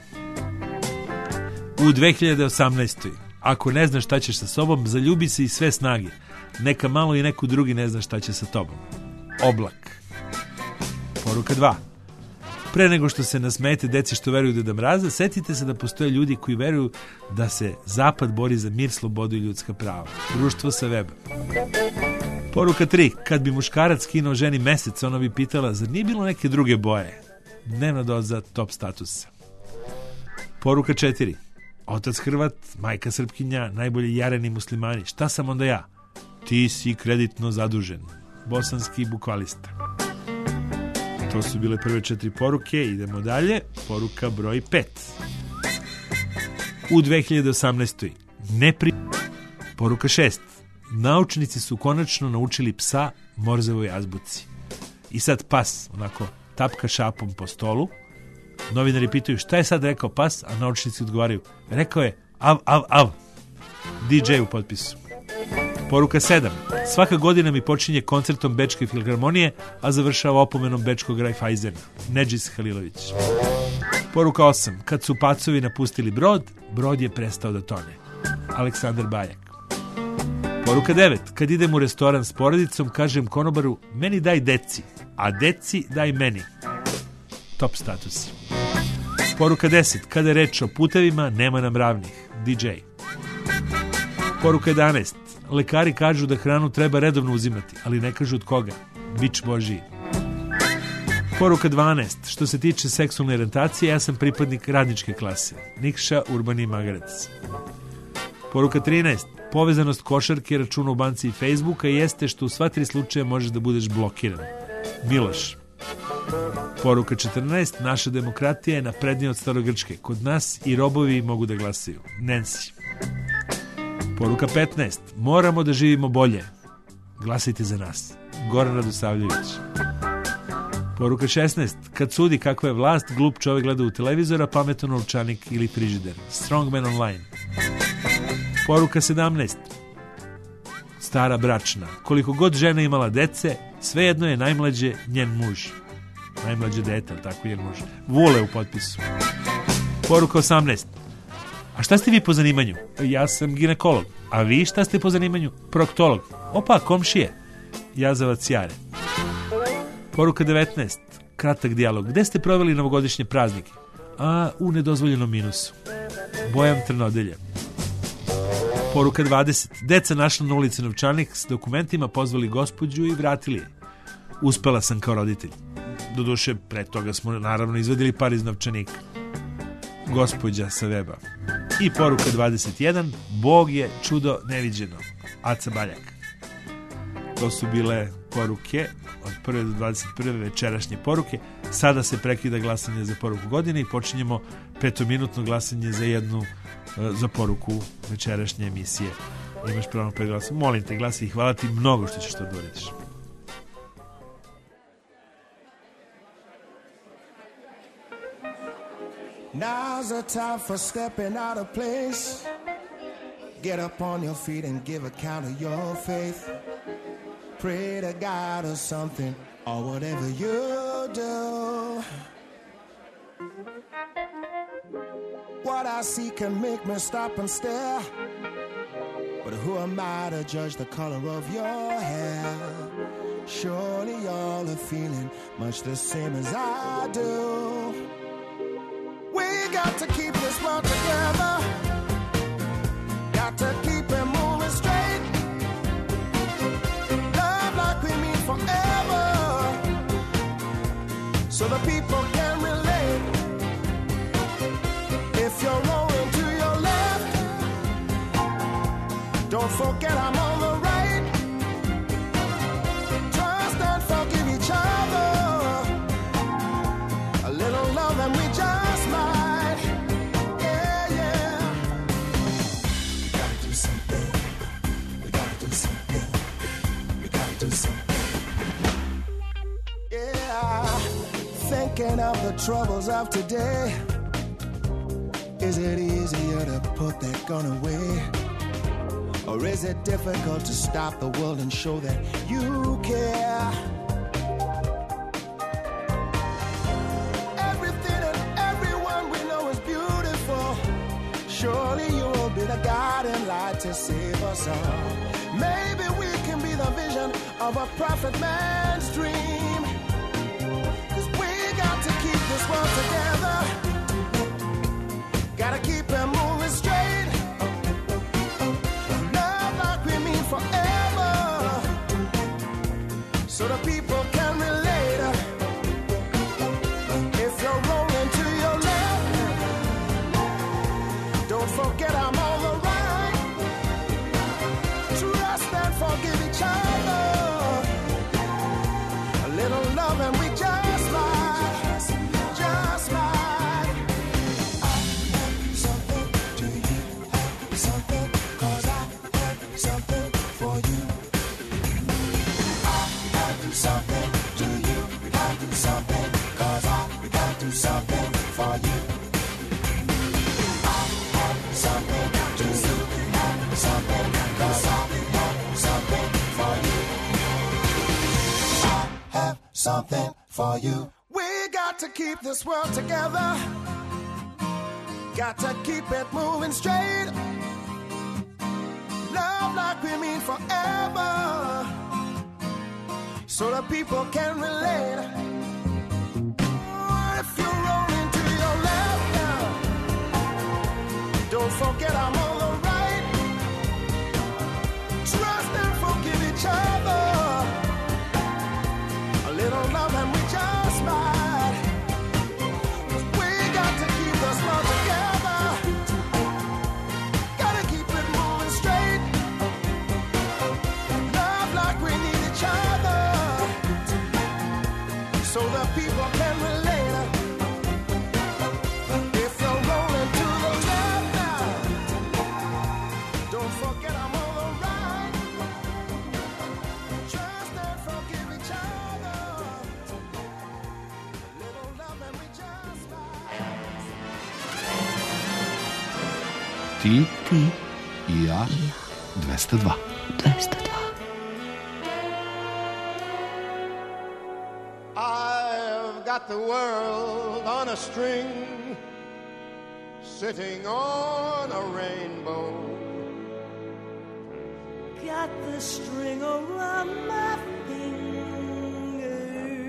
U 2018. Ako ne znaš šta ćeš sa sobom, zaljubi se i sve snage. Neka malo i neko drugi ne zna šta će sa tobom. Oblak. Poruka 2. Pre nego što se nasmejete deci što veruju Deda Mraza, setite se da postoje ljudi koji veruju da se Zapad bori za mir, slobodu i ljudska prava. Društvo sa weba. Poruka 3. Kad bi muškarac skinuo ženi mesec, ona bi pitala, zar nije bilo neke druge boje? Dnevna doza top statusa. Poruka 4. Otac Hrvat, majka Srpkinja, najbolji jareni muslimani. Šta sam onda ja? Ti si kreditno zadužen. Bosanski bukvalista. To su bile prve 4 poruke. Idemo dalje. Poruka broj 5. U 2018. Poruka 6. Naučnici su konačno naučili psa Morzevoj azbuci. I sad pas, onako, tapka šapom po stolu. Novinari pitaju šta je sad rekao pas, a naučnici odgovaraju. Rekao je av, av, av. DJ u potpisu. Poruka 7. Svaka godina mi počinje koncertom Bečke filharmonije, a završava opomenom Bečkog Raiffeisena. Nedžis Halilović. Poruka 8. Kad su pacovi napustili brod, brod je prestao da tone. Aleksandar Bajak. Poruka 9. Kad idem u restoran s porodicom, kažem konobaru, meni daj deci, a deci daj meni. Top status. Poruka 10. Kada je reč o putevima, nema nam ravnih. DJ. Poruka 11. Lekari kažu da hranu treba redovno uzimati, ali ne kažu od koga. Bič Božiji. Poruka 12. Što se tiče seksualne orijentacije, ja sam pripadnik radničke klase. Nikša Urbani Magarac. Poruka 13. Povezanost košarke, računa u banci i Facebooka jeste što u sva 3 slučaja možeš da budeš blokiran. Miloš. Poruka 14. Naša demokratija je naprednija od starogrčke. Kod nas i robovi mogu da glasaju. Nancy. Poruka 15. Moramo da živimo bolje. Glasajte za nas. Goran Radosavljević. Poruka 16. Kad sudi kakva je vlast, glup čovjek gleda u televizora, pametan novčanik ili frižider. Strongman online. Poruka 17. Stara bračna. Koliko god žena imala dece, svejedno je najmlađe njen muž. Najmlađe dete, tako njen muž. Vule u potpisu. Poruka 18. A šta ste vi po zanimanju? Ja sam ginekolog. A vi šta ste po zanimanju? Proktolog. Opa, komšije. Jazavac Jare. Poruka 19. Kratak dijalog. Gde ste proveli novogodišnje praznike? A u nedozvoljenom minusu. Bojan Trnodelje. Poruka 20. Deca našla na ulici novčanik s dokumentima, pozvali gospođu i vratili je. Uspela sam kao roditelj. Doduše, pre toga smo naravno izvadili par iz novčanika. Gospođa sa weba. I poruka 21. Bog je čudo neviđeno. Aca Baljak. To su bile poruke od 1. do 21. večerašnje poruke. Sada se prekida glasanje za poruku godine i počinjemo 5-minutno glasanje za poruku večerašnje emisije. Imaš pravo pred glasom. Molim te, glasi i hvala ti mnogo što ćeš to da uradiš. Now's the time for stepping out of place. Get up on your feet and give account of your faith. Pray to God or something, or whatever you do. What I see can make me stop and stare. But who am I to judge the color of your hair? Surely y'all are feeling much the same as I do. We got to keep this world together. Got to keep it moving straight. Love like we mean forever. So the people can relate. If you're rolling to your left, don't forget I'm on the right. Trust and forgive each other. A little love and we just might. Yeah, yeah. We gotta do something. We gotta do something. We gotta do something. Yeah. Thinking of the troubles of today. Is it easier to put that gun away? Or is it difficult to stop the world and show that you care? Everything and everyone we know is beautiful. Surely you'll be the guiding light to save us all. Maybe we can be the vision of a prophet man's dream. 'Cause we got to keep this world together. Gotta keep it moving straight. Love like we mean forever, so the people can relate. If you're rolling to your left, don't forget I'm on the right. Trust and forgive each other. A little love and we just might, just might. I have something to you, have something, 'cause I have something for you. I have something to you, have something, 'cause I have something for you. I have something to you, have something, 'cause I have something for you. I have something for you. We got to keep this world together. Got to keep it moving straight. Love like we mean forever, so the people can relate. If you're rolling to your left now, don't forget I'm on the right. Trust and forgive each other. A little love and we just might. 'Cause we got to keep this world together. Gotta keep it moving straight. Love like we need each other, so the people can relate. If you're rolling to the left now, don't forget I'm on the right. Trust and forgive each other. A little love and we just might. Ti i ja 202. 202. I've got the world on a string, sitting on a rainbow. Got the string around my finger.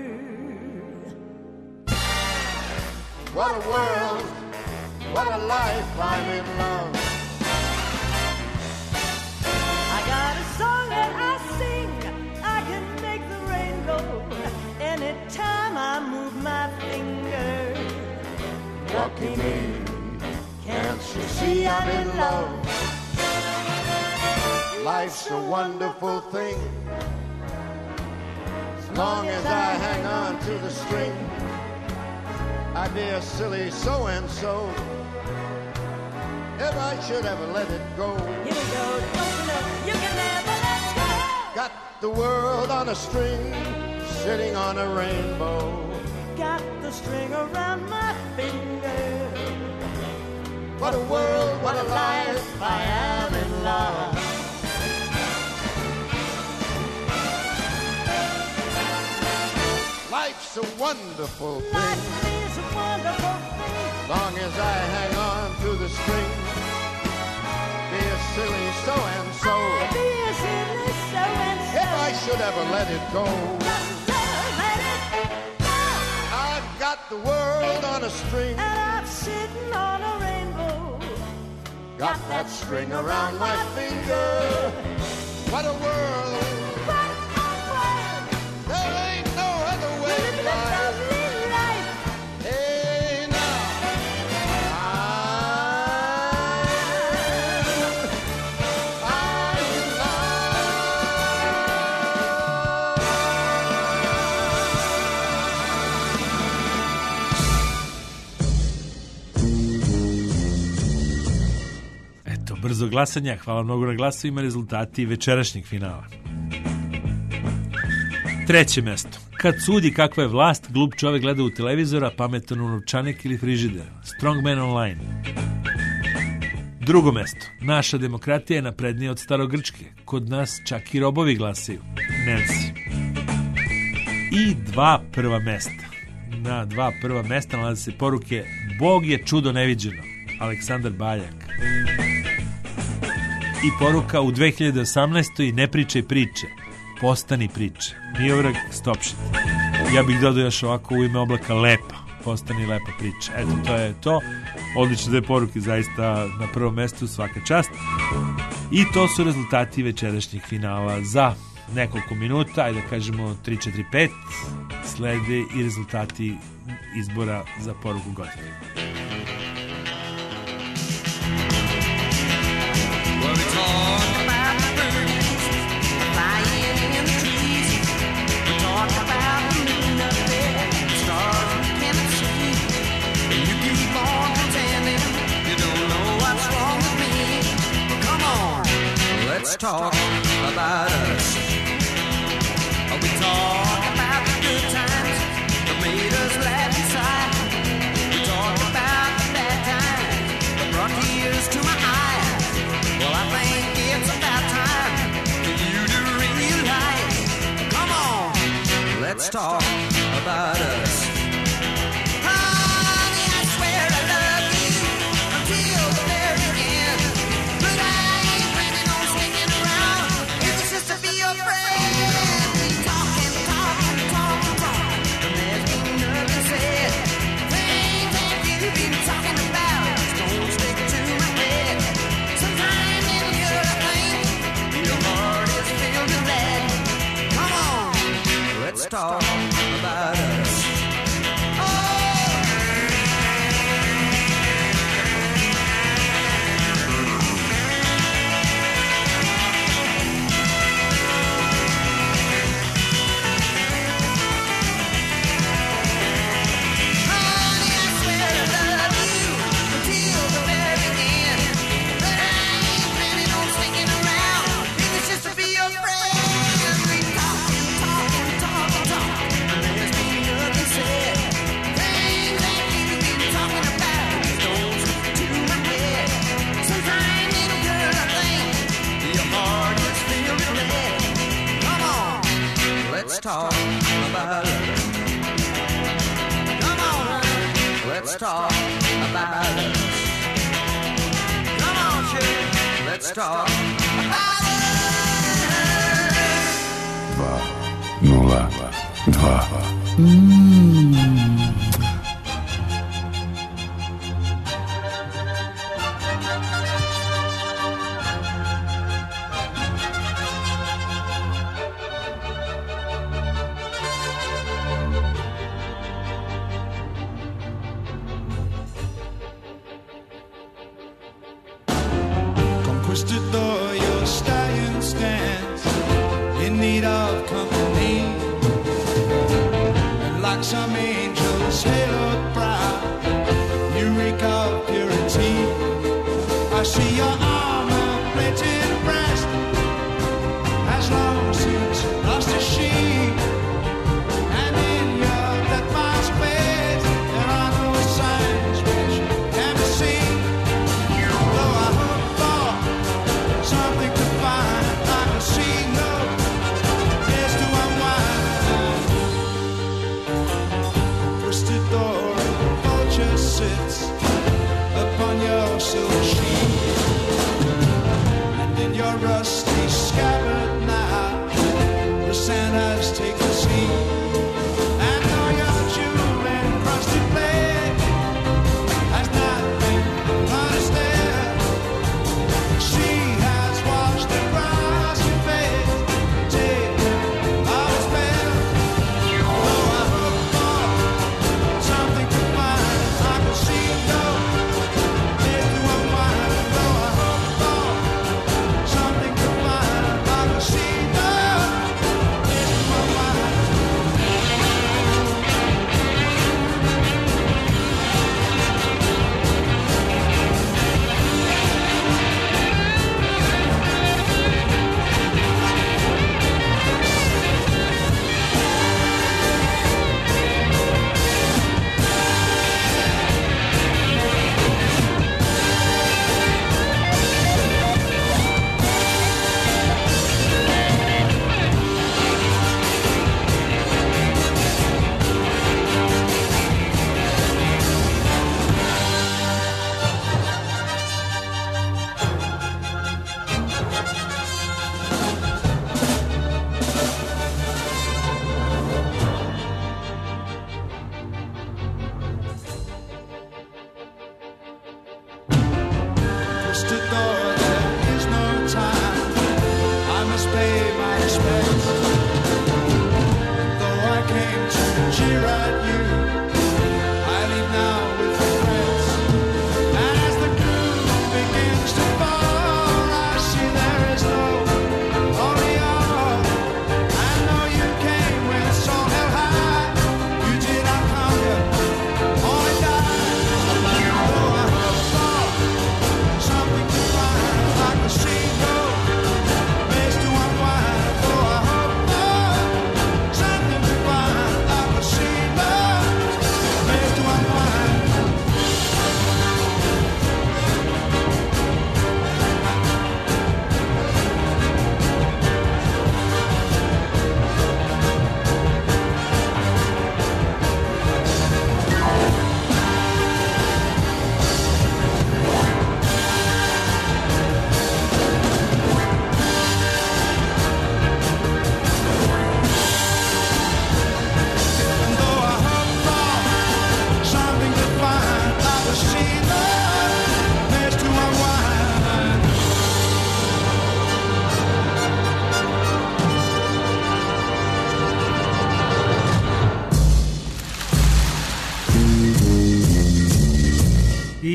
What a world, what a life, I'm in love. I got a song that I sing. I can make the rain go anytime I move my finger. Lucky me, can't you see I'm in love? Life's a wonderful thing, as long as I hang on to the string. I dear silly so-and-so, if I should ever let it go. Here we go, don't you know you can never let go. Got the world on a string, sitting on a rainbow. Got the string around my finger. What a world, what a life, I am in love. Life's a wonderful thing. Life is a wonderful thing. Long as I hang on to the string. Be a silly so-and-so. Be a silly so-and-so. If I should ever let it go. Just don't let it go. I've got the world on a string. And I'm sitting on a rainbow. Got that string around my finger. What a world. What a world. There ain't no other way to life. Hey, now. I'm in Eto, brzo glasanje, hvala mnogo na glasovima, rezultati večerašnjeg finala. Treće mesto. Kad sudi kakva je vlast, glup čovek gleda u televizora, pametan u novčanik ili frižider. Strongman Online. Drugo mesto. Naša demokratija je naprednija od starogrčke. Kod nas čak i robovi glasaju. Nancy. I dva prva mesta. Na dva prva mesta nalaze se poruke Bog je čudo neviđeno. Aleksandar Baljak. I poruka u 2018. ne pričaj priče. Postani priče. Miodrag Stopšit. Ja bih dodao još ovako u ime oblaka Lepa. postane lepa priča. Eto, to je to. Odlične dve poruke, zaista na prvom mestu, svaka čast. I to su rezultati večerašnjih finala. Za nekoliko minuta, ajde da kažemo 3, 4, 5, slede i rezultati izbora za poruku godine. Well, we talk about the birds flying in the trees. We talk about the moon up there, the stars we cannot see. And you keep on pretending you don't know what's wrong with me. But come on, let's talk about us. We talk about the good times that made us laugh inside. We talk about the bad times that brought tears to my eyes. Well, I think it's about time for you to realize. Come on, let's talk about us. Honey, I swear I love you until the very end. But I ain't planning on sticking around if it's just to be your friend. We talk and talk and talk and talk, and there's been nothing said. Things that you've been talking about just don't stick to my head. Sometimes in the good I think your heart is filled with lead. Come on, let's talk about us. Honey, I swear I love you until the very end. But I ain't planning on sticking around if it's just to be your friend. We talk and talk and talk and talk, and there's been nothing said. Things that you've been talking about just don't stick to my head. Sometimes, little girl, I think your heart is filled with lead. Come on, let's talk about it. Come on, let's talk about it. Come on, sugar, let's talk about it. 2-0-2. Conquistador, your stallion stands in need of company. And like some angels haloed proud, you reek of purity. I see your armor-plated breast has long since lost its sheen. And in your death-mask face, there are no signs which can be seen. Though I hope for something to find, I can see no place to unwind. Twisted door, vulture sits upon your silver sheet, and in your rusty scabbard now, the sand has taken seat. And though your jewel encrusted blade has not been punished there, she has washed across your face, taken all its veil. Though I hope for something to find, I can see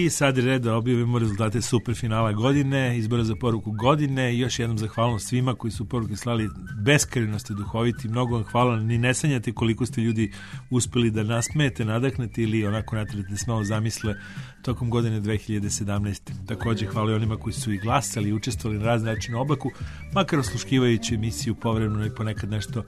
I sad je red da objavimo rezultate superfinala godine, izbora za poruku godine i još jednom zahvalnost svima koji su poruke slali, beskrajno ste duhoviti, mnogo vam hvala, ni ne sanjate koliko ste ljudi uspeli da nasmejete, nadaknete ili onako natrete se malo zamisle tokom godine 2017. Također hvala i onima koji su i glasali i učestvovali na razne načine u oblaku, makar osluškivajući emisiju povremeno i ponekad nešto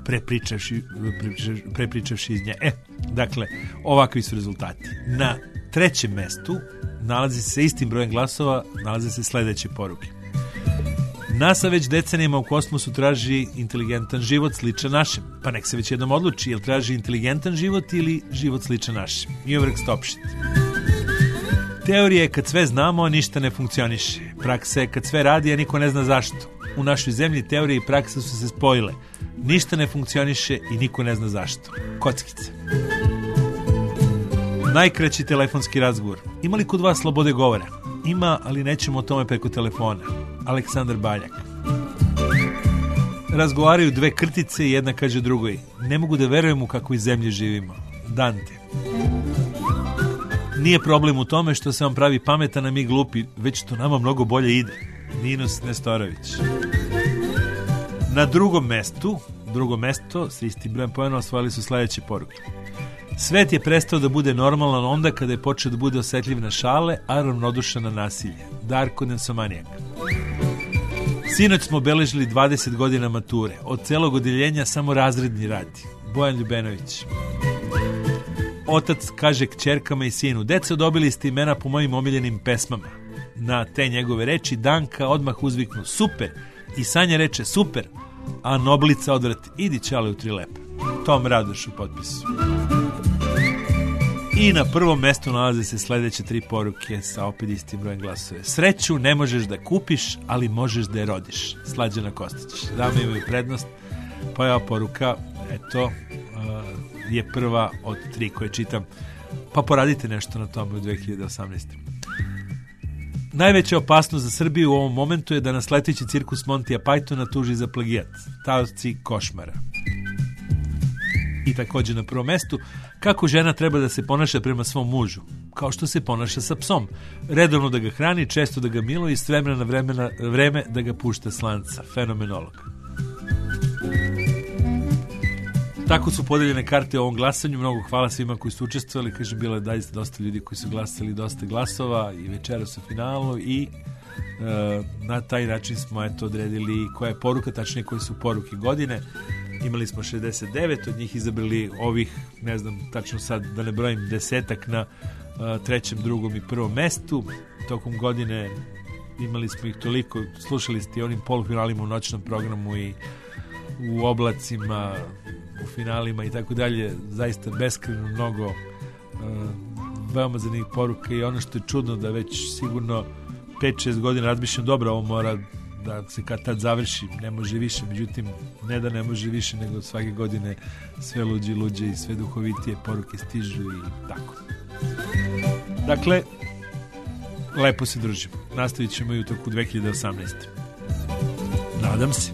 prepričavši iz nje. Dakle, ovakvi su rezultati. Na trećem mestu nalazi se sa istim brojem glasova, nalaze se sledeće poruke. NASA već decenijama u kosmosu traži inteligentan život sličan našem. Pa nek se već jednom odluči, jel traži inteligentan život ili život sličan našem. I uvek stop shit. Teorija je kad sve znamo, a ništa ne funkcioniše. Praksa je kad sve radi, a niko ne zna zašto. U našoj zemlji teorija i praksa su se spojile. Ništa ne funkcioniše i niko ne zna zašto. Kockice. Najkraći telefonski razgovor. Ima li kod vas slobode govora? Ima, ali nećemo o tome preko telefona. Aleksandar Baljak. Razgovaraju dve krtice i jedna kaže drugoj: ne mogu da verujem u kakvoj zemlji živimo. Dante. Nije problem u tome što se vam pravi pametan, a mi glupi, već što nama mnogo bolje ide. Ninos Nestorović. Na drugom mesto, s istim brojem poena osvojili su sledeće poruke. Svet je prestao da bude normalan onda kada je počeo da bude osetljiv na šale, a ravnodušan na nasilje. Darko Nensomanijak. Sinoć smo obeležili 20 godina mature. Od celog odeljenja samo razredni radi. Bojan Ljubenović. Otac kaže kćerkama i sinu: deco, dobili ste imena po mojim omiljenim pesmama. Na te njegove reči Danka odmah uzviknu: super! I Sanja reče: super! A Noblica odvrati: idi čale u tri lepe. Tom Radoš u potpisu. I na prvom mestu nalaze se sledeće tri poruke sa opet istim brojem glasove. Sreću ne možeš da kupiš, ali možeš da je rodiš. Slađana Kostić. Dame imaju prednost, pa ova poruka, eto, je prva od tri koje čitam. Pa poradite nešto na tome u 2018. Najveća opasnost za Srbiju u ovom momentu je da nas leteći cirkus Montija Pythona tuži za plagijat. Taoci košmara. I također na prvom mestu, kako žena treba da se ponaša prema svom mužu, kao što se ponaša sa psom. Redovno da ga hrani, često da ga miluje i s vremena na vreme da ga pušta s lanca. Fenomenolog. Tako su podeljene karte o ovom glasanju. Mnogo hvala svima koji su učestvovali. Kažem, bilo je dosta ljudi koji su glasali, dosta glasova i večeras u finalu i na taj način smo odredili koja je poruka, tačnije koje su poruke godine. Imali smo 69, od njih izabrali ovih, ne znam tačno sad da ne brojim, desetak na trećem, drugom i prvom mestu. Tokom godine imali smo ih toliko, slušali ste i onim polufinalima u noćnom programu i u oblacima, u finalima i tako dalje. Zaista beskrajno mnogo veoma zanimljivih poruka i ono što je čudno da već sigurno 5-6 godina razmišljam, dobro, ovo mora da se kad tad završi, ne može više, međutim ne da ne može više, nego svake godine sve luđe i sve duhovitije poruke stižu i tako. Dakle, lepo se držimo. Nastavit ćemo i u toku 2018. Nadam se.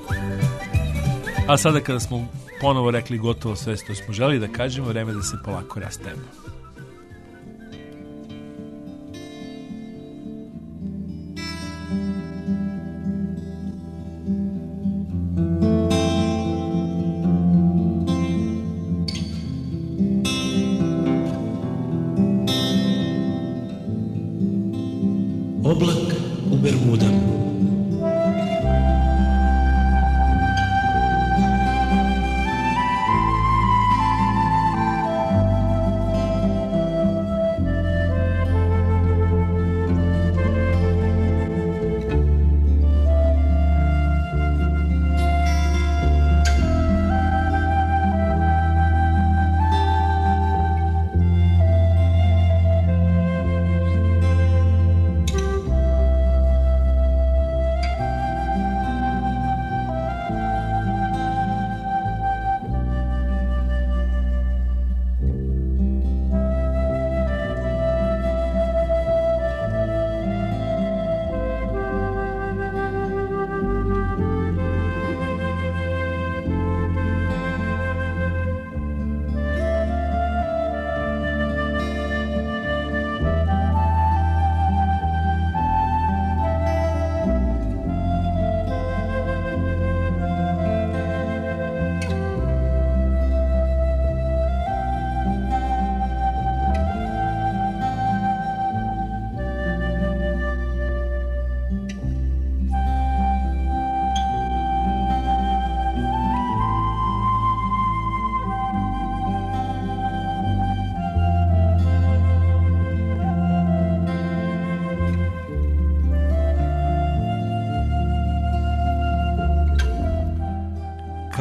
A sada kada smo ponovo rekli gotovo sve što smo želi da kažemo, vreme da se polako rastajemo. Oblak u Bermudama.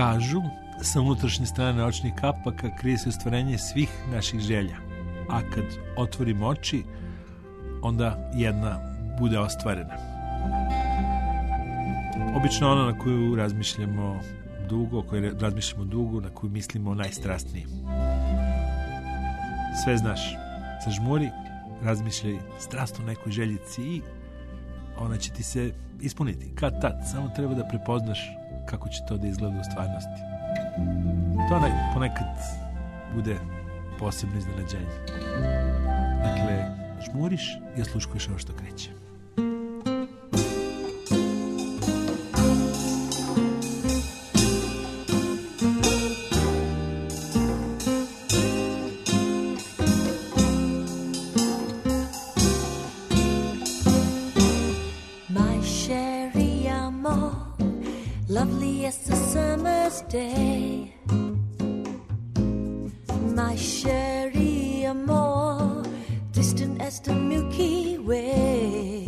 Kažu, sa unutrašnje strane očnih kapaka krije se ostvarenje svih naših želja. A kad otvorimo oči, onda jedna bude ostvarena. Obično ono na koju razmišljamo dugo, na koju mislimo najstrasnije. Sve znaš, zažmuri, razmišljaj strastno nekoj željici i ona će ti se ispuniti. Kad tad, samo treba da prepoznaš kako će to da izgleda u stvarnosti. To ponekad bude posebno iznenađenje. Dakle, žmuriš i osluškuješ ovo što kreće. Lovely as the summer's day, my Sherry Amor, distant as the Milky Way.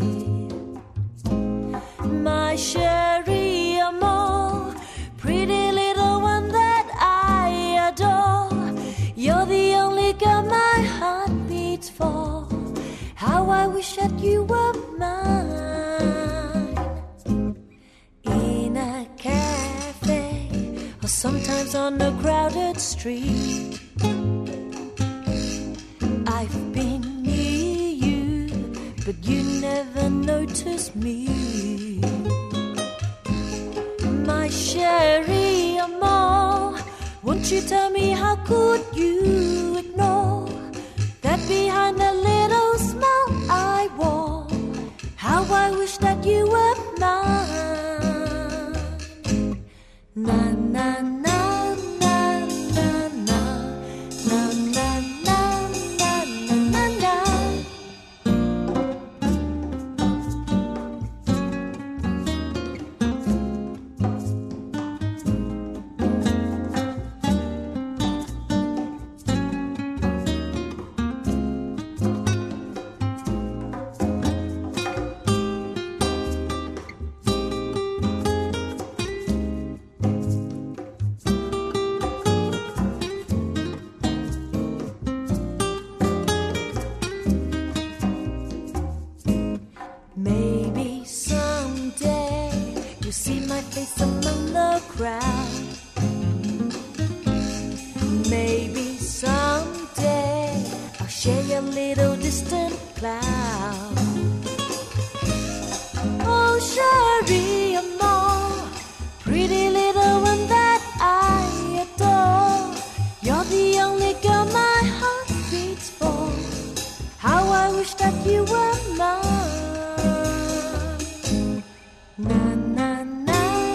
My Sherry Amor, pretty little one that I adore. You're the only girl my heart beats for. How I wish that you were mine. Or sometimes on a crowded street, I've been near you, but you never noticed me. My Sherry Amor, won't you tell me how could you ignore that behind the little smile I wore? How I wish that you were mine. Na na na na na na na na na na na. Maybe someday I'll share your little distant cloud. Oh, Sherry Amor, pretty little one that I adore. You're the only girl my heart beats for. How I wish that you were mine. Na na na.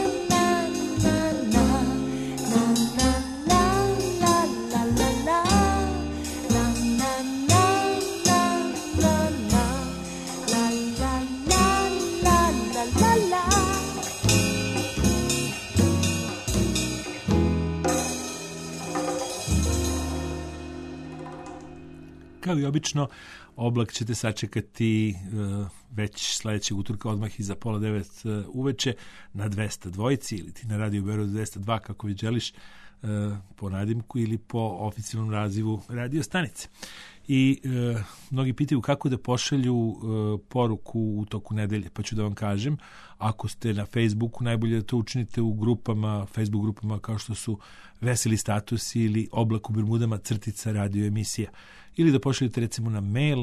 Kao i obično, oblak ćete sačekati već sledećeg utorka odmah iza 8:30 uveče na 202 ili ti na Radio Beograd 202 kako vi želiš, po nadimku ili po oficijalnom nazivu radio stanice. I mnogi pitaju kako da pošalju poruku u toku nedelje, pa ću da vam kažem, ako ste na Facebooku, najbolje da to učinite u grupama, Facebook grupama kao što su Veseli statusi ili Oblak u Bermudama / radio emisija. Ili da pošaljete recimo na mail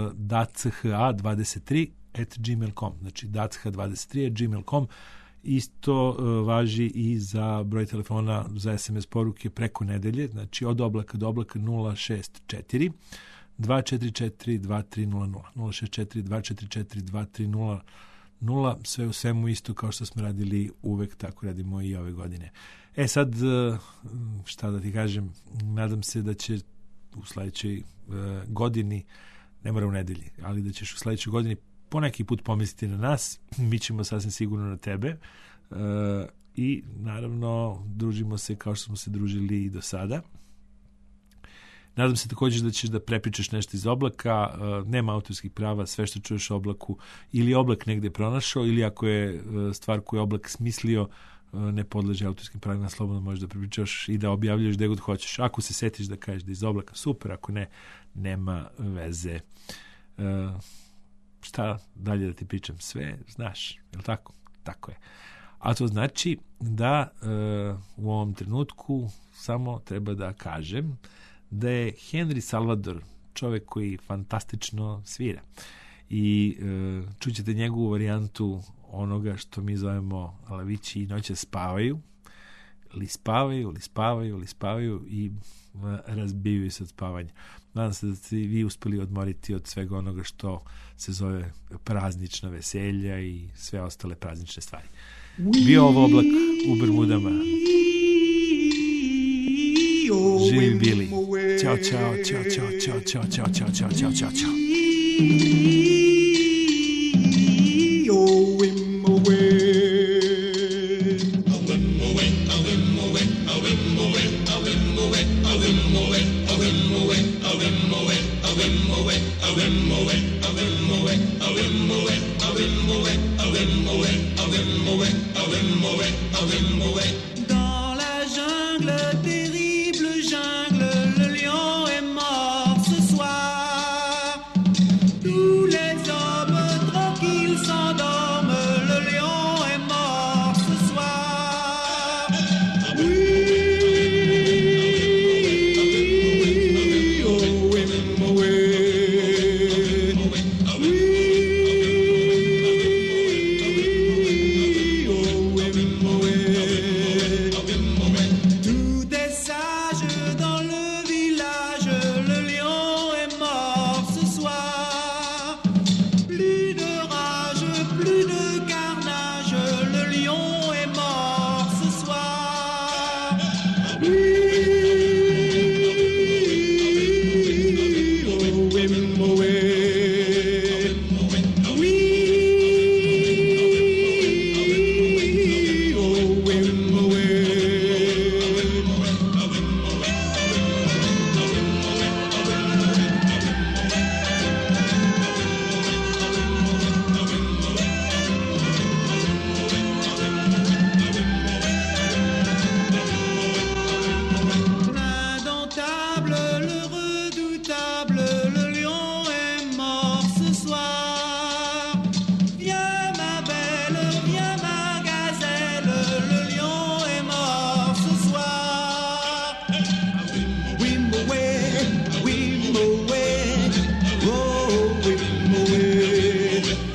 datcha23@gmail.com, znači datcha23@gmail.com. Isto važi i za broj telefona za SMS poruke preko nedelje, znači od oblaka do oblaka 064 244 2300 064 244 2300, sve u svemu isto kao što smo radili uvek, tako radimo i ove godine. Sad, šta da ti kažem, nadam se da će u sledećoj godini, ne mora u nedelji, ali da ćeš u sledećoj godini poneki put pomisliti na nas, mi ćemo sasvim sigurno na tebe i naravno družimo se kao što smo se družili i do sada. Nadam se također da ćeš da prepričaš nešto iz oblaka, nema autorskih prava, sve što čuješ o oblaku ili oblak negde pronašao ili ako je stvar koju je oblak smislio, ne podleže autorskim pravima, slobodno možeš da pričaš i da objavljaš gde god hoćeš. Ako se setiš da kažeš da iz oblaka, super, ako ne, nema veze. Šta dalje da ti pričam? Sve znaš, je li tako? Tako je. A to znači da u ovom trenutku samo treba da kažem da je Henry Salvador čovek koji fantastično svira. I čućete njegovu varijantu onoga što mi zovemo Lavići i noće spavaju, li spavaju i razbijaju se od spavanja. Nadam se da ste vi uspeli odmoriti od svega onoga što se zove praznična veselja i sve ostale praznične stvari. Bio ovo oblak u Bermudama. Živi bili. Ćao, čao, čao, čao, čao, čao, čao, čao, čao, čao, čao, čao. Dans la jungle, terrible jungle, le lion est mort ce soir. Tous les hommes tranquilles s'endorment, le lion est mort ce soir. Oui, oh oui, oui. Tout est sage dans le village, le lion est mort ce soir. Plus de rage, plus de carnage, le lion est mort ce soir. Oui, oh oui, oh oui. L'indomptable, le redoutable, le lion est mort ce soir. Viens ma belle, viens ma gazelle, le lion est mort ce soir. Oui, moué, oh, oui, moué.